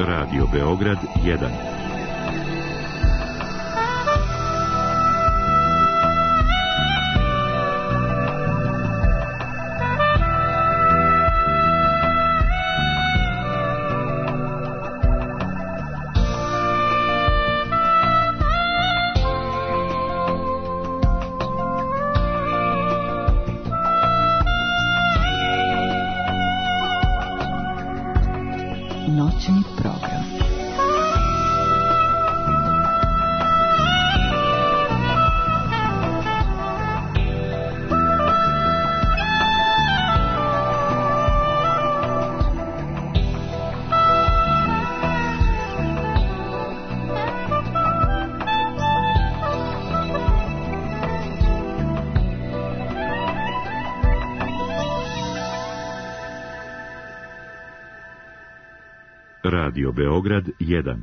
Radio Beograd 1. Noćni program. Radio Beograd 1.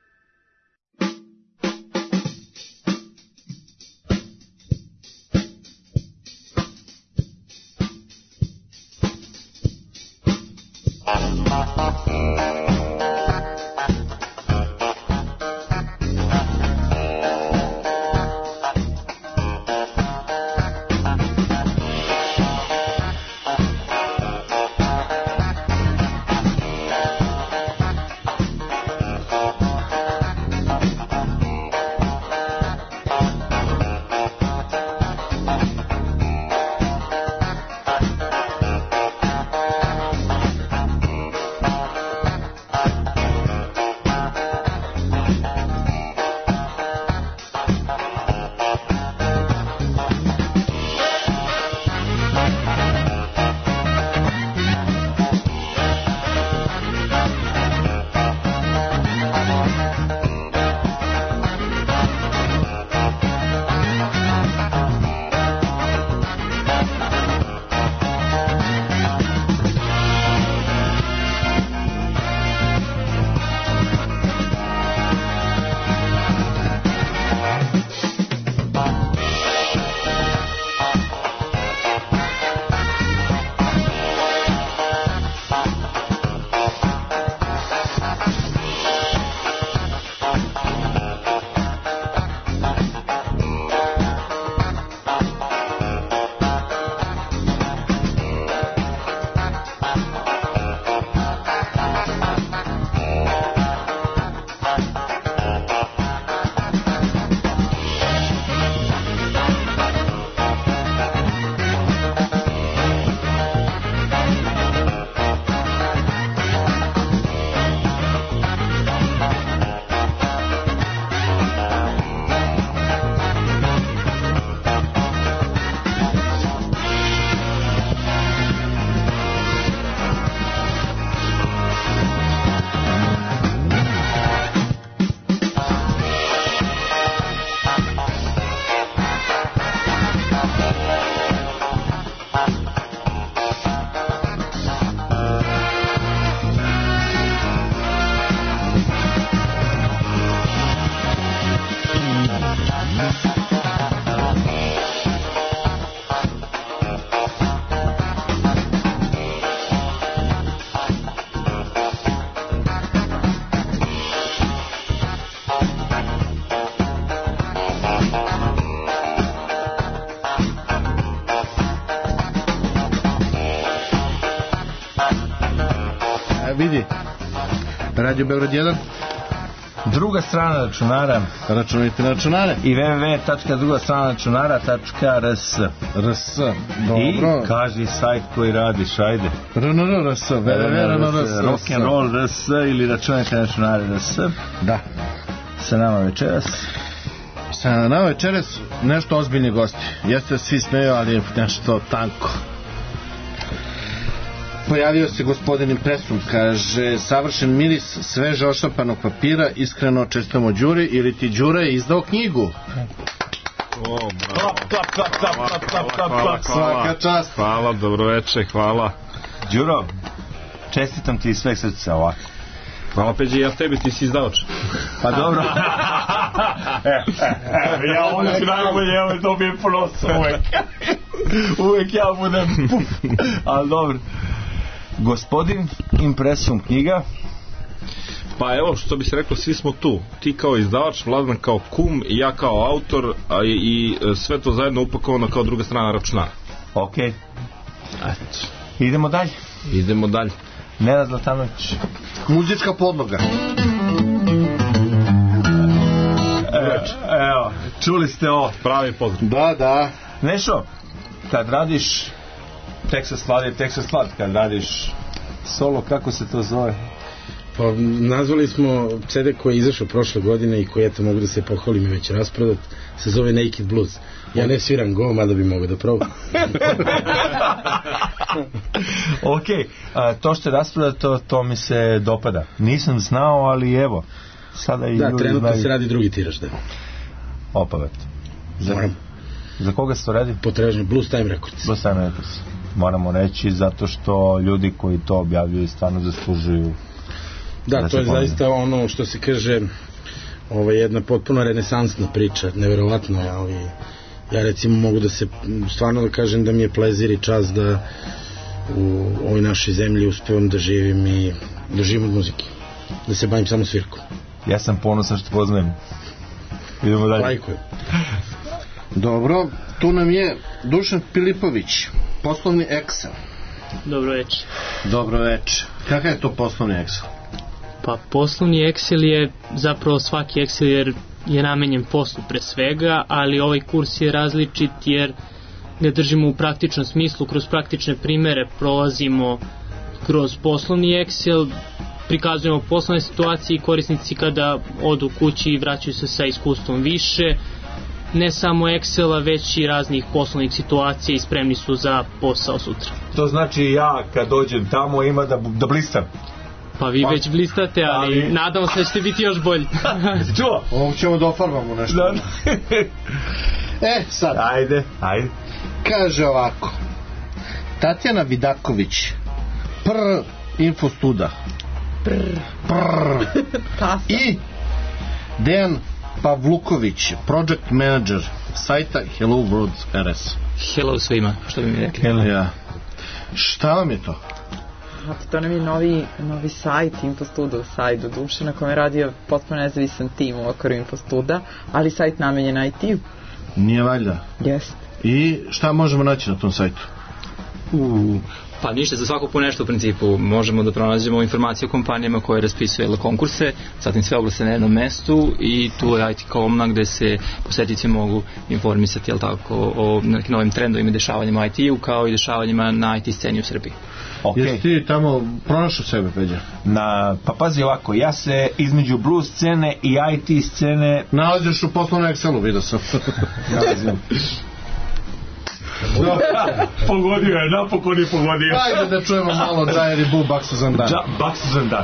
Vidi, Radio Beograd 1, druga strana računara, računajte na računare i www.drugastranačunara.rs. RS, dobro. I kaži sajt koji radiš, ajde. RNRS, www.RNRS, rock'n'roll RS ili računajte na računare RS. Da. Sa nama večeras. Sa nama večeras nešto ozbiljni gosti. Jeste svi smeju, ali nešto tanko. Pojavio se gospodin Impresum, kaže, savršen miris sveže oštampanog papira, iskreno čestamo Đuri, ili ti Đura je izdao knjigu. Svaka čast. Hvala, dobroveče, hvala. Đuro, čestitam ti iz sveg srca ovako. Hvala Peđi, ja tebi, ti si izdavač. Pa dobro. Ja ovdje si najbolje, evo dobijem prosto uvek. Uvek ja budem puf. Ali dobro. Gospodin Impresum knjiga. Pa evo, što bi se reklo, svi smo tu. Ti kao izdavač, Vladan kao kum i ja kao autor, a i sve to zajedno upakovano kao druga strana računara. Okej. Eto. Idemo dalje. Idemo dalje. Nenad Zlatanović. Muzička podloga. Evo, čuli ste ovo. Pravi pozdrav. Da. Nešo, kad radiš Texas Slad, kad radiš solo, kako se to zove? Pa nazvali smo CD koji je izašao prošle godine i koji eto mogu da se pohvalim i već rasprodat, se zove Naked Blues. Ja ne sviram go, mada bi mogao da probam. Okej, to što je rasprodato, to mi se dopada. Nisam znao, ali evo, sada i Da, ljudi trenutno znaju. se radi drugi tiraž, da. Opavet. Moram, Za koga se to radi? potražnje Blues Time Records. Blues Time Records. Moramo reći, zato što ljudi koji to objavljuju stvarno zaslužuju. Da, Da to se je pomene. zaista ono što se kaže jedna potpuno renesansna priča, neverovatno je, ja recimo mogu da se stvarno da kažem da mi je plezir i čast da u ovoj našoj zemlji uspevam da živim i da živim od muzike, da se bavim samo svirkom. Ja sam ponosan što poznajem. Idemo dalje. Lajkujem. Dobro, tu nam je Dušan Filipović, poslovni Excel. Dobro večer. Dobro večer. Kakav je to poslovni Excel? Pa poslovni Excel je zapravo svaki Excel jer je namenjen poslu pre svega, ali ovaj kurs je različit jer ga držimo u praktičnom smislu, kroz praktične primere prolazimo kroz poslovni Excel, prikazujemo poslovne situacije i korisnici kada odu kući vraćaju se sa iskustvom više, ne samo Excela već i raznih poslovnih situacija i spremni su za posao sutra. To znači ja kad dođem tamo ima da blistam. Pa vi već blistate, ali nadamo se da ćete biti još bolji. Čuo? Ovo ćemo da ofarbamo nešto. Sad. Ajde. Kaže ovako. Tatjana Vidaković, Infostuda. I Dejan Pavluković, Project Manager sajta Hello World RS. Hello svima, što bi mi rekli. Ja. Šta vam je to? To nam je novi sajt, Infostuda sajt, do duše, na kojem je radio potpuno nezavisan tim u okviru Infostuda, ali sajt namenjen IT-u. Nije valjda. Jest. I šta možemo naći na tom sajtu? Pa ništa, za svako po nešto u principu. Možemo da pronađemo informacije o kompanijama koje raspisuju konkurse, zatim sve oblasti na jednom mestu i tu je IT kolumna gde se posetici mogu informisati o nekim novim trendovima i dešavanjima IT-u kao i dešavanjima na IT sceni u Srbiji. Jesi ti tamo pronašao sebe, Peđa? Pa pazi ovako, ja se između blues scene i IT scene nalaziš u poslovnom Excelu, vidio sam. Pogodio je, napokon je pogodio. Ajde da čujemo malo Džajeri Bu, Baksu Zandan. Baksu Zandan.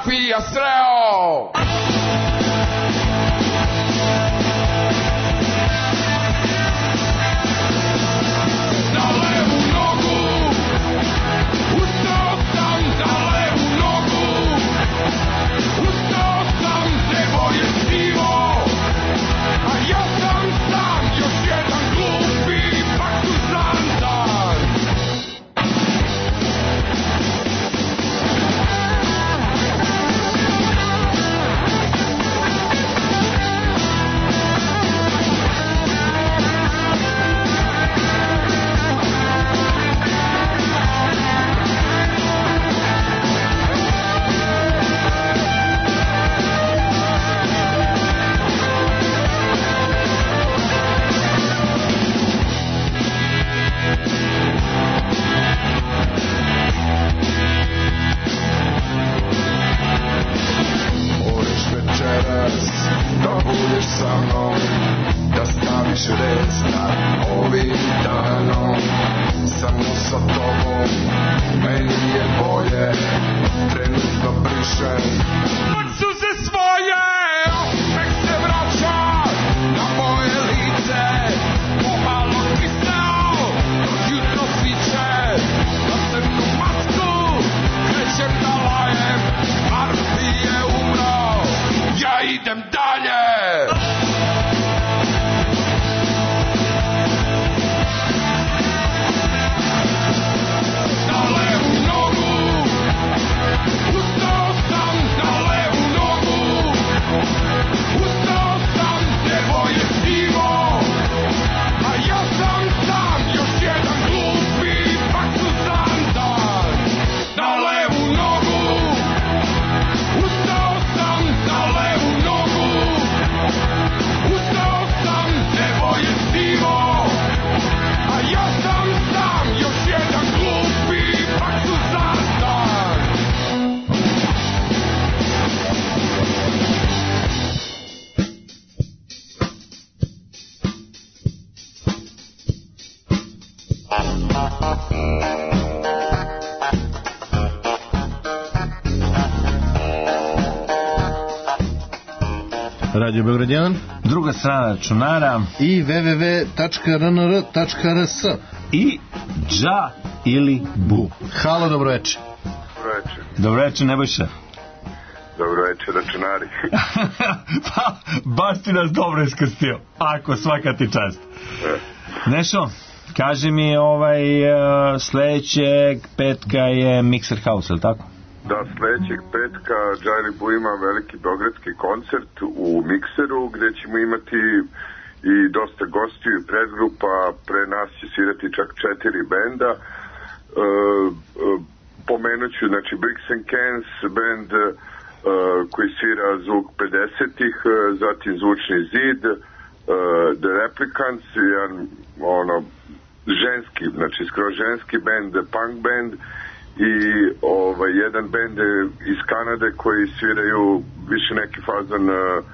fotografija sreo. Na levu nogu ustao sam, za levu nogu ustao sam, nebo je sivo, a ja sam sam, još jedan glupi faktuzantan. Da budeš sa mnom, da staviš rez na ovim danom. Samo sa tobom meni je bolje, trenutno brišem suze svoje. Opet se vraća na moje lice, pomalo kisneo, dok jutro sviće. Na crnu masku krećem da lajem, Marfi je umro, ja idem dalje. Na levu nogu ustao sam, na levu nogu ustao sam, nebo je sivo, a ja sam sam, još jedan glupi faktuzantan. Na levu nogu ustao sam, na levu nogu ustao sam, nebo je sivo, a ja sam sam, još jedan glupi faktuzantan. Radio Beograd 1 Druga strana računara i www.rnr.rs i dža ili bu. Halo, dobroveče. Dobroveče. Dobroveče, Nebojša. Dobroveče, računari. Pa, baš ti nas dobro iskrstio. Ako, svaka ti čast. Nešo, kaži mi, sledećeg petka je Mixer House, je li tako? Da, sledećeg petka Džajli Bu ima veliki beogradski koncert u Mikseru, gde ćemo imati i dosta gostiju i predgrupa. Pre nas će svirati čak 4 benda. Pomenuću, znači, Bricks and Cans band koji svira zvuk 50-ih, zatim Zvučni zid, The Replicants, jedan ženski, znači skoro ženski band, punk band, i jedan band iz Kanade koji sviraju više neki fazon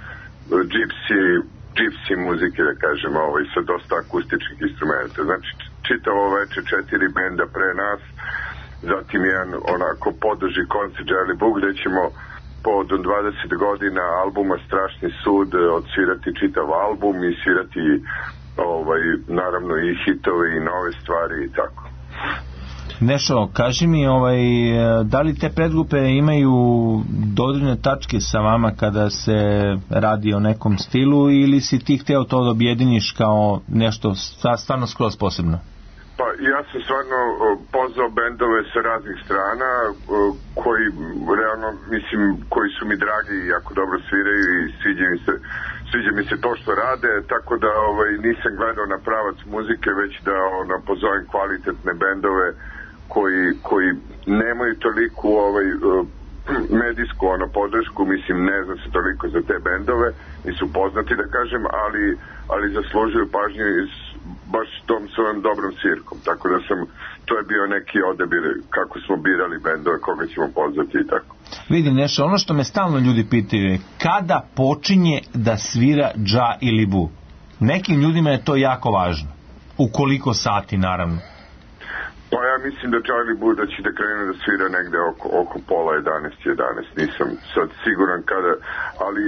gypsy muzike, da kažem, sa dosta akustičnih instrumenta. Znači, čitavo veče 4 benda pre nas, zatim jedan onako podrži koncert Džajli Bu, gde ćemo povodom 20 godina albuma Strašni sud odsvirati čitav album i svirati naravno i hitove i nove stvari i tako. Nešo, kaži mi, da li te predgrupe imaju dodirne tačke sa vama kada se radi o nekom stilu, ili si ti hteo to da objediniš kao nešto stvarno skroz posebno? Pa ja sam stvarno pozvao bendove sa raznih strana koji realno, mislim, koji su mi dragi i jako dobro sviraju i sviđa mi se to što rade, tako da nisam gledao na pravac muzike, već da pozovem kvalitetne bendove koji nemaju toliku medijsku podršku, mislim, ne znam se toliko za te bendove, nisu poznati, da kažem, ali zaslužuju pažnju baš tom svojom dobrom svirkom, tako da to je bio neki odabir kako smo birali bendove, koga ćemo pozvati i tako. Vidi, Nešo, ono što me stalno ljudi pitaju je kada počinje da svira Dža ili Bu? Nekim ljudima je to jako važno, u koliko sati, naravno. Pa ja mislim da Charlie Boo da će da krene da svira negde oko pola 11, nisam sad siguran kada, ali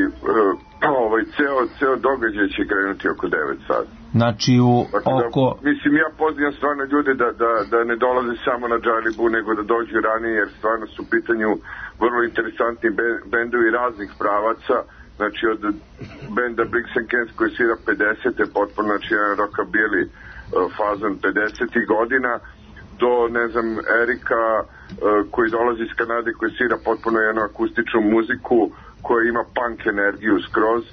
ceo događaj će krenuti oko 9 sati. Znači oko... Mislim, ja pozivam stvarno ljude da ne dolaze samo na Charlie Boo, nego da dođu ranije, jer stvarno su u pitanju vrlo interesantni bendovi raznih pravaca, znači od benda Bricks and Cans koji svira 50. potpuno, znači jedan rockabilly fazon 50. godina, do, ne znam, Erika koji dolazi iz Kanade, koji svira potpuno jednu akustičnu muziku koja ima punk energiju skroz,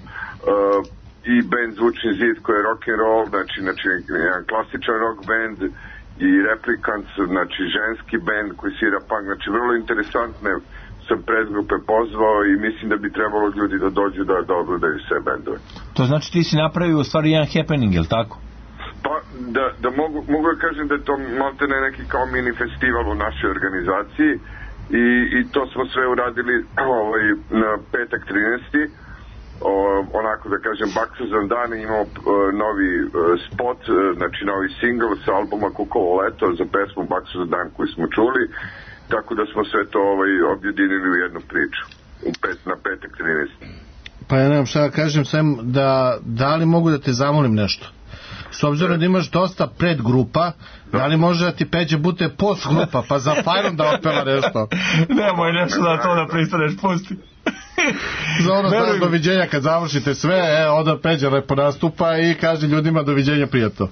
i band Zvučni zid koji je rock and roll, znači jedan klasičan rock band, i Replicants, znači ženski band koji svira punk, znači vrlo interesantne sam predgrupe pozvao i mislim da bi trebalo ljudi da dođu da ogledaju sve bendove. To znači ti si napravio u stvari jedan happening, je li tako? Pa da mogu da kažem da je to maltene neki kao mini festival u našoj organizaciji i to smo sve uradili na petak 13. Onako da kažem baksuzan dan, imamo novi spot, znači novi single sa albuma Kukovo leto za pesmu Baksuzan dan koju smo čuli, tako da smo sve to objedinili u jednu priču na petak 13. Pa ja nemam šta da kažem, sam da li mogu da te zamolim nešto? S obzirom da imaš dosta predgrupa, da li može da ti Peđa bude postgrupa, pa za Fajrom da otpeva nešto? Nemoj nešto da to da pristaneš, pusti. Za ono sada doviđenja kad završite sve, onda Peđa lepo nastupa i kaže ljudima doviđenja, prijatno.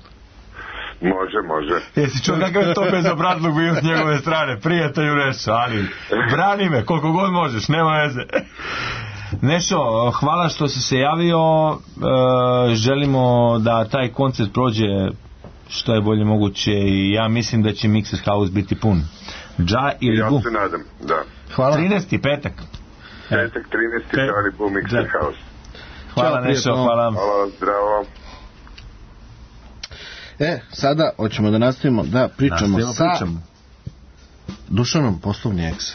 Može. Jesi čuo kakav je to bezobrazluk bio s njegove strane? Prijatelju nešto, ali brani me koliko god možeš, nema veze. Nešo, hvala što si se javio, želimo da taj koncert prođe što je bolje moguće i ja mislim da će Mixer House biti pun. Dža ili Bu? Ja se nadam, da. Hvala. 13. petak. Petak 13. Charlie Boo Mixer House. Hvala Nešo, hvala. Hvala, zdravo. Sada hoćemo da nastavimo da pričamo sa Dušanom Poslovni Excel.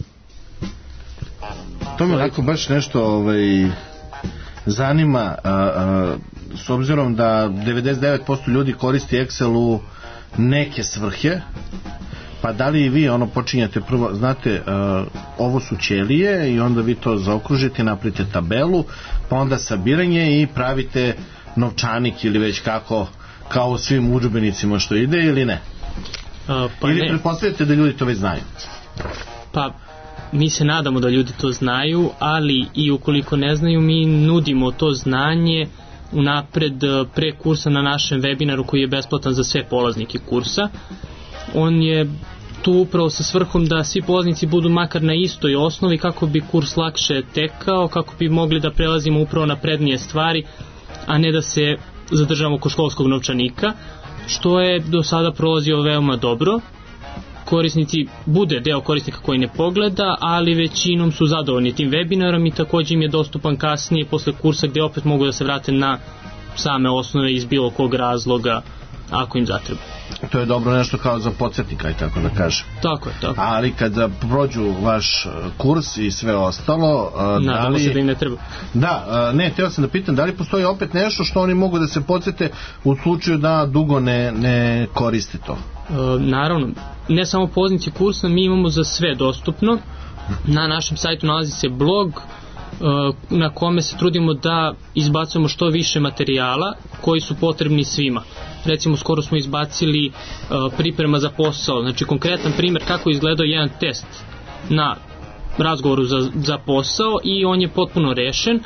To me onako baš nešto zanima, s obzirom da 99% ljudi koristi Excel u neke svrhe, pa da li i vi počinjate prvo, znate, ovo su ćelije i onda vi to zaokružite, napravite tabelu, pa onda sabiranje i pravite novčanik ili već kako, kao u svim udžbenicima što ide, ili ne? Ili pretpostavljate da ljudi to već znaju? Pa mi se nadamo da ljudi to znaju, ali i ukoliko ne znaju, mi nudimo to znanje unapred pre kursa na našem webinaru koji je besplatan za sve polaznike kursa. On je tu upravo sa svrhom da svi polaznici budu makar na istoj osnovi kako bi kurs lakše tekao, kako bi mogli da prelazimo upravo na prednije stvari, a ne da se zadržamo oko školskog novčanika, što je do sada prolazio veoma dobro. Korisnici, bude deo korisnika koji ne pogleda, ali većinom su zadovoljni tim webinarom i također im je dostupan kasnije posle kursa gde opet mogu da se vrate na same osnove iz bilo kog razloga ako im zatreba. To je dobro nešto kao za podsjetnika i tako da kažem. Tako je. Ali kada prođu vaš kurs i sve ostalo, nadamo se da im ne treba. Da, htio sam da pitam, da li postoji opet nešto što oni mogu da se podsjete u slučaju da dugo ne koriste to? Naravno, ne samo polaznici kursa, mi imamo za sve dostupno. Na našem sajtu nalazi se blog na kome se trudimo da izbacujemo što više materijala koji su potrebni svima. Recimo, skoro smo izbacili priprema za posao, znači konkretan primjer kako je izgledao jedan test na razgovoru za posao i on je potpuno rešen.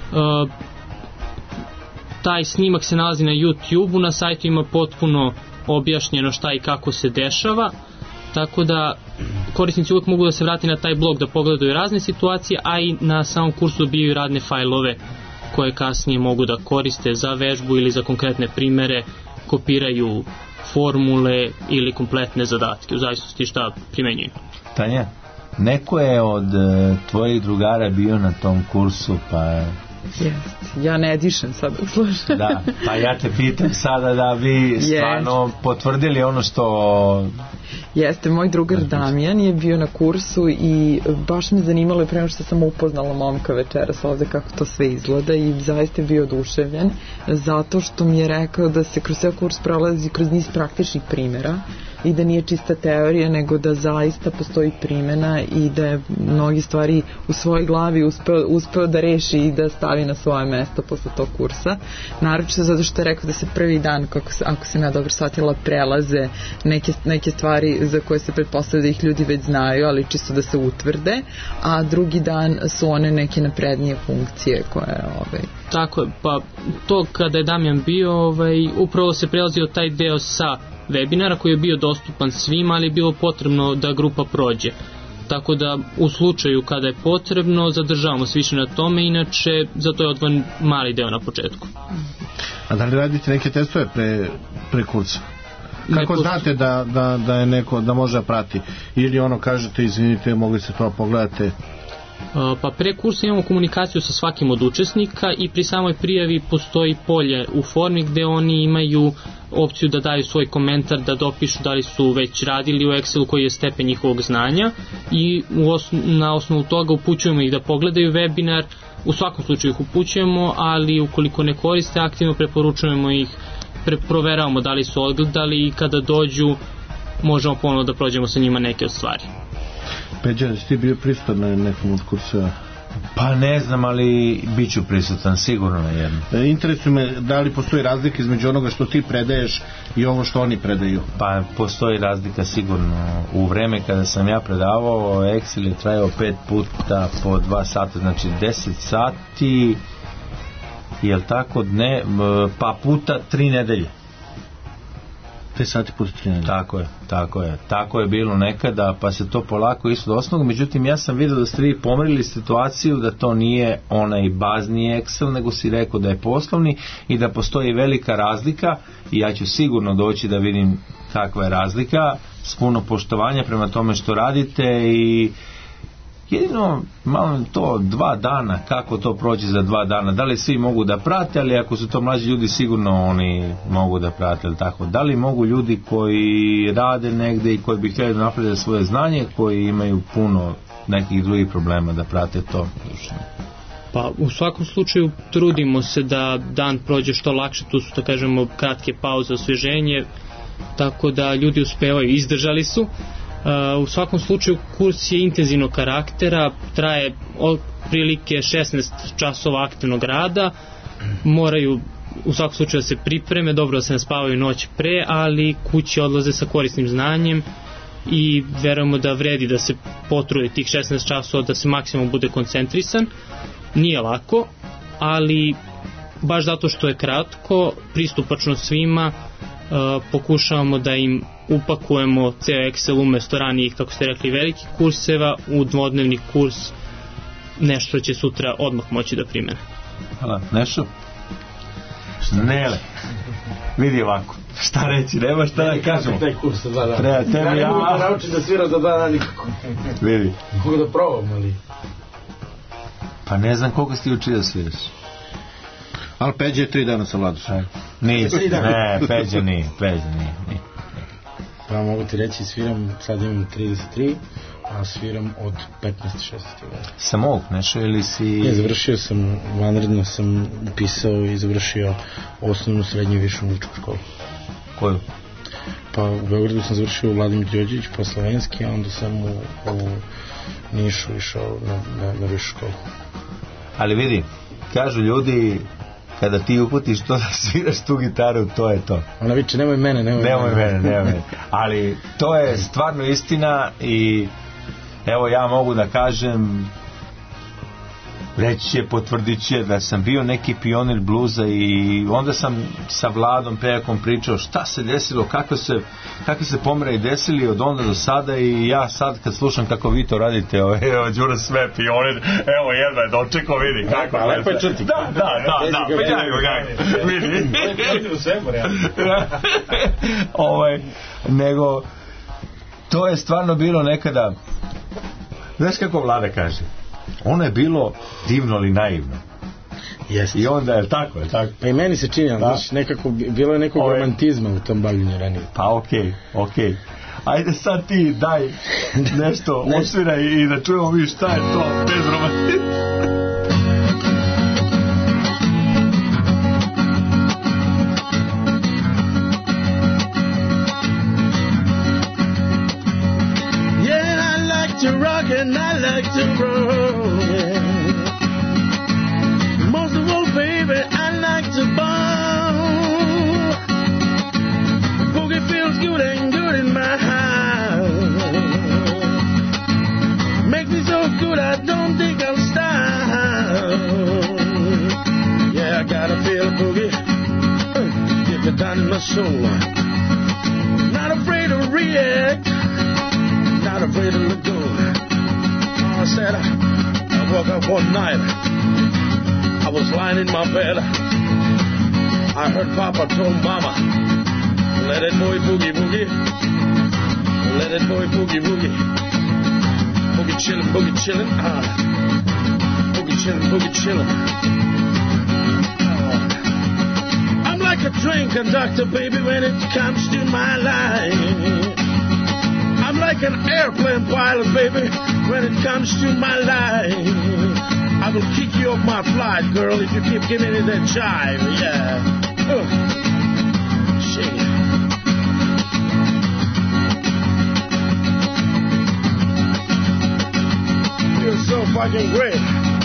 Taj snimak se nalazi na YouTube-u, na sajtu ima potpuno objašnjeno šta i kako se dešava, tako da korisnici uvijek mogu da se vrati na taj blog da pogledaju razne situacije, a i na samom kursu dobijaju radne fajlove koje kasnije mogu da koriste za vežbu ili za konkretne primere, kopiraju formule ili kompletne zadatke, u zavisnosti šta primenjuju. Tanja, neko je od tvojih drugara bio na tom kursu, pa... Ja ne dišem sada u slušaju. Da, pa ja te pitam sada da bi stvarno potvrdili ono što... Jeste, moj drugar Damjan je bio na kursu i baš me zanimalo prema što sam upoznala momka večeras ovde kako to sve izgleda i zaista je bio oduševljen zato što mi je rekao da se kroz sve kurs prolazi kroz niz praktičnih primjera i da nije čista teorija, nego da zaista postoji primjena i da je mnogi stvari u svojoj glavi uspeo da reši i da stavi na svoje mesto posle tog kursa. Naročito zato što je rekao da se prvi dan, ako sam ja dobro shvatila, prelaze neke stvari za koje se pretpostavlja da ih ljudi već znaju, ali čisto da se utvrde, a drugi dan su one neke naprednije funkcije koje Tako je, pa to kada je Damjan bio, upravo se prelazio taj deo sa webinara koji je bio dostupan svima, ali je bilo potrebno da grupa prođe. Tako da u slučaju kada je potrebno zadržavamo se više na tome, inače za to je odvojen mali deo na početku. A da li radite neke testove pre kursa? Kako znate da je neko da može da prati? Ili ono kažete, izvinite, mogli se to pogledate? Pa pre kursa imamo komunikaciju sa svakim od učesnika i pri samoj prijavi postoji polje u formi gde oni imaju opciju da daju svoj komentar, da dopišu da li su već radili u Excelu, koji je stepen njihovog znanja, i na osnovu toga upućujemo ih da pogledaju webinar. U svakom slučaju ih upućujemo, ali ukoliko ne koriste aktivno, preporučujemo ih, proveravamo da li su odgledali i kada dođu možemo ponovno da prođemo sa njima neke od stvari. Peđa, si ti bio prisutan na nekom od kursa? Pa ne znam, ali bit ću prisutan sigurno na jednom. Interesuje me da li postoji razlika između onoga što ti predaješ i ovo što oni predaju? Pa postoji razlika sigurno. U vreme kada sam ja predavao, Excel je trajao 5 puta po 2 sata, znači 10 sati, jel tako, pa puta 3 nedelje. 5 sati puta 3 nedelje. Tako je bilo nekada, pa se to polako išlo do osnovnog. Međutim, ja sam vidio da ste vi pomerili situaciju, da to nije onaj bazni Excel, nego si rekao da je poslovni i da postoji velika razlika, i ja ću sigurno doći da vidim kakva je razlika, s puno poštovanja prema tome što radite. I jedino malo to 2 dana, kako to prođe za 2 dana, da li svi mogu da prate, ali ako su to mlađi ljudi sigurno oni mogu da prate, ali tako. Da li mogu ljudi koji rade negde i koji bi htjeli da naprede svoje znanje, koji imaju puno nekih drugih problema, da prate to? Pa u svakom slučaju trudimo se da dan prođe što lakše, tu su, da kažemo, kratke pauze, osveženje, tako da ljudi uspevaju, izdržali su. U svakom slučaju kurs je intenzivnog karaktera, traje otprilike 16 časova aktivnog rada, moraju u svakom slučaju da se pripreme, dobro da se ne spavaju noć pre, ali kući odlaze sa korisnim znanjem i verujemo da vredi da se potrude tih 16 časova, da se maksimum bude koncentrisan. Nije lako, ali baš zato što je kratko, pristupačno svima, pokušavamo da im upakujemo ceo Excel umesto ranijih, kako ste rekli, velikih kurseva u dvodnevni kurs, nešto će sutra odmah moći da primene. Hvala, nešto? Nele, vidi ovako, šta reći, nema šta da kažemo. Taj kurs za 2 dana. Treba tebi, ja. Ne mogu da naučim da sviram za 2 dana nikako. Vidi. Mogu da probam, ali... Pa ne znam koliko si ti učio da sviraš. Ali Peđa je 3 dana sa Vladuš. Nije, ne, Peđa nije. Pa mogu ti reći, sviram, sad imam 33, a sviram od 15-16 godina. Sam ovog nešto ili si... Ne, završio sam, vanredno sam upisao i završio osnovnu, srednju i višu muzičku školu. Koju? Pa u Beogradu sam završio Vladimir Đorđević, pa slovenski, a onda sam u Nišu išao na višu školu. Ali vidi, kažu ljudi, kada ti uputiš to da sviraš tu gitaru, to je to. Ona viče, nemoj mene. Ali to je stvarno istina i evo ja mogu da kažem, reći će, potvrdit će da sam bio neki pionir bluza i onda sam sa Vladom Pejakom pričao šta se desilo, kakve se pomere desili od onda do sada, i ja sad kad slušam kako vi to radite, evo Đura sve pionir, evo jedva je dočekao, vidi kako je. Lepo je čuti. Da, vidi. Nego to je stvarno bilo nekada, znaš kako Vlada kaže, ono je bilo divno ali naivno. Jeste. I onda je tako. Pa i meni se čini, znači nekako bilo je nekog romantizma u tom bavljenju ranije. Pa okej. Ajde sad ti daj nešto osviraj i da čujemo mi šta je to bez romantizma. tool. Not afraid to react, not afraid to let go. I said I woke up one night, I was lying in my bed. I heard Papa told Mama, let that boy boogie boogie, let that boy boogie boogie, boogie chillin', boogie chillin', boogie chillin', boogie chillin'. I'm like a train conductor, baby, when it comes to my line. I'm like an airplane pilot, baby, when it comes to my line. I will kick you off my flight, girl, if you keep giving me that jive, yeah. Shake it. You're so fucking great.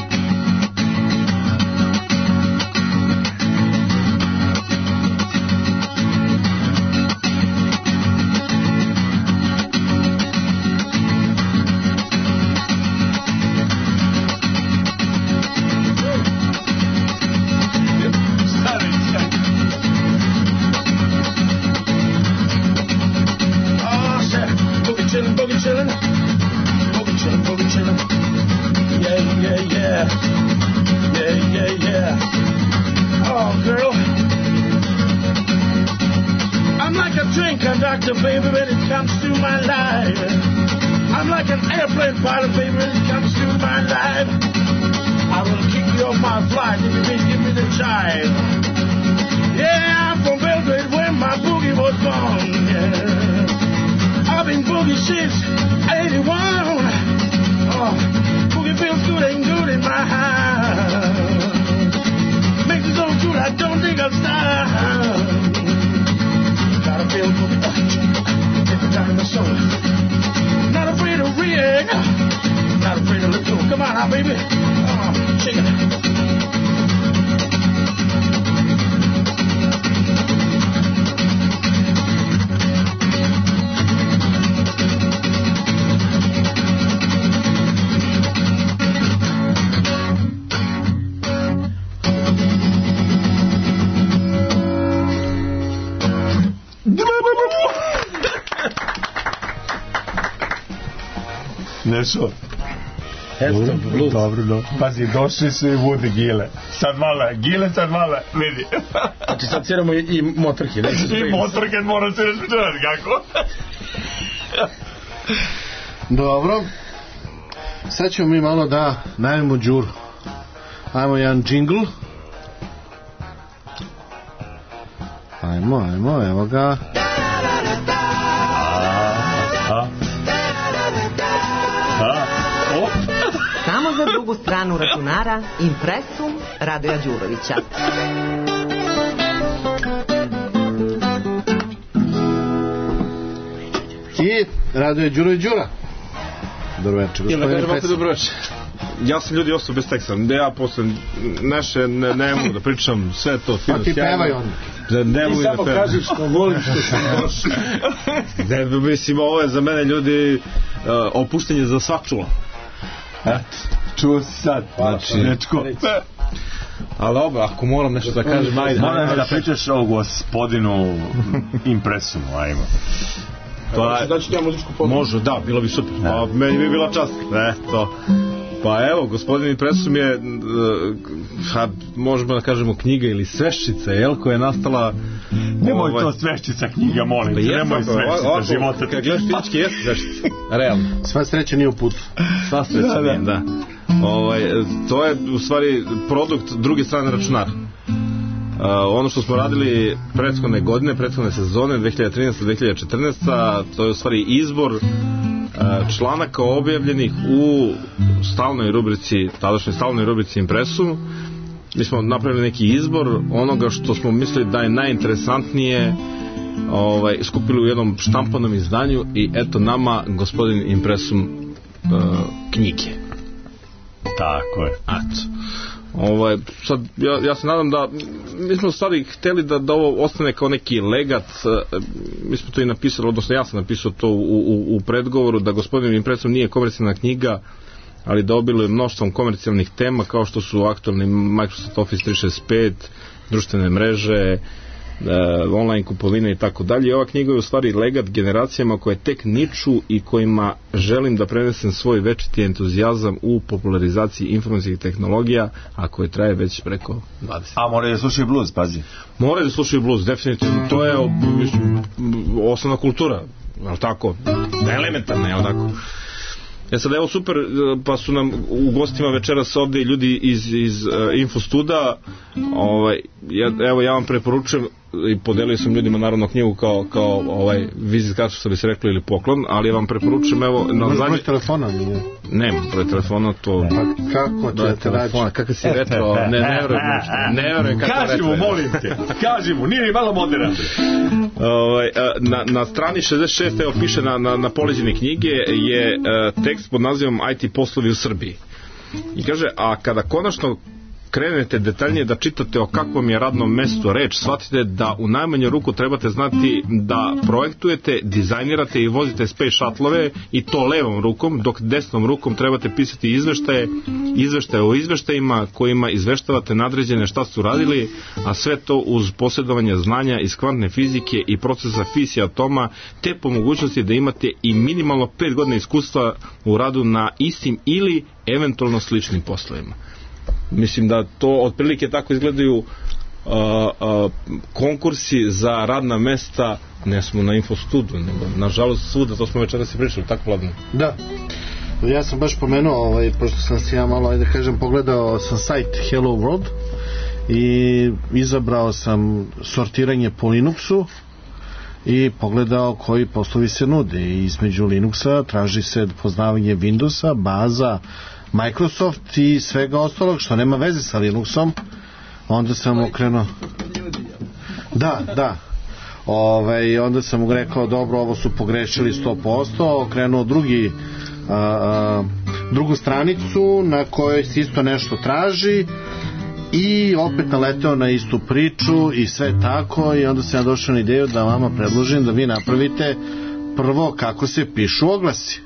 Baby, when it comes to my life, I'm like an airplane pilot, baby, when it comes to my life. I will kick you off my flight if you can give me the jive. Yeah, I'm from Belgrade where my boogie was born. Yeah. I've been boogie since 81. Oh, boogie feels good, ain't good in my house. Makes me so good, I don't think I'll stop. Gotta feel boogie. Down in the soul. Not afraid to react, not afraid to let go. Come on now, baby. Shake it. Nešto? Dobro. Pazi, došli su i Vudi Gile. Sad male, vidi. Znači sad sviramo i motorke. I motorke moram se reći, kako? Dobro. Sad ćemo mi malo da najavimo Đuru. Ajmo jedan džingl. Ajmo, evo ga. Samo za drugu stranu računara Impresum Radoja Đurovića. I Radoje Đurović Đura. Dobro večer, gospodine Impresum. Ja sam ljudi ostao bez teksta. Ja posle naše ne mogu da pričam sve to fino. Pa ti pevaj on. Ti samo kažeš što volim što sam došao. Mislim, ovo je za mene ljudi opuštenje za sva čula. Čuo si sad, nečko. Ali dobro, ako moram nešto da kažem, ajde. Moram da pričaš o gospodinu Impresumu, ajmo. Znači ti ja muzičku pomoć? Može, da, bilo bi super. Pa meni bi bila čast. Eto. Pa evo, gospodin Impresum je, možemo da kažemo knjiga ili sveščica, koja je nastala... Nemoj to sveščica knjiga, molim. Nemoj sveščica života. Kad gledaš fizički, jeste sveščica. Realno. Sva sreća nije u putu. Sva sreća nije, da. To je u stvari produkt druge strane računara. Ono što smo radili prethodne godine, prethodne sezone 2013-2014, to je u stvari izbor članaka objavljenih u stalnoj rubrici, tadašnjoj stalnoj rubrici Impresum. Mi smo napravili neki izbor onoga što smo mislili da je najinteresantnije, skupili u jednom štampanom izdanju i eto nama gospodin Impresum knjige. Tako je. Sad, ja se nadam da mi smo stvari hteli da ovo ostane kao neki legat. Mi smo to i napisali, odnosno ja sam napisao to u predgovoru, da gospodin Impresum nije komercijalna knjiga, ali da obiluje mnoštvom komercijalnih tema kao što su aktualni Microsoft Office 365, društvene mreže online kupovine i tako dalje. Ova knjiga je u stvari legat generacijama koje tek niču i kojima želim da prenesem svoj večiti entuzijazam u popularizaciji informacijskih tehnologija, a koje traje već preko 20. A moraju da slušaju blues, pazi. Moraju da slušaju blues, definitivno. To je osnovna kultura, ali tako, elementarna, je li tako? Sad evo super, pa su nam u gostima večeras ovde ljudi iz Infostuda. Evo ja vam preporučujem, i podelio sam ljudima naravno knjigu kao vizit kartu, što bi se rekli, ili poklon, ali ja vam preporučujem, evo na zadnje... broj telefona? Nemam broj telefona, to... Kako ćete naći? Kakav si retro, ne verujem kako retro. Kaži mu, molim te, kaži mu, nije mi malo moderan. Na strani 66, evo piše na poleđini knjige, je tekst pod nazivom IT poslovi u Srbiji. I kaže, a kada konačno krenete detaljnije da čitate o kakvom je radnom mestu reč, shvatite da u najmanju ruku trebate znati da projektujete, dizajnirate i vozite space shuttlove, i to levom rukom, dok desnom rukom trebate pisati izveštaje o izveštajima kojima izveštavate nadređene šta su radili, a sve to uz posjedovanje znanja iz kvantne fizike i procesa fisije atoma, te po mogućnosti da imate i minimalno 5 godina iskustva u radu na istim ili eventualno sličnim poslovima. Mislim da to otprilike tako izgledaju konkursi za radna mesta, ne smo na Infostudu, nego nažalost svuda, to smo večeras i pričali, tako Vladno? Da, ja sam baš pomenuo, pošto sam si ja malo, da kažem, pogledao sam sajt Hello World i izabrao sam sortiranje po Linuxu i pogledao koji poslovi se nude. I između Linuxa traži se poznavanje Windowsa, baza, Microsoft i svega ostalog što nema veze sa Linuxom. Onda sam okrenuo onda sam mu rekao, dobro, ovo su pogrešili 100%, okrenuo drugu stranicu na kojoj se isto nešto traži i opet naleteo na istu priču i sve tako, i onda sam ja došao na ideju da vama predložim da vi napravite prvo kako se pišu oglasi.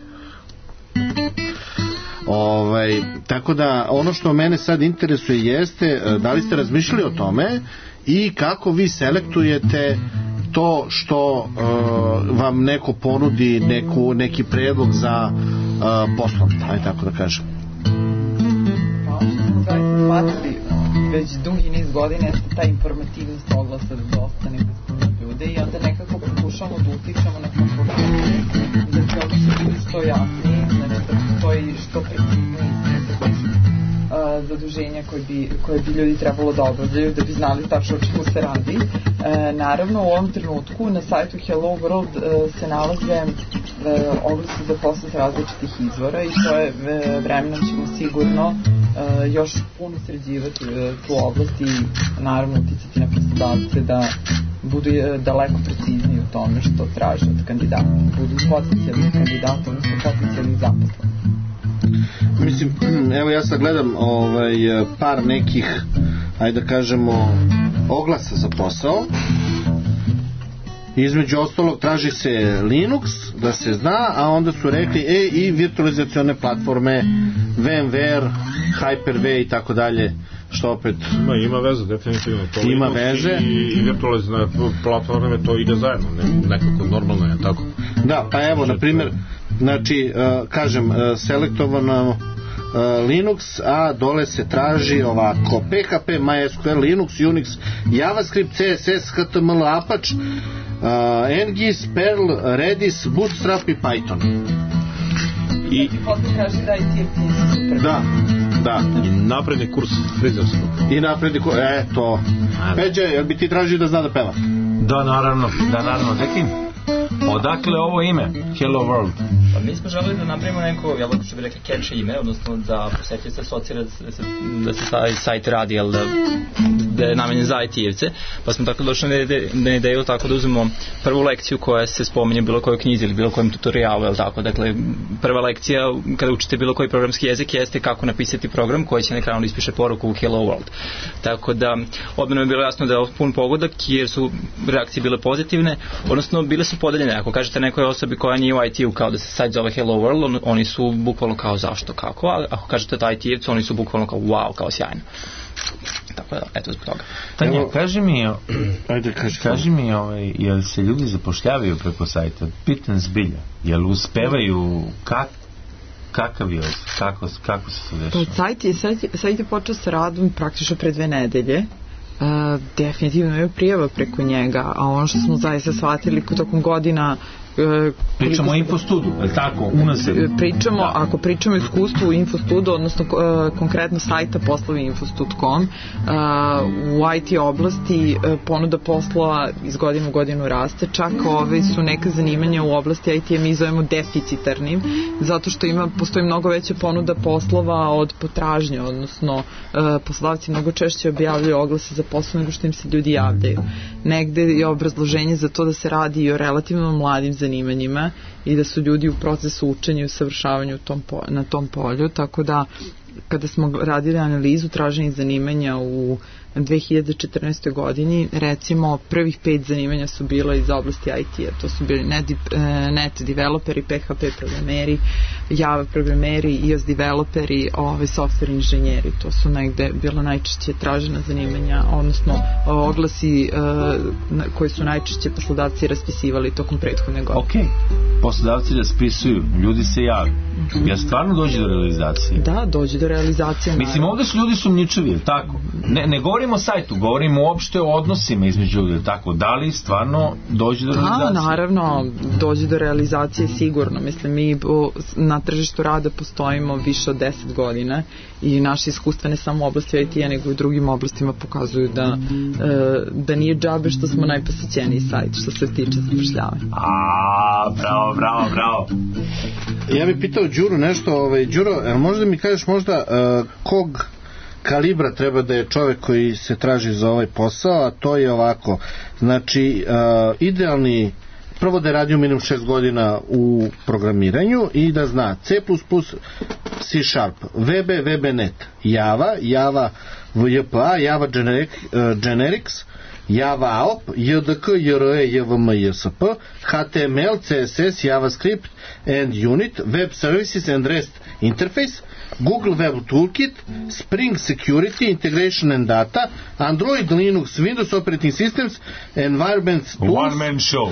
Tako da ono što mene sad interesuje jeste da li ste razmišljali o tome i kako vi selektujete to što vam neko ponudi, neki predlog za poslom, ajde tako da kažem. Već dugi niz godina jeste ta informativnost oglasa da dostane bez ljude, i onda nekako pokušamo da utičemo na konkurence, znači ovdje su bili što jasniji, znači da postoji što precizniji zaduženja koje bi ljudi trebalo da obavljaju da bi znali tačno o čemu se radi. Naravno, u ovom trenutku na sajtu Hello World se nalaze oglasi za posao s različitih izvora, i to je vremenom ćemo sigurno još puno sređivati tu oblast i naravno uticati na poslodavce da budu daleko precizniji u tome što traže od kandidata, budu potencijalni kandidata, odnosno potencijalni zaposleni. Mislim, evo ja sad gledam par nekih, ajde da kažemo, oglasa za posao. Između ostalog traži se Linux, da se zna, a onda su rekli i virtualizacione platforme, VMware, Hyper-V i tako dalje, što opet... Ima veze, definitivno. To ima veze. I virtualizne platforme, to ide zajedno, nekako normalno je, tako? Da, pa evo, na primjer, znači, kažem, selektovano Linux, a dole se traži ovako: PHP, MySQL, Linux, Unix, JavaScript, CSS, HTML, Apache, NGIS, Perl, Redis, Bootstrap i Python. I posle kaže da IT-evci su super. Da. I napredni kurs frizerskog. I napredni kurs, to. Peđe, jel bi ti tražio da zna da peva? Da, naravno. Deki, odakle ovo ime? Hello World. Pa mi smo želeli da napravimo neko, što bi rekli, catchy ime, odnosno da posjetitelj se asocira da se taj sajt radi, da je namenjen za IT-evce, pa smo tako došli na ideju tako da uzmemo prvu lekciju koja se spominje u bilo kojoj knjizi ili bilo kojem tutorialu, dakle prva lekcija kada učite bilo koji programski jezik jeste kako napisati program koji će na ekranu ispiše poruku u Hello World. Tako da odmah nam je bilo jasno da je pun pogodak, jer su reakcije bile pozitivne, odnosno bile su podeljene. ako kažete nekoj osobi koja nije u IT-u kao da se sajt zove Hello World, oni su bukvalno kao zašto, kako, a ako kažete da IT-evcu, oni su bukvalno kao wow, kao sjajno. Tako da, eto zbog toga. Tanja, kaži mi, jel se ljudi zapošljavaju preko sajta? Pitan zbilja. Jel uspevaju, kakav je, kako se dešava? Sajt je počeo sa radom praktično pre 2 nedelje. Definitivno je prijava preko njega, a ono što smo zaista shvatili tokom godina pričamo o Infostudu, je li tako? Pričamo, ako pričamo o iskustvu u Infostudu, odnosno konkretno sajta poslovi.infostud.com, u IT oblasti ponuda poslova iz godine u godinu raste, čak su neka zanimanja u oblasti IT mi zovemo deficitarnim, zato što postoji mnogo veća ponuda poslova od potražnje, odnosno poslodavci mnogo češće objavljaju oglase za posao nego što im se ljudi javljaju. Negde je obrazloženje za to da se radi i o relativno mladim zanimanjima i da su ljudi u procesu učenja i usavršavanju na tom polju, tako da kada smo radili analizu traženih zanimanja u 2014. godini, recimo prvih 5 zanimanja su bila iz oblasti IT-a, to su bili net developeri, PHP programeri, Java programeri, iOS developeri, software inženjeri, to su negde bilo najčešće tražena zanimanja, odnosno oglasi koji su najčešće poslodavci raspisivali tokom prethodne godine. Ok, poslodavci raspisuju, ljudi se javi. Ja stvarno dođe do realizacije? Da, dođe do realizacije. Mislim, ovde su ljudi sumnjičavi, tako? Ne govorimo o sajtu, govorimo uopšte o odnosima između ljudi, tako? Da li stvarno dođe do realizacije? Da, naravno, dođe do realizacije sigurno. Mislim, mi na tržištu rada postojimo više od 10 godina i naše iskustva ne samo u oblasti IT-a, nego i u drugim oblastima pokazuju da nije džabe što smo najposećeniji sajt što se tiče zapošljavanja. Bravo. Ja bih pitao Đuru nešto, Đuro, možda mi kažeš kog kalibra treba da je čovek koji se traži za ovaj posao, a to je ovako, znači idealni, prvo da je radio minimum 6 godina u programiranju i da zna C++, C Sharp, VB, VB.NET, Java, VJPA, Java Generics, Java AOP, JDK, JRE, JVM, JSP, HTML, CSS, JavaScript and Unit, Web Services and REST Interface, Google Web Toolkit, Spring Security, Integration and Data, Android, Linux, Windows Operating Systems, Environments Tools. One man show.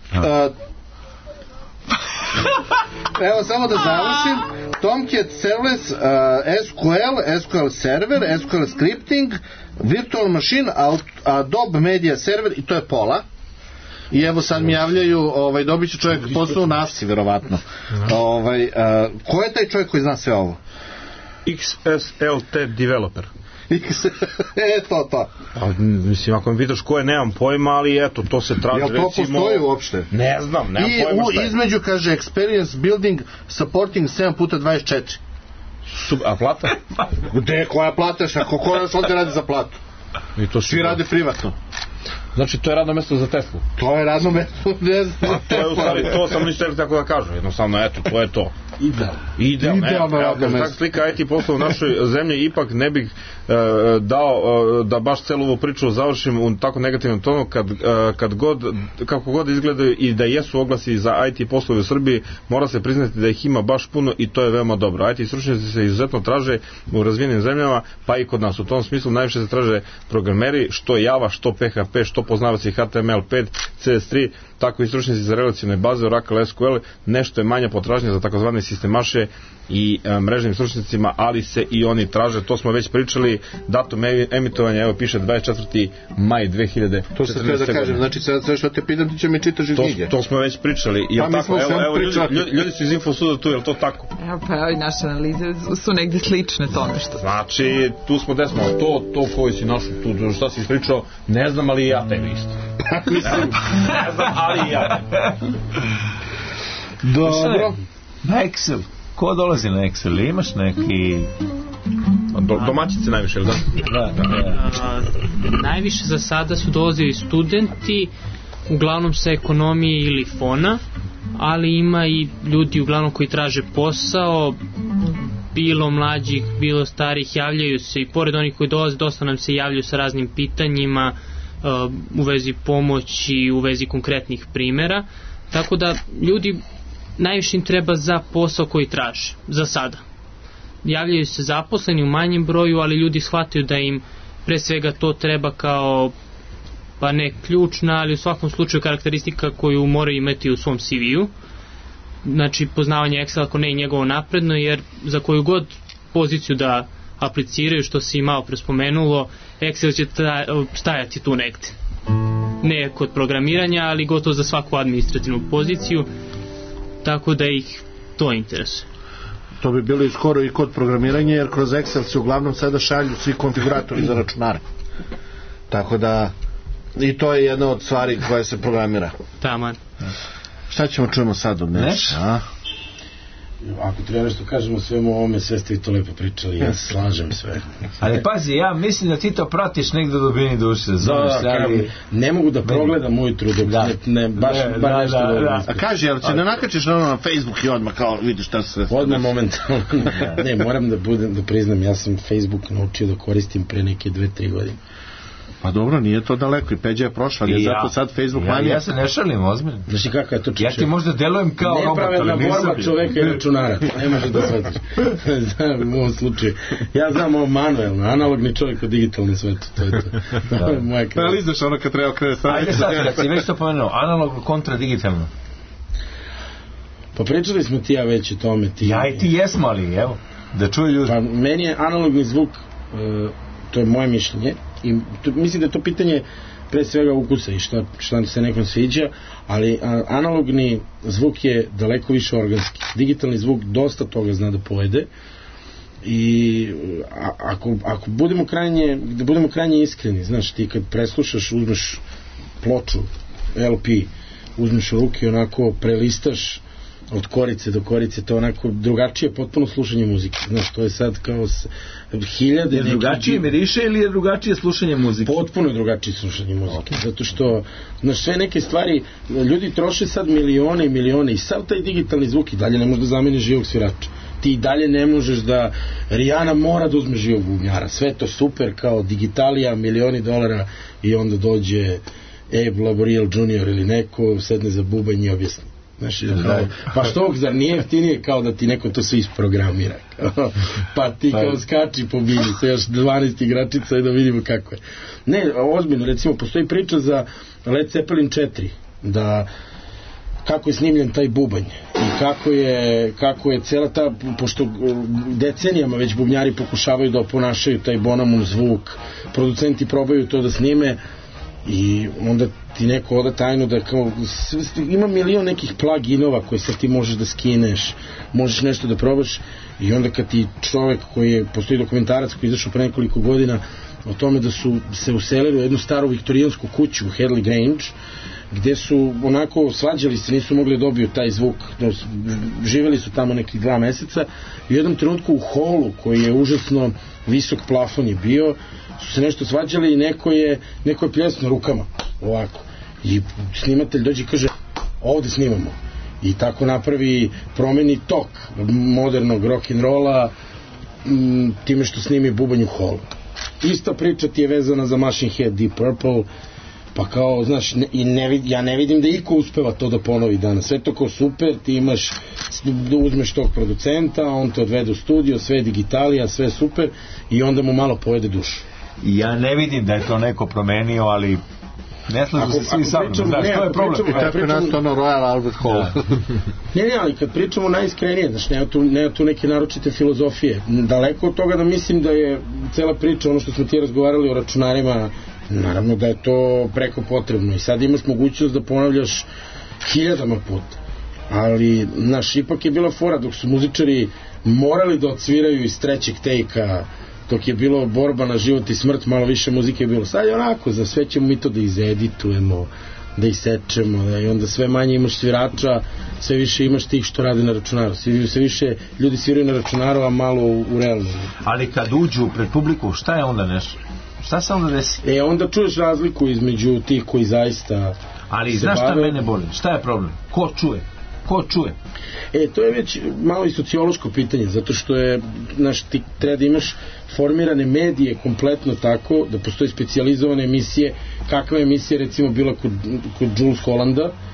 Evo samo da završim. Tomcat Serverless, SQL Server, SQL Scripting, Virtual Machine, Adobe Media Server i to je pola. I evo sad mi javljaju, dobit će čovjek posao nasi verovatno. Ko je taj čovjek koji zna sve ovo? XSLT developer. To. Mislim, ako mi pitaš ko je, nemam pojma, ali eto, to se traži, recimo... Jel to postoji uopšte? Ne znam, nemam pojma šta je. I između, kaže, Experience Building Supporting 7x24. A plata? Gde, koja plata? Ko nas ovdje radi za platu? Svi radi privatno. Znači, to je radno mesto za Teslu? To je radno mesto, ne znam. To je u stvari, to sam ništa tako da kažu. Jednostavno, eto, to je to. Idealno radno mesto. Tako slika IT posla u našoj zemlji, ipak ne bih dao da baš celu ovu priču završim u tako negativnom tonu, kako god izgledaju i da jesu oglasi za IT poslove u Srbiji, mora se priznati da ih ima baš puno i to je veoma dobro. IT stručnjaci se izuzetno traže u razvijenim zemljama, pa i kod nas. U tom smislu najviše se traže programeri, što Java, što PHP, što poznavaci HTML5, CS3, tako i stručnjaci za relacione baze, Oracle, SQL, nešto je manja potražnja za takozvane sistemaše i mrežnim stručnjacima, ali se i oni traže, to smo već pričali, datum emitovanja, evo piše 24. maj 2014. To se treba da kažem, znači sve što te pitam ti će mi čitaš iz knjige. To smo već pričali, je tako? Evo ljudi su iz Infosuda tu, je li to tako? Evo pa i naše analize su negdje slične tome što. Znači, tu smo desmo, to koji si našao tu, šta si ispričao, ne znam, ali i ja tebi isto. Ne znam, ali i ja. Dobro. Na Excel. Ko dolazi na Excel? Imaš neki... Domaćice najviše, ili da? Najviše za sada su dolazili studenti, uglavnom sa ekonomije ili fona, ali ima i ljudi uglavnom koji traže posao, bilo mlađih, bilo starih, javljaju se i pored onih koji dolaze, dosta nam se javljaju sa raznim pitanjima u vezi pomoći, u vezi konkretnih primjera. Tako da ljudi najviše im treba za posao koji traže, za sada. Javljaju se zaposleni u manjem broju, ali ljudi shvataju da im pre svega to treba kao, pa ne ključna, ali u svakom slučaju karakteristika koju moraju imati u svom CV-u. Znači poznavanje Excela, ako ne i njegovo napredno, jer za koju god poziciju da apliciraju, što se i malo prespomenulo, Excel će stajati tu negde. Ne kod programiranja, ali gotovo za svaku administrativnu poziciju, tako da ih to interesuje. To bi bilo i skoro i kod programiranja, jer kroz Excel se uglavnom sada šalju svi konfiguratori za računare. Tako da i to je jedna od stvari koja se programira. Taman. Šta ćemo čujemo sad od Neša? Ako treba nešto kažemo svemu ovome, sve ste vi to lepo pričali, ja slažem sve. Ali pazi, ja mislim da ti to pratiš negde do dubini duše. Ne mogu da progledam ujutru dok ne baš nešto dobro. A kaži, ali će ne nakačiš na Facebook i odmah kao vidiš šta se... Odmah momentalno. Ne, moram da priznam, ja sam Facebook naučio da koristim pre neke 2-3 godine. Pa dobro, nije to daleko i Peđa je prošla, ali je zato sad Facebook manje. Ja se ne šalim, ozbiljno. Znaš i kakva je to čuče? Ja ti možda delujem kao robot. Nepravedna borba čoveka i računara. Ne možeš da shvatiš. Znam u ovom slučaju. Ja znam ovo manuelno, analogni čovjek u digitalnom svetu. To je to. Moja kreacija. Ali izdaš ono kad treba krenuti staviti. Ajde sad, kad si već to pomenuo, analogno kontra digitalno. Pa pričali smo ti ja već o tome. Ja i ti jesmo, ali evo, da čuju ljudi. Pa meni je analogni zvuk, to je moje mišljenje, i mislim da je to pitanje pre svega ukusa i šta se nekom sviđa, ali analogni zvuk je daleko više organski. Digitalni zvuk dosta toga zna da pojede i ako budemo krajnje iskreni, znaš, ti kad preslušaš, uzmeš ploču LP, uzmeš u ruke, onako prelistaš od korice do korice, to je onako drugačije potpuno slušanje muzike. Znaš, to je sad kao hiljade... Je drugačije miriše ili je drugačije slušanje muzike? Potpuno drugačije slušanje muzike. Zato što, znaš, sve neke stvari, ljudi troše sad milione i milione i sav taj digitalni zvuk i dalje ne možeš da zameniš živog svirača. Ti i dalje ne možeš da... Rihanna mora da uzme živog bubnjara. Sve to super, kao digitalija, milioni dolara i onda dođe Abe Laboriel Jr. ili neko, sedne za bubanj i objasni. Znaš, pa što, zar nije jeftinije kao da ti neko to sve isprogramira, pa ti kao skači po bilji sa još 12 igračica i da vidimo kako je. Ne, ozbiljno, recimo postoji priča za Led Zeppelin 4, da kako je snimljen taj bubanj i kako je cela ta, pošto decenijama već bubnjari pokušavaju da oponašaju taj bonamum zvuk, producenti probaju to da snime i onda ti neko oda tajnu da kao, ima milion nekih pluginova koje sad ti možeš da skineš, možeš nešto da probaš i onda kad ti čovek postoji dokumentarac koji je izašao pre nekoliko godina o tome da su se uselili u jednu staru viktorijansku kuću u Hadley Grange gde su onako svađali se, nisu mogli dobiju taj zvuk, živeli su tamo nekih 2 meseca i u jednom trenutku u holu koji je užasno visok plafon je bio, su se nešto svađali i neko je pljesno rukama ovako i snimatelj dođe i kaže ovde snimamo i tako promeni tok modernog rock'n'rolla time što snimi bubanj u holu. Ista priča ti je vezana za Machine Head, Deep Purple, pa kao, znaš, ja ne vidim da iko uspeva to da ponovi danas. Sve to kao super, ti uzmeš tog producenta, on te odvede u studio, sve je digitalija, sve je super i onda mu malo pojede dušu. Ja ne vidim da je to neko promenio, ali ne slažu se svi sa mnom. Znaš, to je problem. I tako je nastano Royal Albert Hall. Ne, ali kad pričamo najiskrenije, znaš, nema tu neke naročite filozofije. Daleko od toga da mislim da je cela priča, ono što smo ti razgovarali o računarima, naravno da je to preko potrebno i sad imaš mogućnost da ponavljaš hiljadama puta. Ali, znaš, ipak je bila fora dok su muzičari morali da odsviraju iz trećeg tejka, dok je bilo borba na život i smrt, malo više muzike je bilo. Sad je onako, za sve ćemo mi to da izeditujemo, da isečemo, i onda sve manje imaš svirača, sve više imaš tih što rade na računaru. Sve više ljudi sviraju na računaru, a malo u realnom. Ali kad uđu pred publiku, šta je onda nešto? Šta se onda desi? Onda čuješ razliku između tih koji zaista... Ali znaš šta mene boli? Šta je problem? Ko čuje? Ko čuje? To je već malo i sociološko pitanje, zato što je, znaš, ti treba da imaš formirane medije kompletno tako, da postoje specijalizovane emisije, kakva je emisija recimo bila kod Jules Hollanda,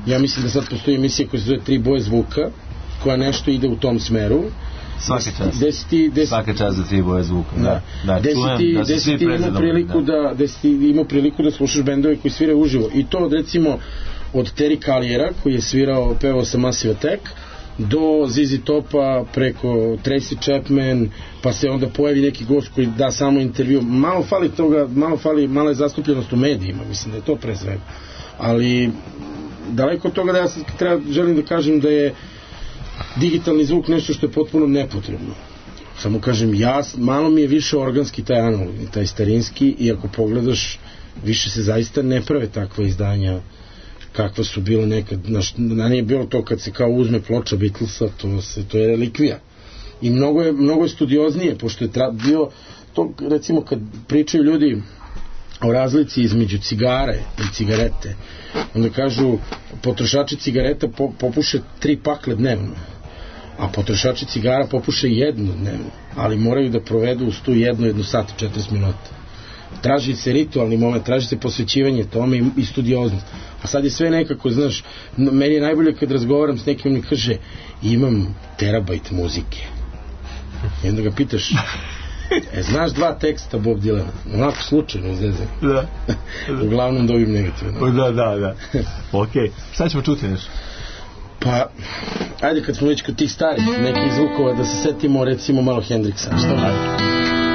Ja mislim da sad postoji emisija koja se zove 3 boje zvuka, koja nešto ide u tom smeru. Svaka čast. Svaka čast za 3 boje zvuka. Da, čujem da se svi prezadom. Da si imao priliku da slušaš bendove koji sviraju uživo. I to od recimo od Terry Calliera koji je svirao, pevao sa Massive Attack, do ZZ Topa, preko Tracy Chapman, pa se onda pojavi neki gost koji da samo intervju. Malo fali toga, mala je zastupljenost u medijima, mislim da je to pre svega. Ali daleko od toga da ja želim da kažem da je digitalni zvuk nešto što je potpuno nepotrebno. Samo kažem, malo mi je više organski taj analogni, taj starinski, i ako pogledaš, više se zaista ne prave takva izdanja kakva su bilo nekad, nije bilo to kad se kao uzme ploča Beatlesa, to je relikvija. I mnogo je studioznije, pošto je bio to, recimo kad pričaju ljudi o razlici između cigare i cigarete, onda kažu potrošači cigareta popuše 3 pakle dnevno, a potrošači cigara popuše 1 dnevno, ali moraju da provedu uz tu 1 sat i 40 minuta. Traži se ritualni moment, traži se posvećivanje tome i studioznost. A sad je sve nekako, znaš, meni je najbolje kad razgovaram s nekim i kaže, imam terabajt muzike. I onda ga pitaš, znaš 2 teksta Bob Dylana? Onako slučajno izleze. Da. Uglavnom dobim negativno. Da. Okej. Sad ćemo čuti nešto. Pa, ajde kad smo već kod tih starih nekih zvukova, da se setimo recimo malo Hendrixa. Što ajde?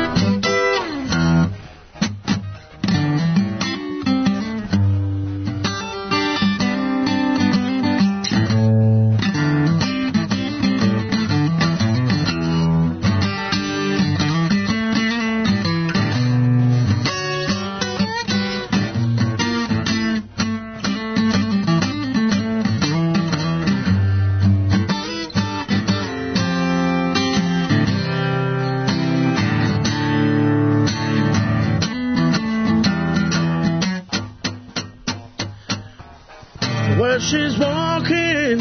She's walking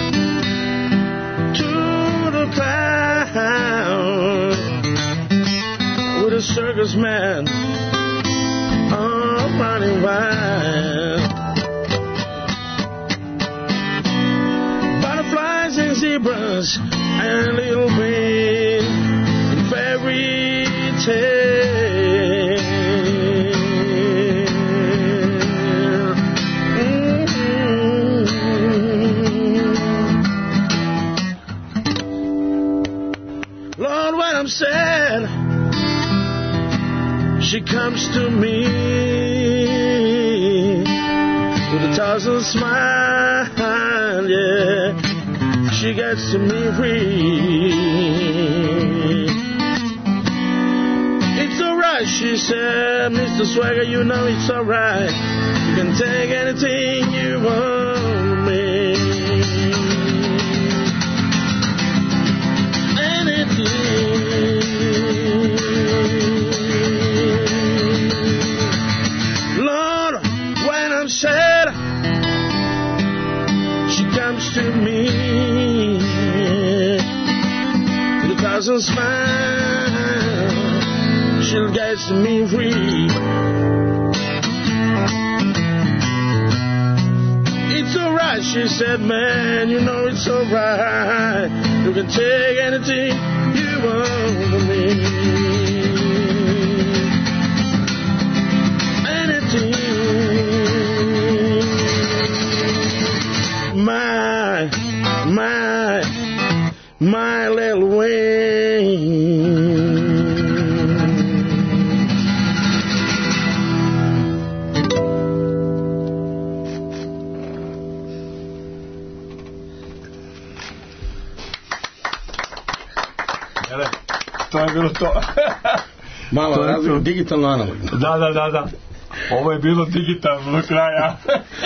to the cloud with a circus man running wild. Butterflies and zebras and little green fairy tale. I'm sad, she comes to me with a thousand smiles, yeah, she gets to me free. It's alright, she said, Mr. Swagger, you know it's alright, you can take anything you want from me. Lord, when I'm sad, she comes to me with a thousand smiles, she'll get me free. It's alright, she said, man, you know it's alright, you can take anything you want from me. Anything. My little Wayne. To je bilo to. Malo različno, digitalno analogno. Da. Ovo je bilo digitalno do kraja.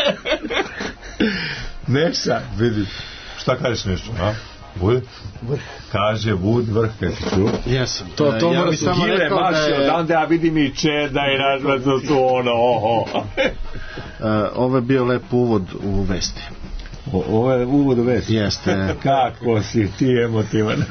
Neša, vidi. Šta kažeš nešto, a? Vud? Kaže Vud vrh, kada ti čuo? Jesam. To ja bi samo rekao da je... Odande, ja vidim i Čeda i razvazno su ono, oho. Ovo je bio lep uvod u vesti. Ovo je uvod u vesti? Jeste. Kako si ti emotivan.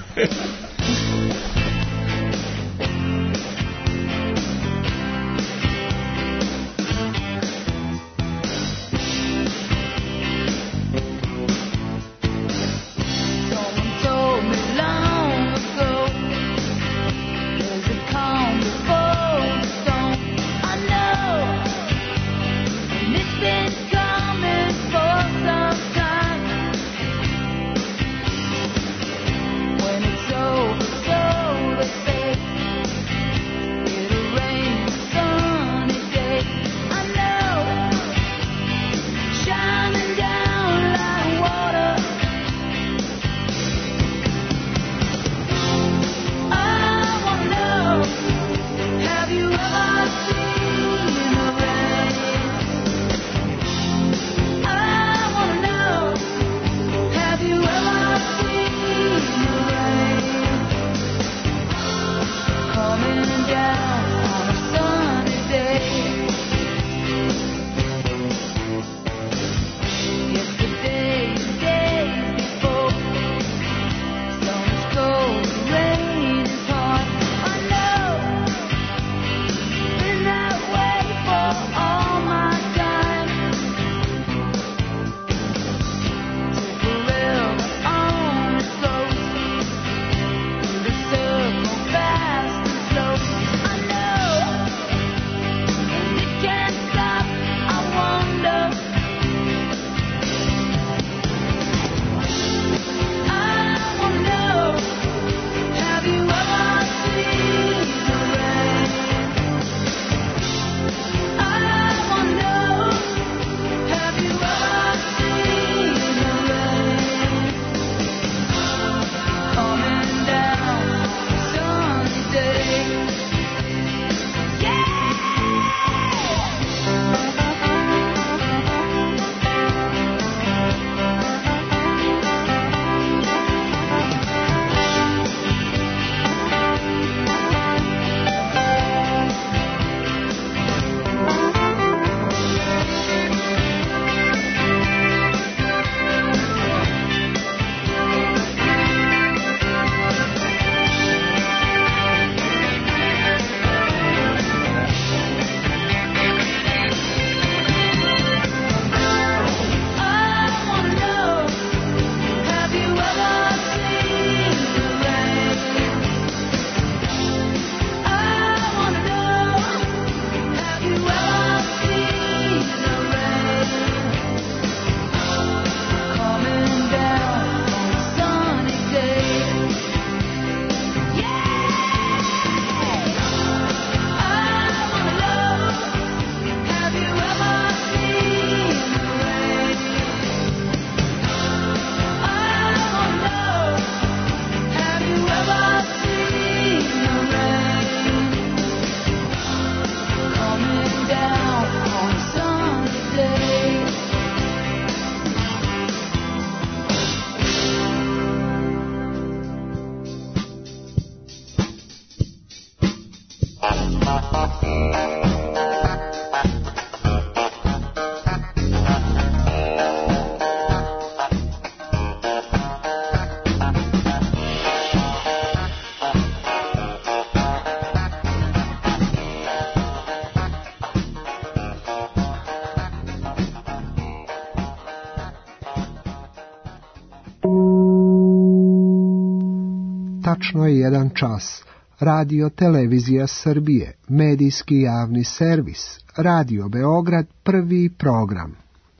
Tačno je 1 čas. Radio Televizija Srbije, medijski javni servis, Radio Beograd, prvi program.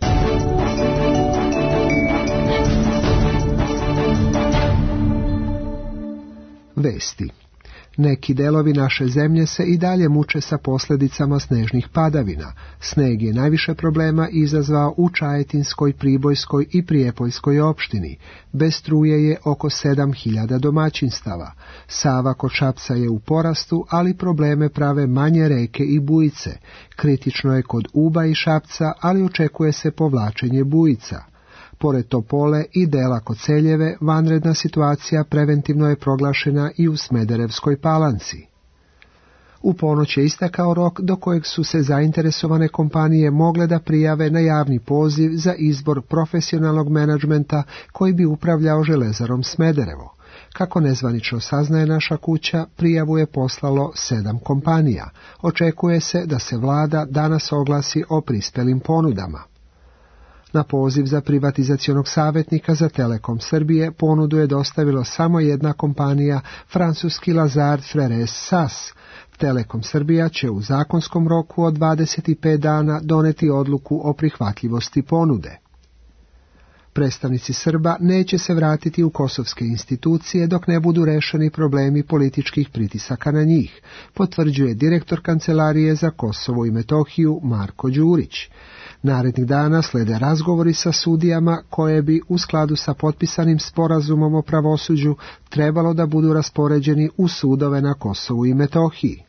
Vesti. Neki delovi naše zemlje se i dalje muče sa posljedicama snežnih padavina. Sneg je najviše problema izazvao u Čajetinskoj, Pribojskoj i Prijepoljskoj opštini. Bez struje je oko 7000 domaćinstava. Sava kod Šapca je u porastu, ali probleme prave manje reke i bujice. Kritično je kod Uba i Šapca, ali očekuje se povlačenje bujica. Pored Topole i dela Koceljeve, vanredna situacija preventivno je proglašena i u Smederevskoj Palanci. U ponoć je istekao rok do kojeg su se zainteresovane kompanije mogle da prijave na javni poziv za izbor profesionalnog menadžmenta koji bi upravljao Železarom Smederevo. Kako nezvanično saznaje naša kuća, prijavu je poslalo 7 kompanija. Očekuje se da se vlada danas oglasi o prispelim ponudama. Na poziv za privatizacionog savjetnika za Telekom Srbije ponudu je dostavilo samo jedna kompanija, francuski Lazard Frères SAS. Telekom Srbija će u zakonskom roku od 25 dana doneti odluku o prihvatljivosti ponude. Predstavnici Srba neće se vratiti u kosovske institucije dok ne budu rešeni problemi političkih pritisaka na njih, potvrđuje direktor Kancelarije za Kosovo i Metohiju Marko Đurić. Narednih dana slede razgovori sa sudijama koje bi u skladu sa potpisanim sporazumom o pravosuđu trebalo da budu raspoređeni u sudove na Kosovu i Metohiji.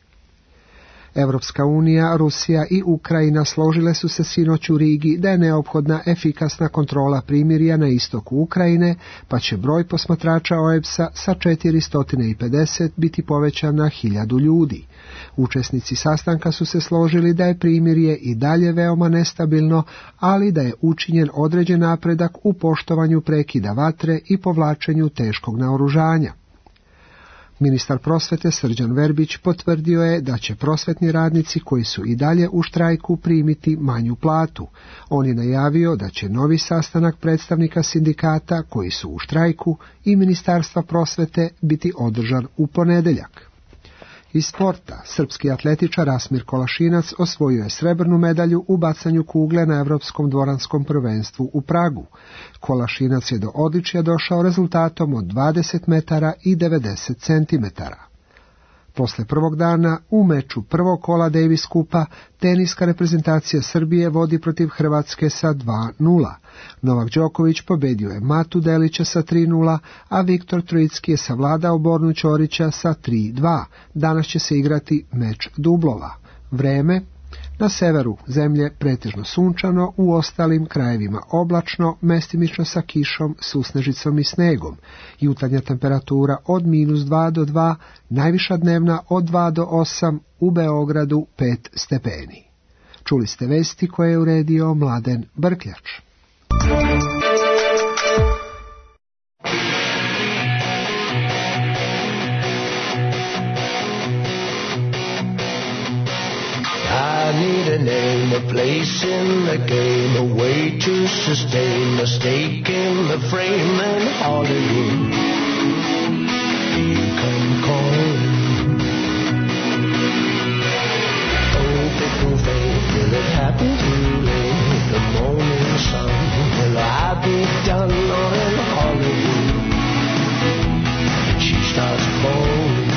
Evropska unija, Rusija i Ukrajina složile su se sinoć u Rigi da je neophodna efikasna kontrola primirja na istoku Ukrajine, pa će broj posmatrača OEBS-a sa 450 biti povećan na 1000 ljudi. Učesnici sastanka su se složili da je primirje i dalje veoma nestabilno, ali da je učinjen određen napredak u poštovanju prekida vatre i povlačenju teškog naoružanja. Ministar prosvete Srđan Verbić potvrdio je da će prosvetni radnici koji su i dalje u štrajku primiti manju platu. On je najavio da će novi sastanak predstavnika sindikata koji su u štrajku i Ministarstva prosvete biti održan u ponedeljak. Iz sporta, srpski atletičar Rasmir Kolašinac osvojio je srebrnu medalju u bacanju kugle na Evropskom dvoranskom prvenstvu u Pragu. Kolašinac je do odličja došao rezultatom od 20 metara i 90 centimetara. Posle prvog dana, u meču prvog kola Davis Kupa, teniska reprezentacija Srbije vodi protiv Hrvatske sa 2:0. Novak Đoković pobedio je Matu Delića sa 3:0, a Viktor Trojicki je savladao Bornu Ćorića sa 3:2. Danas će se igrati meč dublova. Vreme: na severu zemlje pretežno sunčano, u ostalim krajevima oblačno, mestimično sa kišom, susnežicom i snegom. Jutarnja temperatura od -2 do 2, najviša dnevna od 2 do 8, u Beogradu 5 stepeni. Čuli ste vesti koje je uredio Mladen Brkljač. I need a name, a place in the game, a way to sustain, a stake in the frame, and Hollywood, you can call it. Oh, people think, will it happen too late? The morning sun, will I be done or in Hollywood? And she starts calling.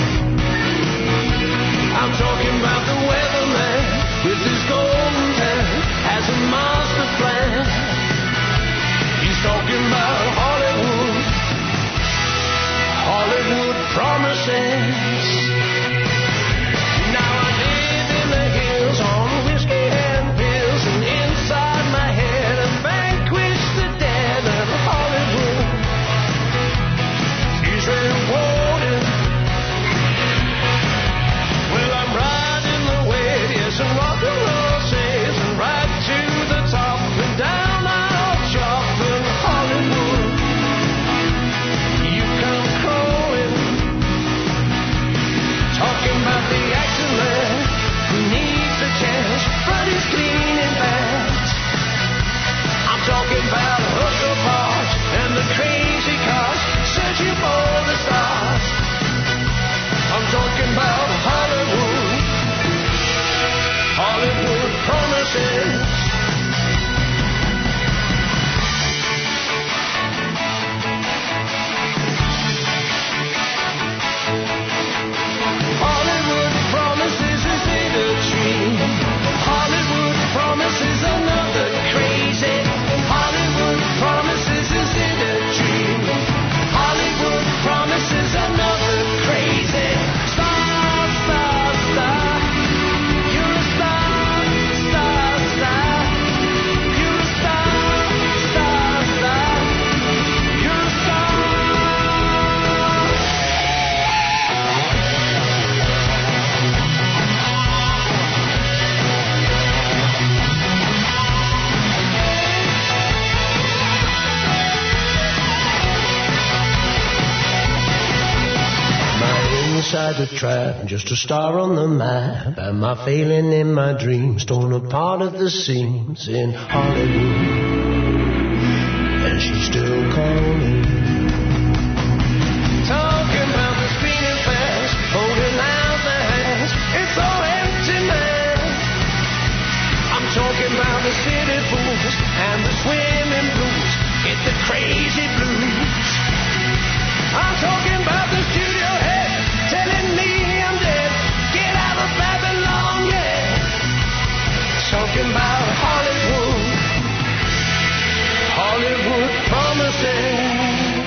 I'm talking about the weatherman with his golden hair, has a master plan. He's talking about Hollywood, Hollywood promises. Now I live in the hills on whiskey and pills, and inside my head I vanquish the dead, and Hollywood inside a trap, just a star on the map. Am I failing in my dreams, torn apart at the seams in Hollywood? And she's still calling. Talking about the speeding fast, holding out the hands. It's all empty, man. I'm talking about the city fools and the swimming pools. Get the crazy blues. I'm talking about the studio head telling me I'm dead. Get out of Babylon, yeah. Talking about Hollywood. Hollywood promising.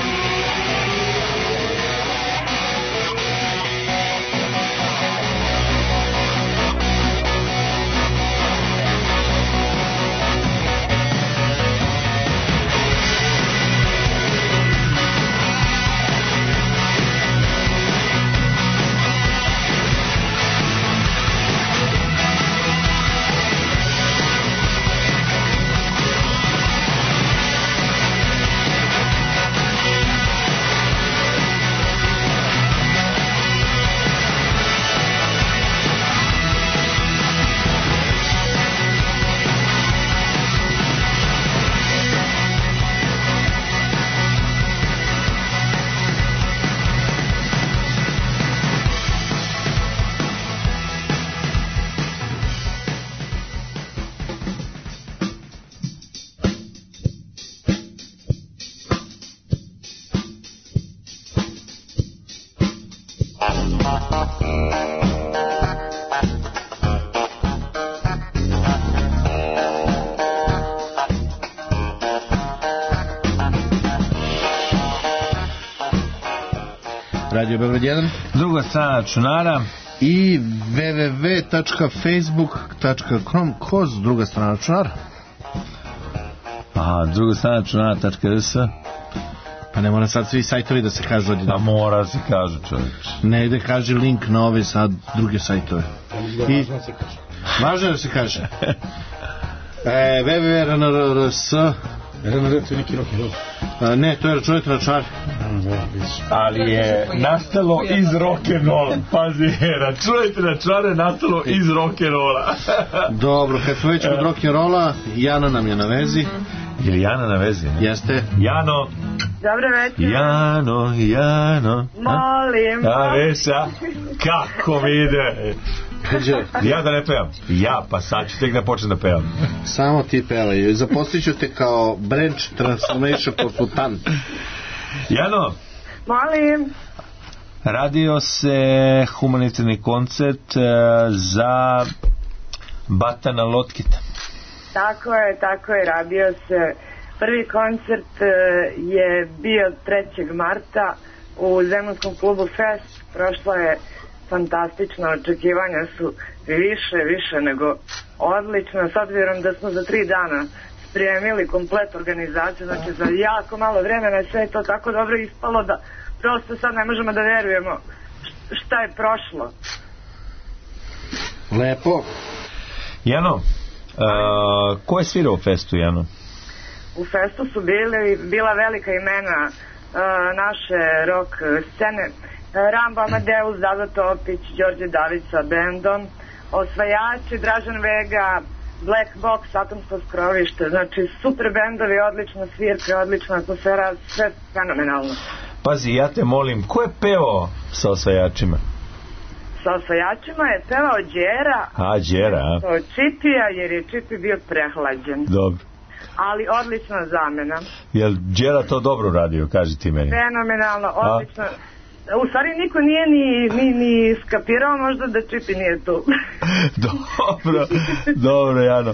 Radio Beograd 1, druga strana računara i www.facebook.com kroz druga strana računara. Aha, druga strana računara.rs. Pa ne mora sad svi sajtovi da se kažu odjedan. Da mora se kažu, čovječ. Ne ide, kaže link na ove sad druge sajtove. I važno da se kaže. www.rnrs. RNR, to je neki rock'n'roll. Ne, to je računajte računar. Ali je nastalo iz rock'n'rolla. Pazi, računajte računare nastalo iz rock'n'rolla. Dobro, kad smo već kod rock'n'rolla, Jana nam je na vezi. Je li Jana na vezi? Ne? Jeste. Jano. Dobre večer. Jano. Molim. Da, Veša, kako mi ide. Ja da ne pevam. Ja, pa sad ću tek da počnem da pevam. Samo ti pevaj. Zaposlit ću te kao branch transformation konsultant. Jano. Molim. Radio se humanitarni koncert za Batana Lotkita. Tako je, radio se. Prvi koncert je bio 3. marta u Zemunskom klubu Fest. Prošlo je fantastično, očekivanja su više nego odlično, s obzirom da smo za 3 dana spremili komplet organizaciju, znači za jako malo vremena sve je to tako dobro ispalo da prosto sad ne možemo da verujemo šta je prošlo. Lepo. Jano, ko je svirao u Festu, Jano? U Festu su bila velika imena naše rock scene, Rambo Amadeus, Dado Topić, Đorđe David sa bendom, Osvajači, Dražan Vega, Black Box, Atomsko skrovište, znači super bendovi, odlična svirka, odlična atmosfera, sve fenomenalno. Pazi, ja te molim, ko je pevao sa Osvajačima? Sa Osvajačima je pevao Đera. Đera, a? Od Čipija, jer je Čipi bio prehlađen. Dobro. Ali odlična zamena. Jel Đera to dobro radio, kaži ti meni? Fenomenalno, odlično. U stvari niko nije ni skapirao možda da Čipi nije tu. Dobro, Jano.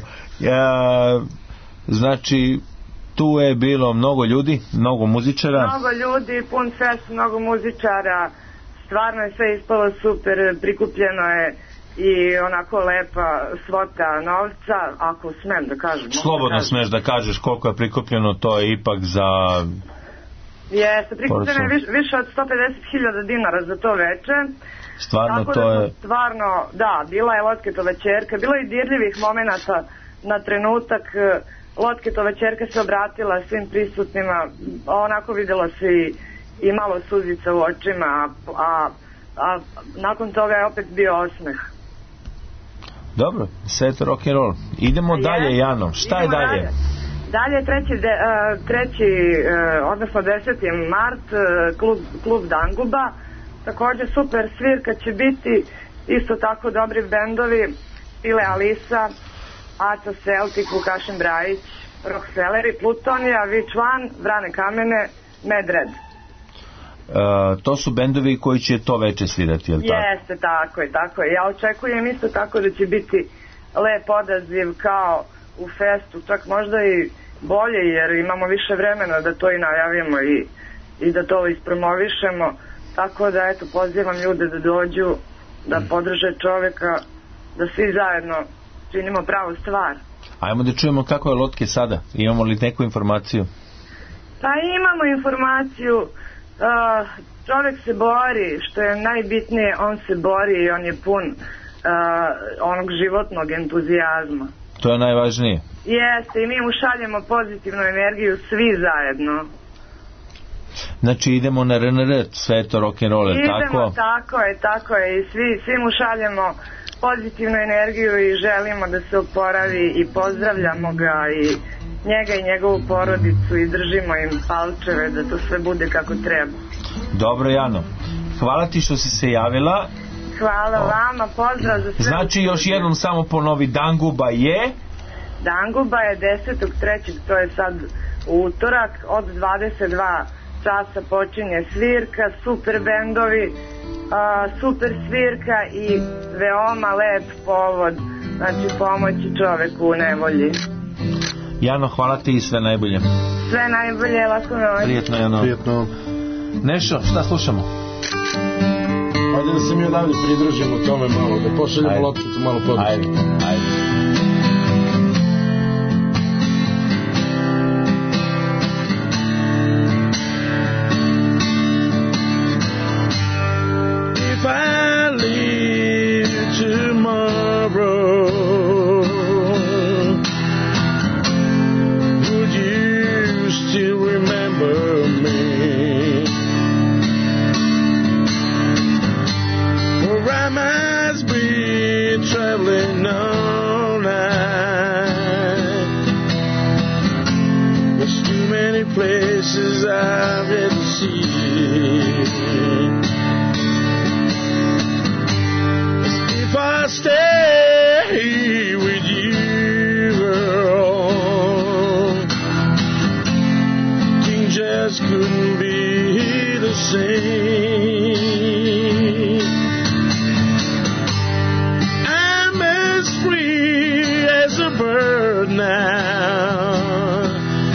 Znači, tu je bilo mnogo ljudi, mnogo muzičara. Mnogo ljudi, pun fest, mnogo muzičara. Stvarno je sve ispalo super, prikupljeno je i onako lepa svota novca, ako smem da kažem. Slobodno smeš da kažeš koliko je prikupljeno, to je ipak za... Jeste, prikupljeno je više od 150.000 dinara za to veče. Stvarno tako to je... Stvarno, da, bila je Lotketova ćerka, bilo je i dirljivih momenata na trenutak. Lotketova ćerka se obratila svim prisutnima, onako vidjela se i malo suzica u očima, a a nakon toga je opet bio osmeh. Dobro, sve je to rock'n'roll. Idemo dalje, Jano. Šta je dalje? Dalje je odnosno 10. mart, klub Danguba. Također super svirka će biti, isto tako dobri bendovi, Pile Alisa, Aca Celtic, Vukašin Brajić, Rockselleri, Plutonija, Witch One, Vrane Kamene, Medred. To su bendovi koji će to veče svirati, je li tako? Jeste, tako je. Ja očekujem isto tako da će biti lep odaziv kao u festu, čak možda i bolje, jer imamo više vremena da to i najavimo i da to ispromovišemo, tako da eto, pozivam ljude da dođu, da podrže čoveka, da svi zajedno činimo pravu stvar. Ajmo da čujemo kako je Lotke sada, imamo li neku informaciju? Pa imamo informaciju, čovek se bori, što je najbitnije, on se bori i on je pun onog životnog entuzijazma. To je najvažnije. Jeste, i mi mu šaljemo pozitivnu energiju svi zajedno. Znači idemo na RNR, sve je to rock'n'roll, je tako? Idemo, tako je, i svi mu šaljemo pozitivnu energiju i želimo da se oporavi i pozdravljamo ga i njega i njegovu porodicu i držimo im palčeve da to sve bude kako treba. Dobro, Jano, hvala ti što si se javila. Hvala vama, pozdrav za sve. Znači još jednom samo ponovi, Danguba je? Danguba je 10.3. to je sad utorak, od 22 časa počinje svirka, super bendovi, super svirka i veoma lep povod, znači pomoći čoveku u nevolji. Jano, hvala ti i sve najbolje. Sve najbolje, lako noć. Prijetno, Jano. Prijetno. Nešo, šta slušamo? Ajde da se mi odavde pridružimo tome malo, da pošaljemo lopticu malo područje. Ajde. If I leave tomorrow, would you still remember me? For I must be traveling all night. There's too many places I've yet to see. If I stay with you, girl, things just couldn't be the same. I'm as free as a bird now,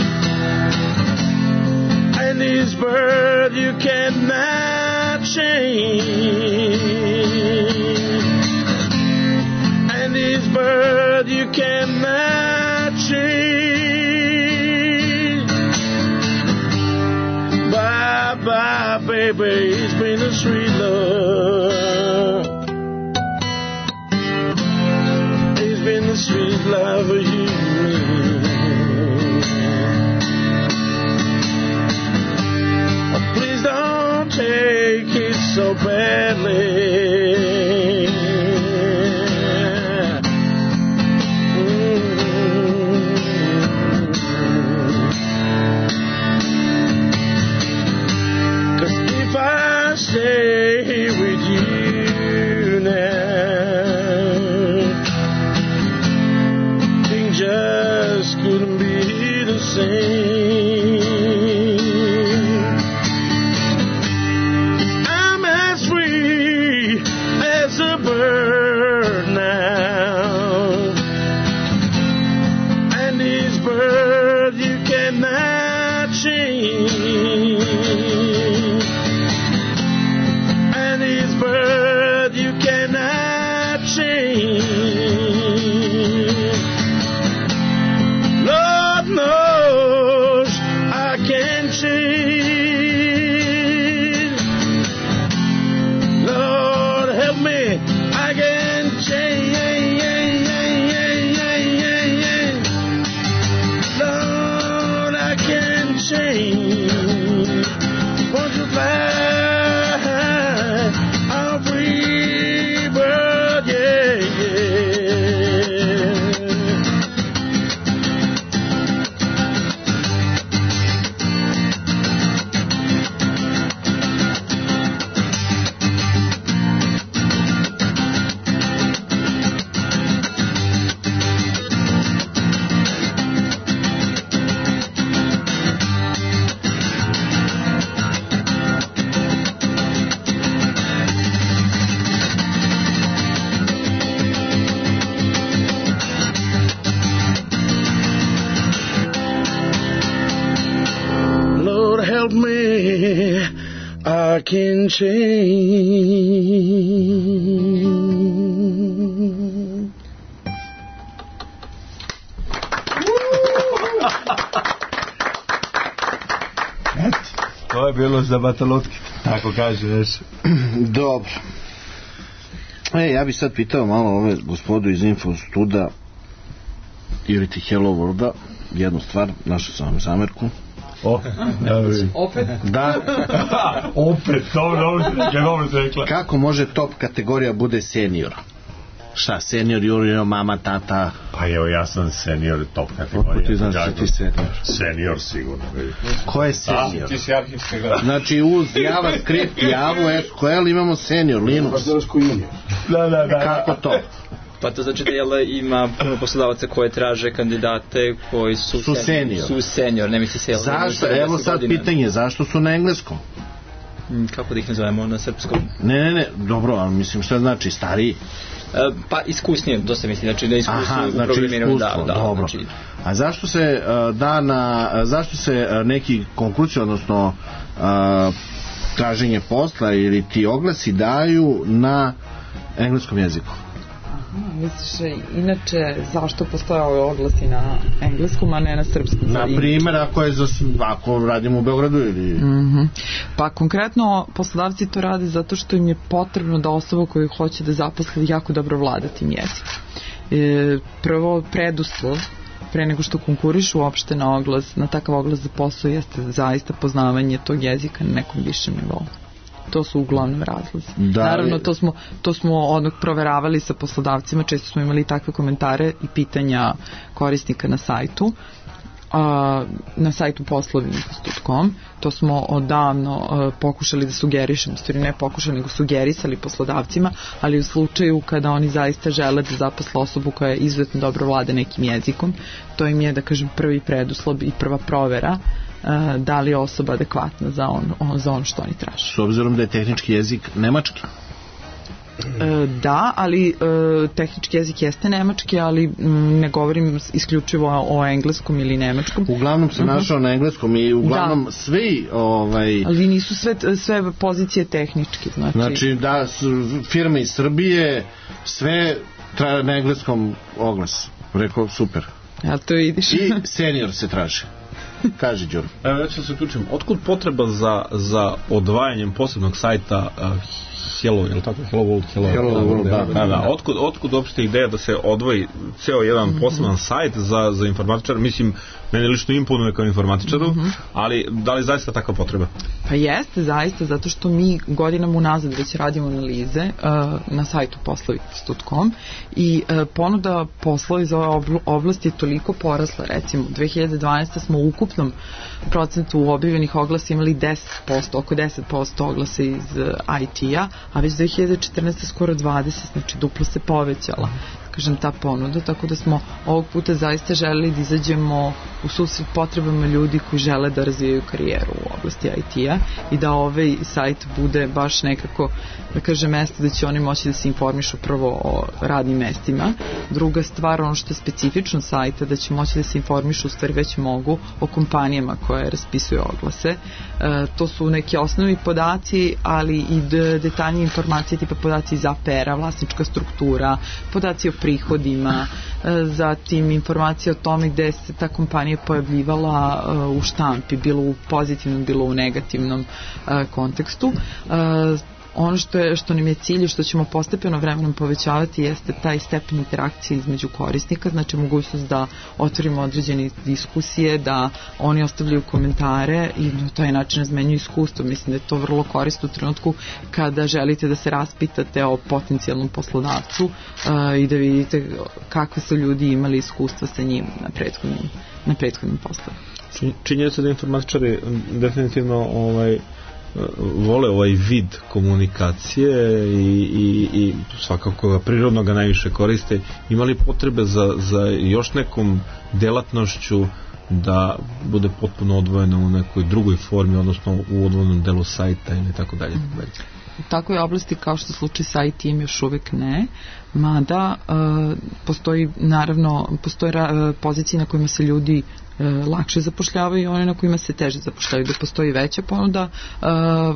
and this bird you cannot change. And this bird you cannot change. Bye bye, baby, it's been a sweet love. It's been a sweet love of you. Please don't take it so badly. Stay with you now. Things just couldn't be the same. I'm as free as a bird now, and this bird you cannot change. Bird you cannot change. Lord knows can change. To je bilo za batalotke, tako kažeš. Dobro. Ja bih sad pitao malo ove gospodu iz Infostuda ili ti Hello Worlda jednu stvar, našao sam vam zamerku. Opet? Da. Opet, dobro se rekla. Kako može top kategorija bude senior? Šta, senior, junior, mama, tata? Pa evo, ja sam senior top kategorija. Otko ti znaš da ti senior? Senior sigurno. Ko je senior? Ti si arhivski grad. Znači uz JavaScript, Javu, SQL imamo senior, Linux. Da. Kako to? Pa to znači da ima puno poslodavaca koje traže kandidate koji su senior. Su senior, ne misli se. Zašto? Evo sad pitanje, zašto su na engleskom? Kako da ih nazovemo na srpskom? Ne, dobro, ali mislim šta znači stariji? Pa iskusnije, dosta mislim, znači da je iskustvo u programiranju. Da, dobro. Znači... A zašto se zašto se neki konkursi, odnosno traženje posla ili ti oglasi daju na engleskom jeziku? Misliš, inače, zašto postoje ove oglasi na engleskom, a ne na srpskom? Na primjer, ako radimo u Beogradu ili... Pa konkretno, poslodavci to rade zato što im je potrebno da osoba koju hoće da zaposli jako dobro vlada tim jezikom. Prvo, preduslov pre nego što konkurišu uopšte na oglas, na takav oglas za posao, jeste zaista poznavanje tog jezika na nekom višem nivou. To su uglavnom razlozi. Naravno, to smo odmah proveravali sa poslodavcima, često smo imali takve komentare i pitanja korisnika na sajtu. Na sajtu poslovi.com. To smo odavno pokušali da sugerišemo, stvari ne pokušali, nego sugerisali poslodavcima, ali u slučaju kada oni zaista žele da zaposle osobu koja je izuzetno dobro vlada nekim jezikom, to im je, da kažem, prvi preduslov i prva provera da li je osoba adekvatna za ono što oni traže. S obzirom da je tehnički jezik nemački? Da, ali tehnički jezik jeste nemački, ali ne govorim isključivo o engleskom ili nemačkom. Uglavnom se našao na engleskom i uglavnom svi... Ali nisu sve pozicije tehnički. Znači da firme iz Srbije sve traje na engleskom oglas. Rekao, super. Ja to vidiš. I senior se traži. Kaži, Đuro. Evo, ja ću se uključim. Otkud potreba za odvajanjem posebnog sajta Hello, je li tako? Hello World, da. Otkud uopšte ideja da se odvoji ceo jedan poseban sajt za informatičar? Mislim, mene lično imponuje kao informatičaru, ali da li zaista takva potreba? Pa jeste, zaista, zato što mi godinama unazad već radimo analize na sajtu poslovi.com i ponuda posla iz ove oblasti je toliko porasla. Recimo, 2012. smo u ukupnom procentu objavljenih oglasa imali 10%, oko 10% oglasa iz IT-a, a već 2014. skoro 20%, znači duplo se povećala, kažem, ta ponuda, tako da smo ovog puta zaista želeli da izađemo u susret potrebama ljudi koji žele da razvijaju karijeru u oblasti IT-a i da ovaj sajt bude baš nekako, da kažem, mesto da će oni moći da se informišu prvo o radnim mestima. Druga stvar, ono što je specifično sajta, da će moći da se informišu, u stvari već mogu, o kompanijama koje raspisuju oglase. To su neki osnovni podaci, ali i detaljnije informacije, tipa podaci iz APR-a, vlasnička struktura, podaci o prihodima, zatim informacije o tome gde se ta kompanija pojavljivala u štampi, bilo u pozitivnom, bilo u negativnom kontekstu. Ono što nam je cilj i što ćemo postepeno vremenom povećavati jeste taj stepen interakcije između korisnika, znači mogućnost da otvorimo određene diskusije, da oni ostavljaju komentare i na taj način razmenjuju iskustvo. Mislim da je to vrlo korisno u trenutku kada želite da se raspitate o potencijalnom poslodavcu i da vidite kakve su ljudi imali iskustva sa njim na prethodnim poslovima. Činjenica da informatičari definitivno vole ovaj vid komunikacije i svakako ga prirodno ga najviše koriste. Imali potrebe za još nekom delatnošću da bude potpuno odvojeno u nekoj drugoj formi, odnosno u odvojenom delu sajta ili tako dalje. U takvoj oblasti kao što slučaj sa IT-im još uvek ne, mada postoje pozicije na kojima se ljudi lakše zapošljavaju i one na kojima se teže zapošljavaju, da postoji veća ponuda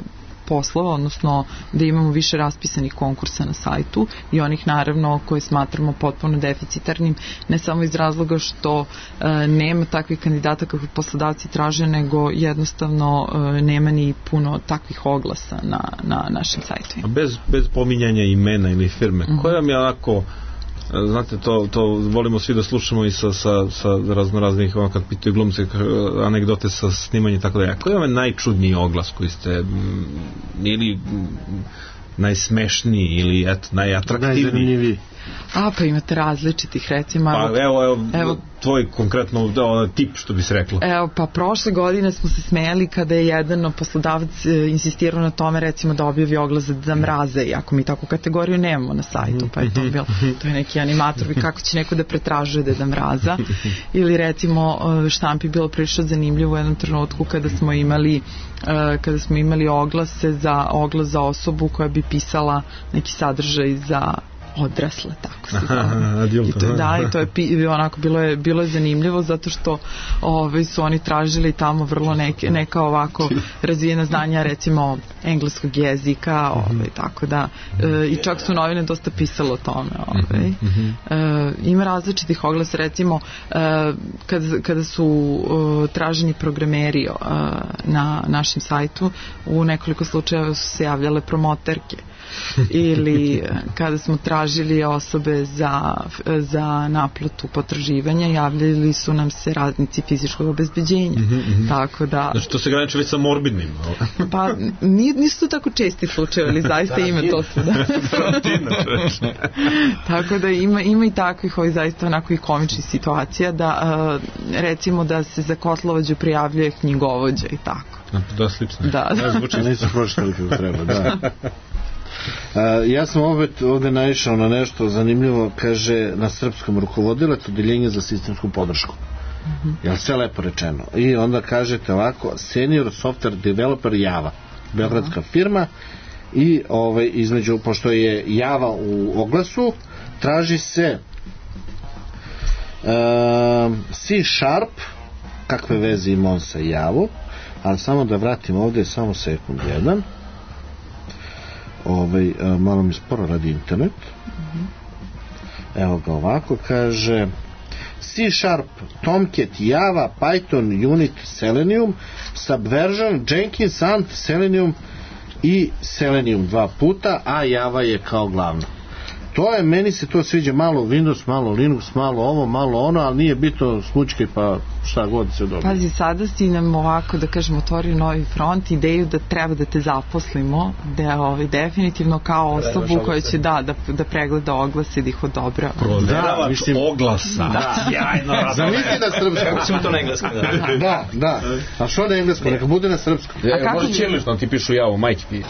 poslova, odnosno da imamo više raspisanih konkursa na sajtu i onih naravno koje smatramo potpuno deficitarnim, ne samo iz razloga što nema takvih kandidata kakvih poslodavci traže, nego jednostavno nema ni puno takvih oglasa na našim sajtovima. Bez pominjanja imena ili firme, koja vam je onako, znate, to volimo svi da slušamo i sa raznoraznih, kad pitaju glumce anegdote sa snimanja i tako da. Koji vam je najčudniji oglas koji ste ili najsmešniji ili najatraktivniji? Najzanimljiviji. Pa imate različitih, recimo. Evo tvoj konkretno tip, što bi se reklo. Pa prošle godine smo se smejali kada je jedan poslodavac insistirao na tome, recimo, da objavi oglas za mraze, iako mi takvu kategoriju nemamo na sajtu, pa je to bilo, to je neki animator, kako će neko da pretražuje Deda Mraza, ili recimo štampi bilo prilično zanimljivo u jednom trenutku kada smo imali oglas za osobu koja bi pisala neki sadržaj za odrasle, tako se zove. I to je onako bilo je zanimljivo zato što su oni tražili tamo vrlo neka ovako razvijena znanja, recimo engleskog jezika, tako da i čak su novine dosta pisalo o tome. Ima različitih oglasa, recimo kada su traženi programeri na našem sajtu, u nekoliko slučajeva su se javljale promoterke ili kada smo tražili osobe za naplatu potraživanja, javljali su nam se radnici fizičkog obezbeđenja. Tako da... Znači to se graniči već sa morbidnim. Pa nisu to tako česti slučajevi, ali zaista ima to svuda. Tako da ima i takvih zaista onako i komičnih situacija, da recimo da se za kotlovođu prijavljuje knjigovođa i tako. Da, slipsno. Da. Zvuči nisu pročitali kako treba, da. Ja sam ovde naišao na nešto zanimljivo, kaže na srpskom rukovodilac odeljenja za sistemsku podršku. Jel sve lepo rečeno? I onda kažete ovako, senior software developer Java, beogradska firma, i između, pošto je Java u oglasu, traži se C#, kakve veze ima on sa Javom, ali samo da vratim ovde, samo sekund jedan. Malo mi sporo radi internet. Evo ga ovako, kaže C#, Tomcat, Java, Python, Unit, Selenium, Subversion, Jenkins, Ant, Selenium i Selenium 2 puta, a Java je kao glavno. Meni se to sviđa, malo Windows, malo Linux, malo ovo, malo ono, ali nije bitno smučke pa šta god se dobije. Pazi, sada si nam ovako, da kažem, otvorio novi front, ideju da treba da te zaposlimo, da definitivno kao osobu koja će da pregleda oglase i da ih odobra. Provjeravač oglasa. Sjajno. Zamisli na srpskom. Kako ćemo to na engleskom? Da. A što na engleskom? Neka bude na srpskom. Može ćirilično, ti pišu Javu, majke ti.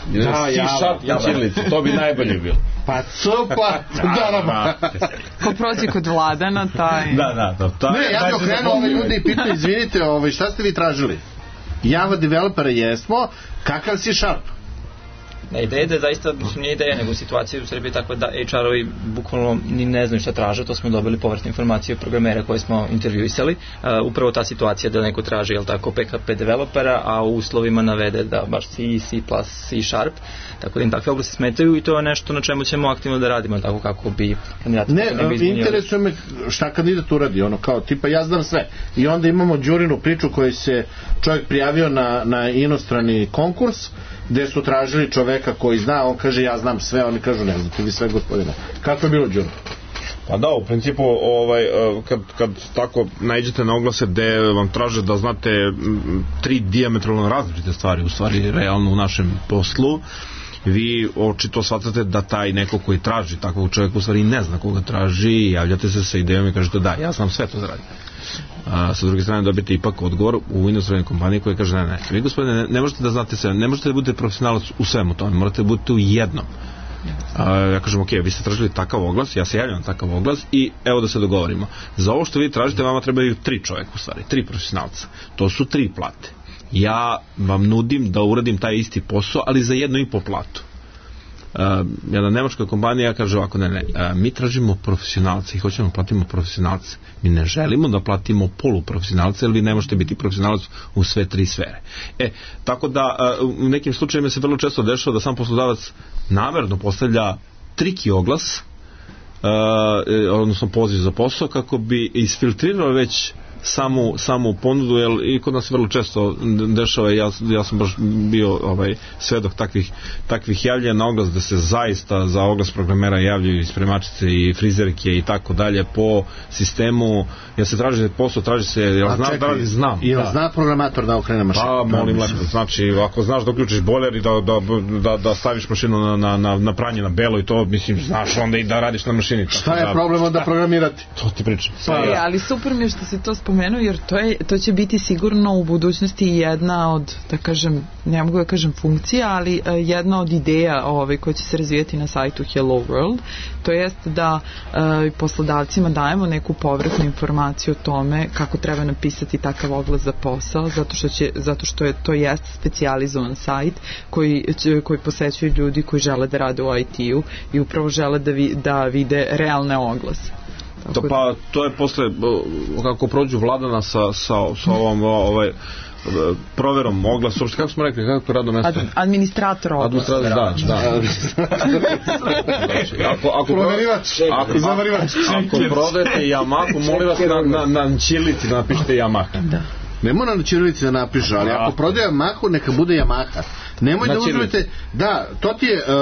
C# ćirilicu, to bi najbolje bilo. Pa cupa, da. Ko prođe kod Vladana, taj... Da. Ne, ja bih okrenuo ljudi i pitao, izvinite, šta ste vi tražili? Java developera jesmo, kakav si #? Ideja je da zaista nije ideja, nego situacija u Srbiji takva da HR-ovi bukvalno ni ne znaju šta traže. To smo dobili povratne informacije od programera koje smo intervjuisali. Upravo ta situacija da neko traži, PHP developera, a u uslovima navede da baš C++, C#, tako da im takve oglase smetaju i to je nešto na čemu ćemo aktivno da radimo, tako kako bi kandidati... Ne, interesuje me šta kandidat uradi, kao tipa ja znam sve. I onda imamo Đurinu priču koji se čovjek prijavio na inostrani konkurs, gde su tražili čoveka koji zna, on kaže ja znam sve, oni kažu ne znate vi sve, gospodine. Kako je bilo, Đuro? Pa da, u principu kad tako naiđete na oglase gde vam traže da znate 3 dijametralno različite stvari, u stvari realno u našem poslu, vi očito shvatate da taj neko koji traži takvog čovjeka u stvari ne zna koga traži i javljate se sa idejom i kažete da, ja znam sve to zaradim. Sa druge strane dobijete ipak odgovor u inostrane kompanije koje kaže ne, vi gospodine ne možete da znate sve, ne možete da budete profesionalac u svemu tome, morate da budete u jednom. Ja kažem ok, vi ste tražili takav oglas, ja se javljam na takav oglas i evo da se dogovorimo, za ovo što vi tražite vama trebaju 3 čovjeka u stvari, 3 profesionalca, to su 3 plate, ja vam nudim da uradim taj isti posao ali za 1,5 platu. jedna nemačka kompanija kaže ovako, ne, mi tražimo profesionalce i hoćemo da platimo profesionalce. Mi ne želimo da platimo poluprofesionalce, jer vi ne možete biti profesionalac u sve 3 sfere. Tako da u nekim slučajima se vrlo često dešava da sam poslodavac namerno postavlja triki oglas, odnosno poziv za posao, kako bi isfiltrirao već samu ponudu, jer i kod nas vrlo često dešava, ja sam baš bio svedok takvih javljanja na oglas, da se zaista za oglas programera javljaju i spremačice i frizerke i tako dalje po sistemu, ja se traži posao, traži se, ja znam da radi, znam. I zna programator da okrene mašinu? Pa, molim lepo, znači, ako znaš da uključiš bojler i da staviš mašinu na pranje na belo i to, mislim, znaš onda i da radiš na mašini. Šta je problem onda programirati? To ti pričam. Ali super mi je što si to spomenuo, jer to će biti sigurno u budućnosti jedna od, da kažem, ne mogu da kažem funkcija, ali jedna od ideja koja će se razvijeti na sajtu Hello World, to jest da poslodavcima dajemo neku povratnu informaciju o tome kako treba napisati takav oglas za posao, zato što je to jest specijalizovan sajt koji posećuju ljudi koji žele da rade u IT-u i upravo žele da vide realne oglase. Pa to je posle, kako prođu Vladana sa ovom proverom oglasa, uopšte kako smo rekli, kako je radno mesto? Administrator oglasa. Ako prodajete Yamahu, molim vas na ćirilici da napišete Yamaha. Ne mora na ćirilici da napiše, ali ako prodaje Yamahu, neka bude Yamaha. Nemoj da uzmete, da, to ti je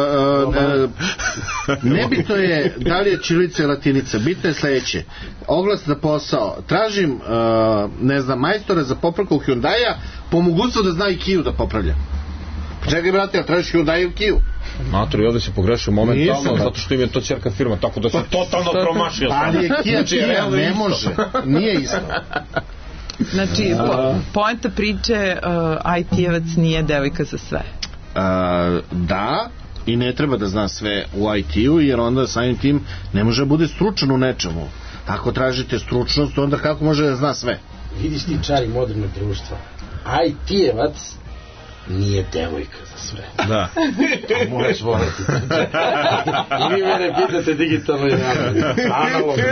nebitno je da li je ćirilica i latinica, bitno je sledeće, oglas za posao, tražim ne znam, majstora za popravku Hyundai-a, po mogućstvu da zna i Kia da popravlja. Čekaj brate, ali tražiš Hyundai i Kia? Matori, ovdje se pogrešio momentalno, zato što im je to ćerka firma, tako da se totalno promašio. Ali je Kia, ne može, nije isto. Znači, poenta priče, IT-evac nije devojka za sve. Da, i ne treba da zna sve u IT-u, jer onda samim tim ne može da bude stručan u nečemu. Ako tražite stručnost, onda kako može da zna sve? Vidiš ti čari modernog društva. IT-evac nije devojka za sve. Da. To moraš voliti. I vi mene pitate digitalno i analogno.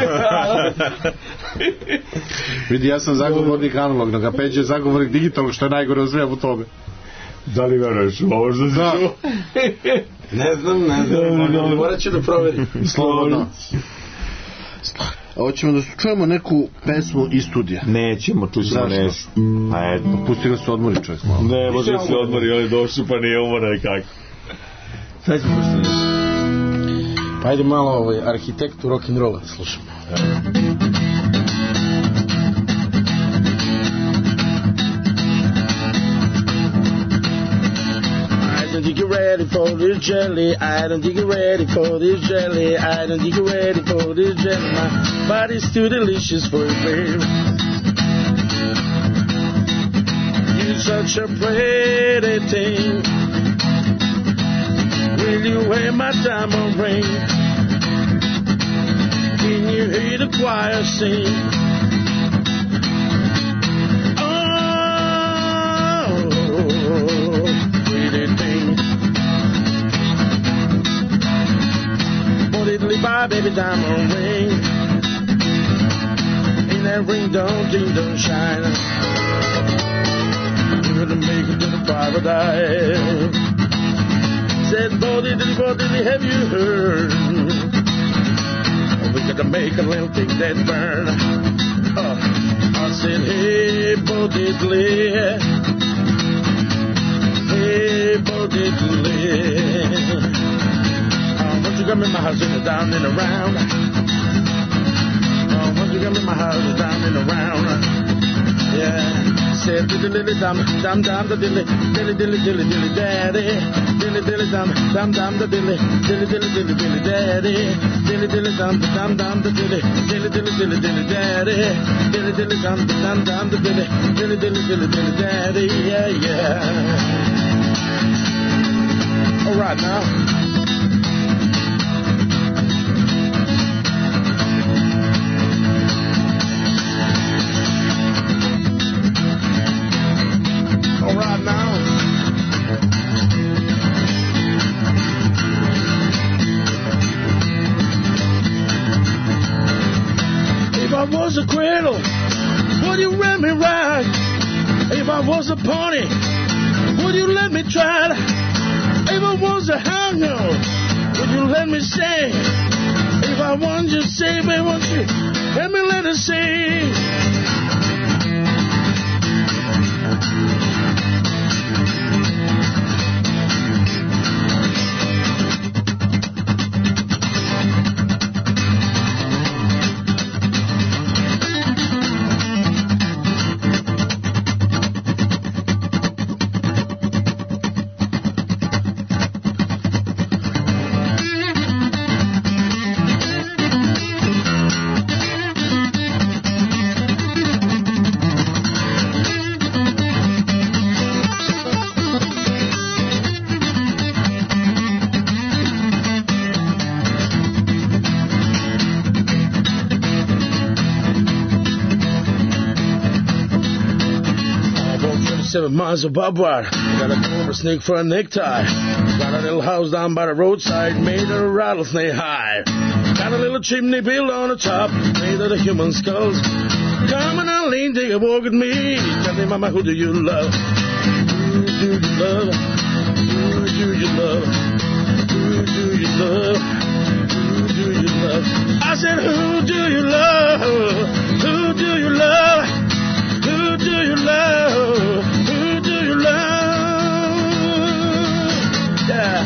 Vidi, ja sam zagovornik analognog, a Peđa je zagovornik digitalnog, što je najgore od svega u tome. Da li veruješ ovo što si čuo? Ne znam, morat ću da proverim. Slobodno. Hoćemo da čujemo neku pesmu iz studija. Nećemo, čućemo nešto. Pusti ga se odmori čovjek malo. Ne, može se odmori, oni došli pa nije umora nekako. Sad ćemo pušti nešto. Pa ajde malo arhitektu rock'n'rolla da slušamo. I don't think you're ready for this jelly. I don't think you're ready for this jelly. I don't think you're ready for this jelly. My body's too delicious for you, babe. You're such a pretty thing. Will you wear my diamond ring? Can you hear the choir sing? Bye, baby, diamond ring. In that ring, don't shine. You're gonna make it to the paradise. Said, body, have you heard? We gotta make a little thing that burn. I said, hey, body, hey, body, you got me in my house and down and around. Once you got me in my house down and around. Yeah. Said dilly dum dum dum da dilly dilly dilly dilly dilly daddy. Dilly dilly dum dum dum da dilly dilly dilly dilly dilly daddy. Dilly dilly dum dum dum da dilly dilly dilly dilly dilly daddy. Dilly dilly dum dum dum da dilly dilly dilly dilly dilly daddy. Yeah, yeah. All right now. I was a cradle, would you let me ride? If I was a pony, would you let me try? If I was a hound dog, would you let me sing? If I wanted you to say, baby, won't you let me let her sing? Miles of barbed wire, got a cobra snake for a necktie. Got a little house down by the roadside, made of a rattlesnake hide. Got a little chimney built on the top, made of the human skulls. Come on, Eileen, take a walk with me. Tell me, mama, who do you love? Who do you love? Who do you love? Who do you love? Who do you love? I said, who do you love? Who do you love? Who do you love? Yeah.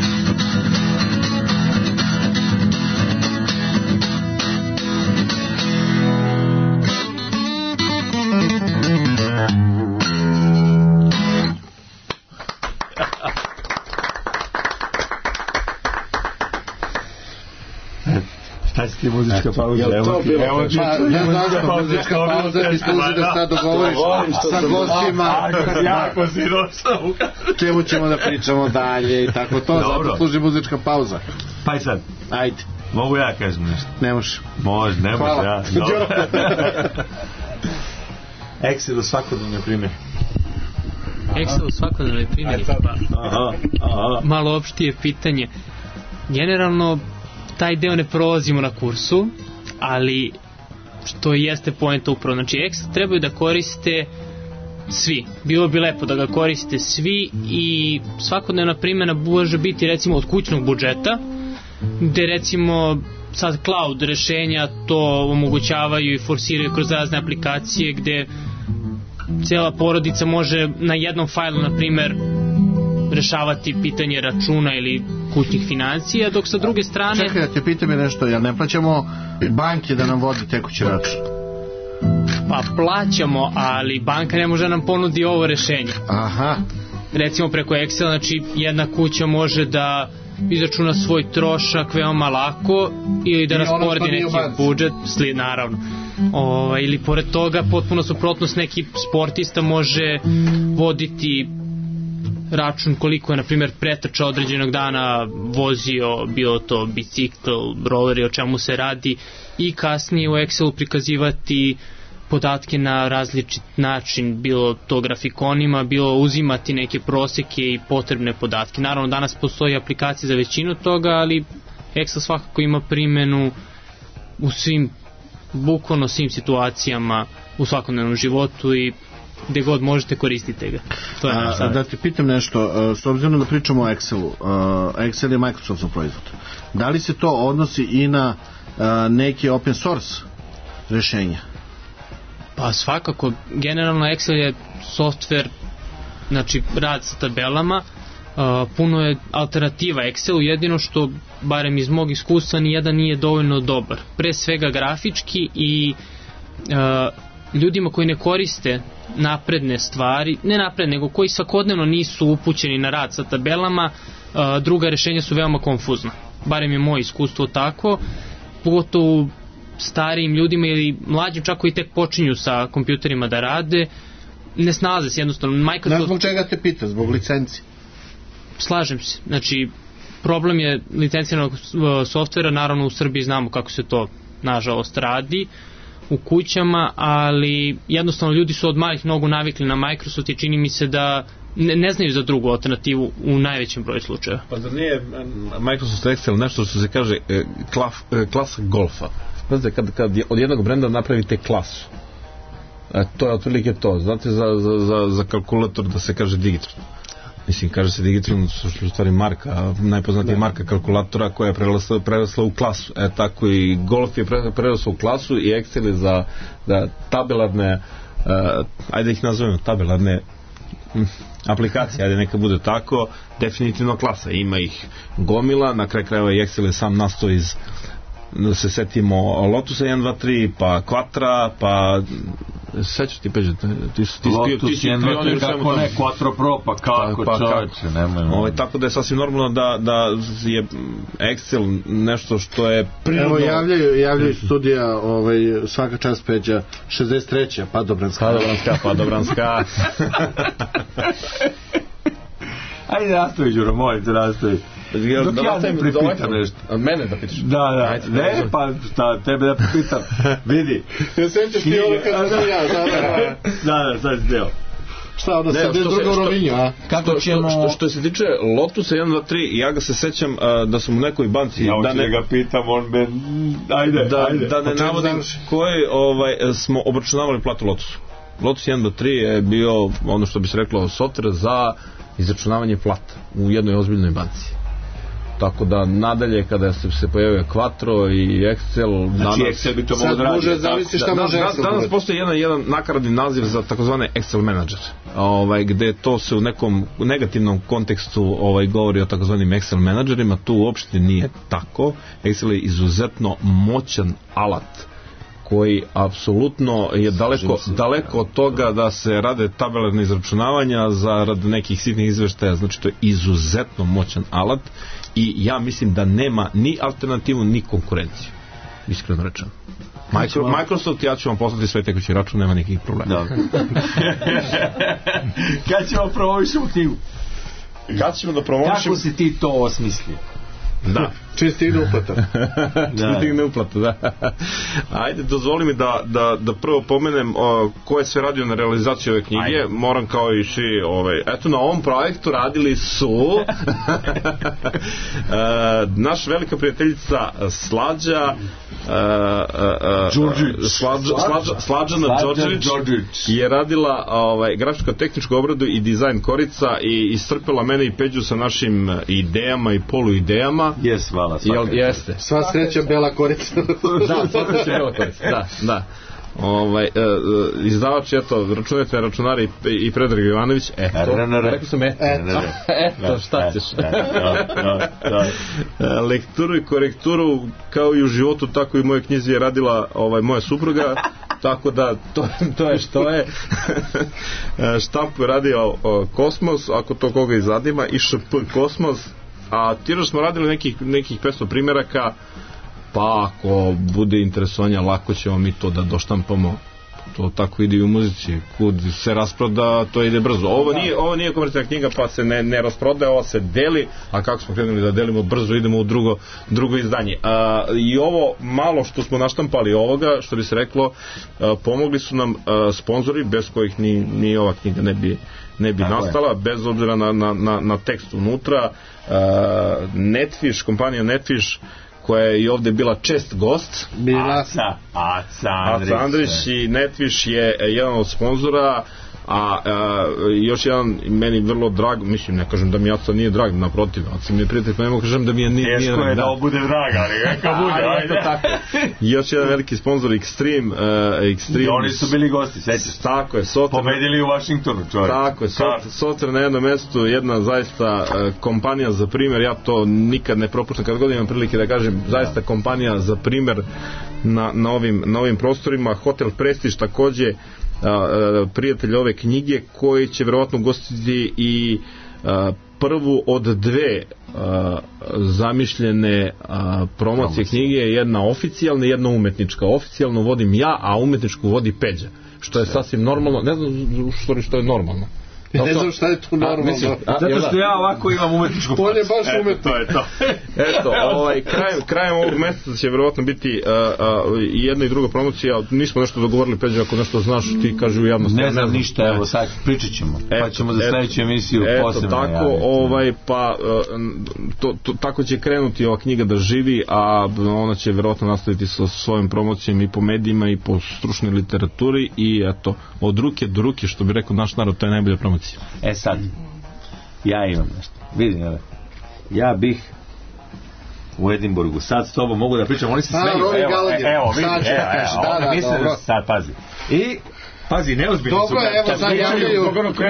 Šta si ti muzička pauza? Evo ti muzička pauza, ti služi da sad dogovoriš sa gostima. Jako si došao. Čemu ćemo da pričamo dalje i tako to, zato služi muzička pauza. Pa i sad. Ajde. Mogu ja kažem nešto? Ne može. Može, ne može ja. Excel u svakodnevnoj primjeri. Excel u svakodnevnoj primjeri? Malo opštije pitanje. Generalno, taj deo ne prolazimo na kursu, ali što jeste poenta upravo. Znači, Excel trebaju da koriste svi. Bilo bi lepo da ga koriste svi i svakodnevna primjena može biti recimo od kućnog budžeta, gde recimo sad cloud rešenja to omogućavaju i forsiraju kroz razne aplikacije gde cijela porodica može na jednom fajlu, na primjer, rešavati pitanje računa ili kućnih financija, dok sa druge strane... Čekaj, ja te pitam je nešto, jel ne plaćamo banke da nam vode tekući račun? Pa plaćamo, ali banka ne može nam ponudi ovo rešenje. Aha. Recimo preko Excela, znači jedna kuća može da izračuna svoj trošak veoma lako ili da rasporedi neki budžet, naravno. Ili pored toga, potpuno suprotnost, neki sportista može voditi račun koliko je, na primjer, pretrčao određenog dana, vozio, bilo to bicikl, roller i o čemu se radi, i kasnije u Excelu prikazivati podatke na različit način, bilo to grafikonima, bilo uzimati neke proseke i potrebne podatke. Naravno, danas postoji aplikacija za većinu toga, ali Excel svakako ima primjenu u svim, bukvalno svim situacijama u svakodnevnom životu i gde god možete koristite ga. To je naš savjet. Da ti pitam nešto, s obzirom da pričamo o Excelu, Excel je Microsoftov proizvod. Da li se to odnosi i na neke open source rešenja? Pa svakako, generalno Excel je softver, znači rad sa tabelama, puno je alternativa Excelu, jedino što, barem iz mog iskustva, nijedan nije dovoljno dobar. Pre svega grafički i ljudima koji ne koriste napredne stvari, ne napredne, nego koji svakodnevno nisu upućeni na rad sa tabelama, druga rešenja su veoma konfuzna. Barem je moje iskustvo tako, pogotovo starijim ljudima ili mlađim, čak koji tek počinju sa kompjuterima da rade, ne snalaze se jednostavno. Microsoft... Ne, zbog čega te pita? Zbog licenci? Slažem se. Znači, problem je licenciranog softvera, naravno u Srbiji znamo kako se to nažalost radi u kućama, ali jednostavno ljudi su od malih nogu navikli na Microsoft i čini mi se da ne znaju za drugu alternativu u najvećem broju slučajeva. Pa zar nije Microsoft Excel nešto što se kaže klasa golfa? Znate, kad od jednog brenda napravite klasu, to je otprilike to. Znate, za kalkulator da se kaže digitalno. Mislim, kaže se digitalno, što je u stvari marka, najpoznatija marka kalkulatora koja je prerasla u klasu. Tako i Golf je prerasla u klasu i Excel je za tabelarne, ajde ih nazovemo tabelarne aplikacije, ajde neka bude tako, definitivno klasa. Ima ih gomila, na kraju krajeva i Excel je sam nastao iz, da se setimo Lotusa 1, 2, 3, pa Quatra, pa sećaš ti Peđa, ti si Lotus 1, 2, 3, kako ne, Quattro Pro, pa kako čovječe, nemojmo. Tako da je sasvim normalno da je Excel nešto što je prirodno. Evo javljaju studija, svaka čast Peđa, 63. Padobranska. Ajde, nastavi, Đuro, molim te, nastavi. Dok ja ne pripitam nešto. Mene da pitaš? Da. Ne, pa šta, tebe da pripitam. Vidi. Ne sećaš ti ovo kada sam ja, Da, sad si deo. Šta, onda se drugo u Rovinju, a? Kako ćemo... Što se tiče Lotusa 1, 2, 3, ja ga se sećam da sam u nekoj banci... Ja hoću da ga pitam, on me... Ajde. Da ne navodim koji smo obračunavali platu Lotusu. Lotus 1, 2, 3 je bio, ono što bi se reklo, software za izračunavanje plata u jednoj ozbiljnoj banci. Tako da nadalje kada se pojavio Quattro i Excel, znači Excel bi to mogao da radi. Danas postoji jedan nakaradni naziv za takozvane Excel menadžer, gde to se u nekom negativnom kontekstu govori o takozvanim Excel menadžerima. Tu uopšte nije tako. Excel je izuzetno moćan alat koji apsolutno je daleko od toga da se rade tabelarne izračunavanja zarad nekih sitnih izveštaja. Znači to je izuzetno moćan alat i ja mislim da nema ni alternativu ni konkurenciju, iskreno rečeno. Microsoft, ja ću vam poslati sve tekući račun, nema nekih problema. Kad ćemo promovišemo knjigu? Kad ćemo da promovišemo? Kako si ti to osmislio? Da. Čisti igne uplata. Da. Ajde, dozvoli mi da prvo pomenem ko je sve radio na realizaciji ove knjige. Ajde. Moram kao i eto, na ovom projektu radili su naša velika prijateljica Slađa Slađana Đorđević je radila grafičko-tehničku obradu i dizajn Korica i iscrpela mene i Peđu sa našim idejama i poluidejama. Hvala, jeste. Sva sreća Bela Korica. Da, sva sreća Bela Korica. Da. Izdavač, eto, računajte računari i Predrag Jovanović. Rekao sam eto, šta ćeš? Lekturu i korekturu kao i u životu, tako i u mojoj knjizi je radila moja supruga, tako da to je što je. Štampu je radio Kosmos, ako to koga izadima, i ŠP Kosmos. A tiraž smo radili nekih 500 primjeraka, pa ako bude interesovanja, lako ćemo mi to da doštampamo. To tako ide i u muzici, kud se rasproda, to ide brzo. Ovo nije komercijalna knjiga, pa se ne rasprodaje, ovo se deli, a kako smo krenuli da delimo brzo, idemo u drugo izdanje. I ovo malo što smo naštampali ovoga, što bi se reklo, pomogli su nam sponzori, bez kojih ni ova knjiga ne bi nastala, bez obzira na tekst unutra. Netfish, kompanija Netfish, koja je i ovde bila čest gost, Aca Andrić, i Netfish je jedan od sponzora, a još jedan meni vrlo drag, mislim, ne kažem da mi Aca nije drag, naprotiv, Aca mi je prijatelj, pa ne mogu kažem da mi je nije drag. Teško je da ovo bude drag, ali neka bude, ajde. Još jedan veliki sponzor, Extreme. I oni su bili gosti, sećaš? Tako je, pobedili u Washingtonu, čovjek. Tako je, software na jednom mestu, jedna zaista kompanija za primer, ja to nikad ne propuštam, kad god imam prilike da kažem, zaista kompanija za primer na ovim prostorima. Hotel Prestige takođe, prijatelj ove knjige, koji će verovatno gostiti i prvu od dve zamišljene promocije knjige, jedna oficijalna i jedna umetnička. Oficijalno vodim ja, a umetničku vodi Peđa, što je sasvim normalno. Ne znam što je normalno. Ne znam šta je tu normalno. Zato što ja ovako imam umetničku On je baš umetnik. To je to. Eto, krajem ovog meseca će verovatno biti i jedna i druga promocija. Nismo nešto dogovorili, Peđa, ako nešto znaš, ti kaže u javnosti. Ne znam ništa, evo sad pričat ćemo. Pa ćemo za sledeću emisiju posebno tako, pa tako će krenuti ova knjiga da živi, a ona će verovatno nastaviti sa svojim promocijom i po medijima i po stručnoj literaturi i eto, od ruke do ruke, što bi rekao naš narod, to je najbolja promocija. Sad, ja imam nešto. Vidim, ja bih u Edinburgu, sad s tobom mogu da pričam, oni se smeju, evo, sad pazi. I pazi, neozbiljni su. Dobro, evo, sad javljaju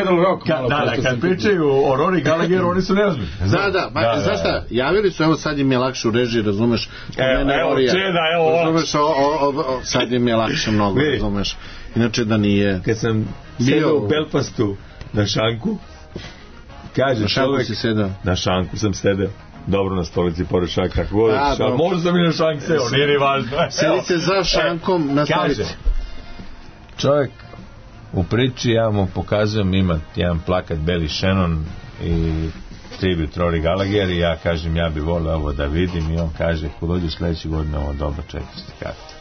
kad pričaju o Rory Gallagheru, oni su neozbiljni. Znaš šta, javili su, evo sad im je lakše u režiji, razumeš? Evo, Čeda, evo. Razumeš, sad im je lakše mnogo, razumeš? Inače da nije... Kad sam sedao u Belfastu na šanku, kaže čovjek... Na šanku sam sedao. Dobro na stolici pored šanka, kako god. Možda sam i na šank seo, nije ni važno. Sedite za šankom na stolici. Čovjek u priči, ja mu pokazujem, ima jedan plakat Belly Shannon i tribut Rory Gallagher i ja kažem, ja bi volio ovo da vidim i on kaže, ako dođu sledeće godine ovo dobro 400 karta.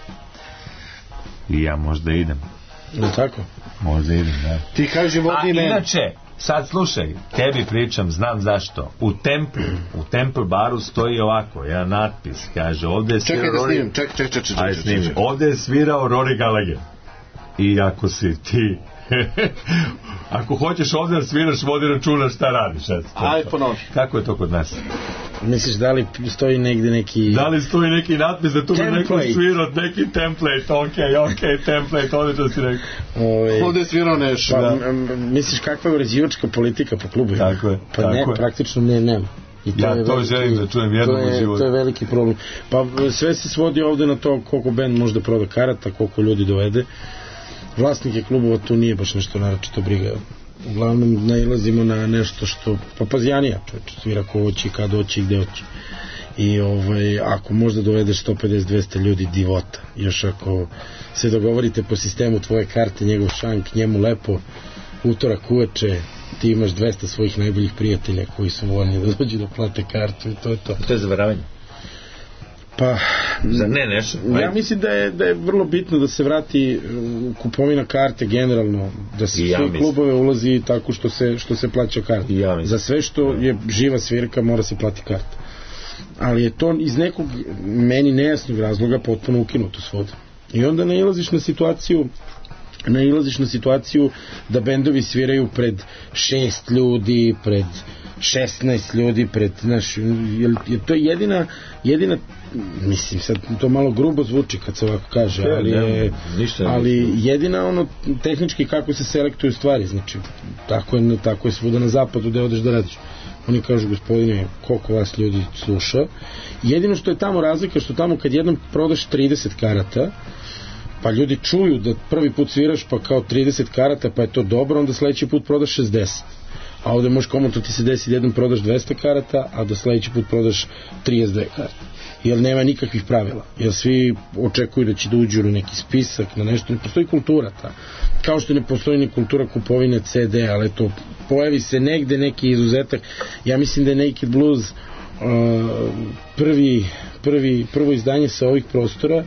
I ja možda idem. Tako? Možda idem, da. Ti kaže vodi ne. Inače, sad slušaj, tebi pričam, znam zašto. U Temple baru stoji ovako, jedan natpis, kaže, ovde je svirao Rory... Čekaj. Ovde je svirao Rory Gallagher. I ako si ti ako hoćeš ovdje da sviraš, vodi računa šta radiš. Ajde ponovi. Kako je to kod nas? Misliš da li stoji negde neki... Da li stoji neki natpis da tu bi neko svirao neki template, ok, template, ovdje to si rekao. Ovdje je svirao nešto. Misliš kakva je uređivačka politika po klubu? Tako je. Pa ne, praktično nema. Ja to želim da čujem jednom u životu. To je veliki problem. Pa sve se svodi ovde na to koliko band može da proda karata, koliko ljudi dovede. Vlasnike klubova tu nije baš nešto naročito briga. Uglavnom nailazimo na nešto što papazijanija, svira ko hoće, kad hoće i gde hoće. I ako možda dovedeš 150-200 ljudi, divota. Još ako se dogovorite po sistemu tvoje karte, njegov šank, njemu lepo, utorak uveče, ti imaš 200 svojih najboljih prijatelja koji su voljni da dođu da plate kartu i to je to. To je zavaravanje. Pa, za nešto. Ja mislim da je vrlo bitno da se vrati kupovina karte generalno, da se sve klubove ulazi tako što se plaća karta. Za sve što je živa svirka mora se plati karta. Ali je to iz nekog meni nejasnog razloga potpuno ukinuto svuda. I onda nailaziš na situaciju da bendovi sviraju pred 6 ljudi, pred 16 ljudi, pred, znaš, je to jedina, mislim, sad to malo grubo zvuči kad se ovako kaže, ali jedina tehnički kako se selektuju stvari, znači, tako je svuda na zapadu gde odeš da radiš. Oni kažu, gospodine, koliko vas ljudi sluša. Jedino što je tamo razlika, što tamo kad jednom prodaš 30 karata, pa ljudi čuju da prvi put sviraš pa kao 30 karata pa je to dobro, onda sledeći put prodaš 60. A ovde možeš komotno ti se desi da jednom prodaš 200 karata, a da sledeći put prodaš 32 karata. Jer nema nikakvih pravila. Jer svi očekuju da će da uđu na neki spisak, na nešto. Ne postoji kultura ta. Kao što ne postoji ni kultura kupovine CD, ali to pojavi se negde neki izuzetak. Ja mislim da je Naked Blues prvo izdanje sa ovih prostora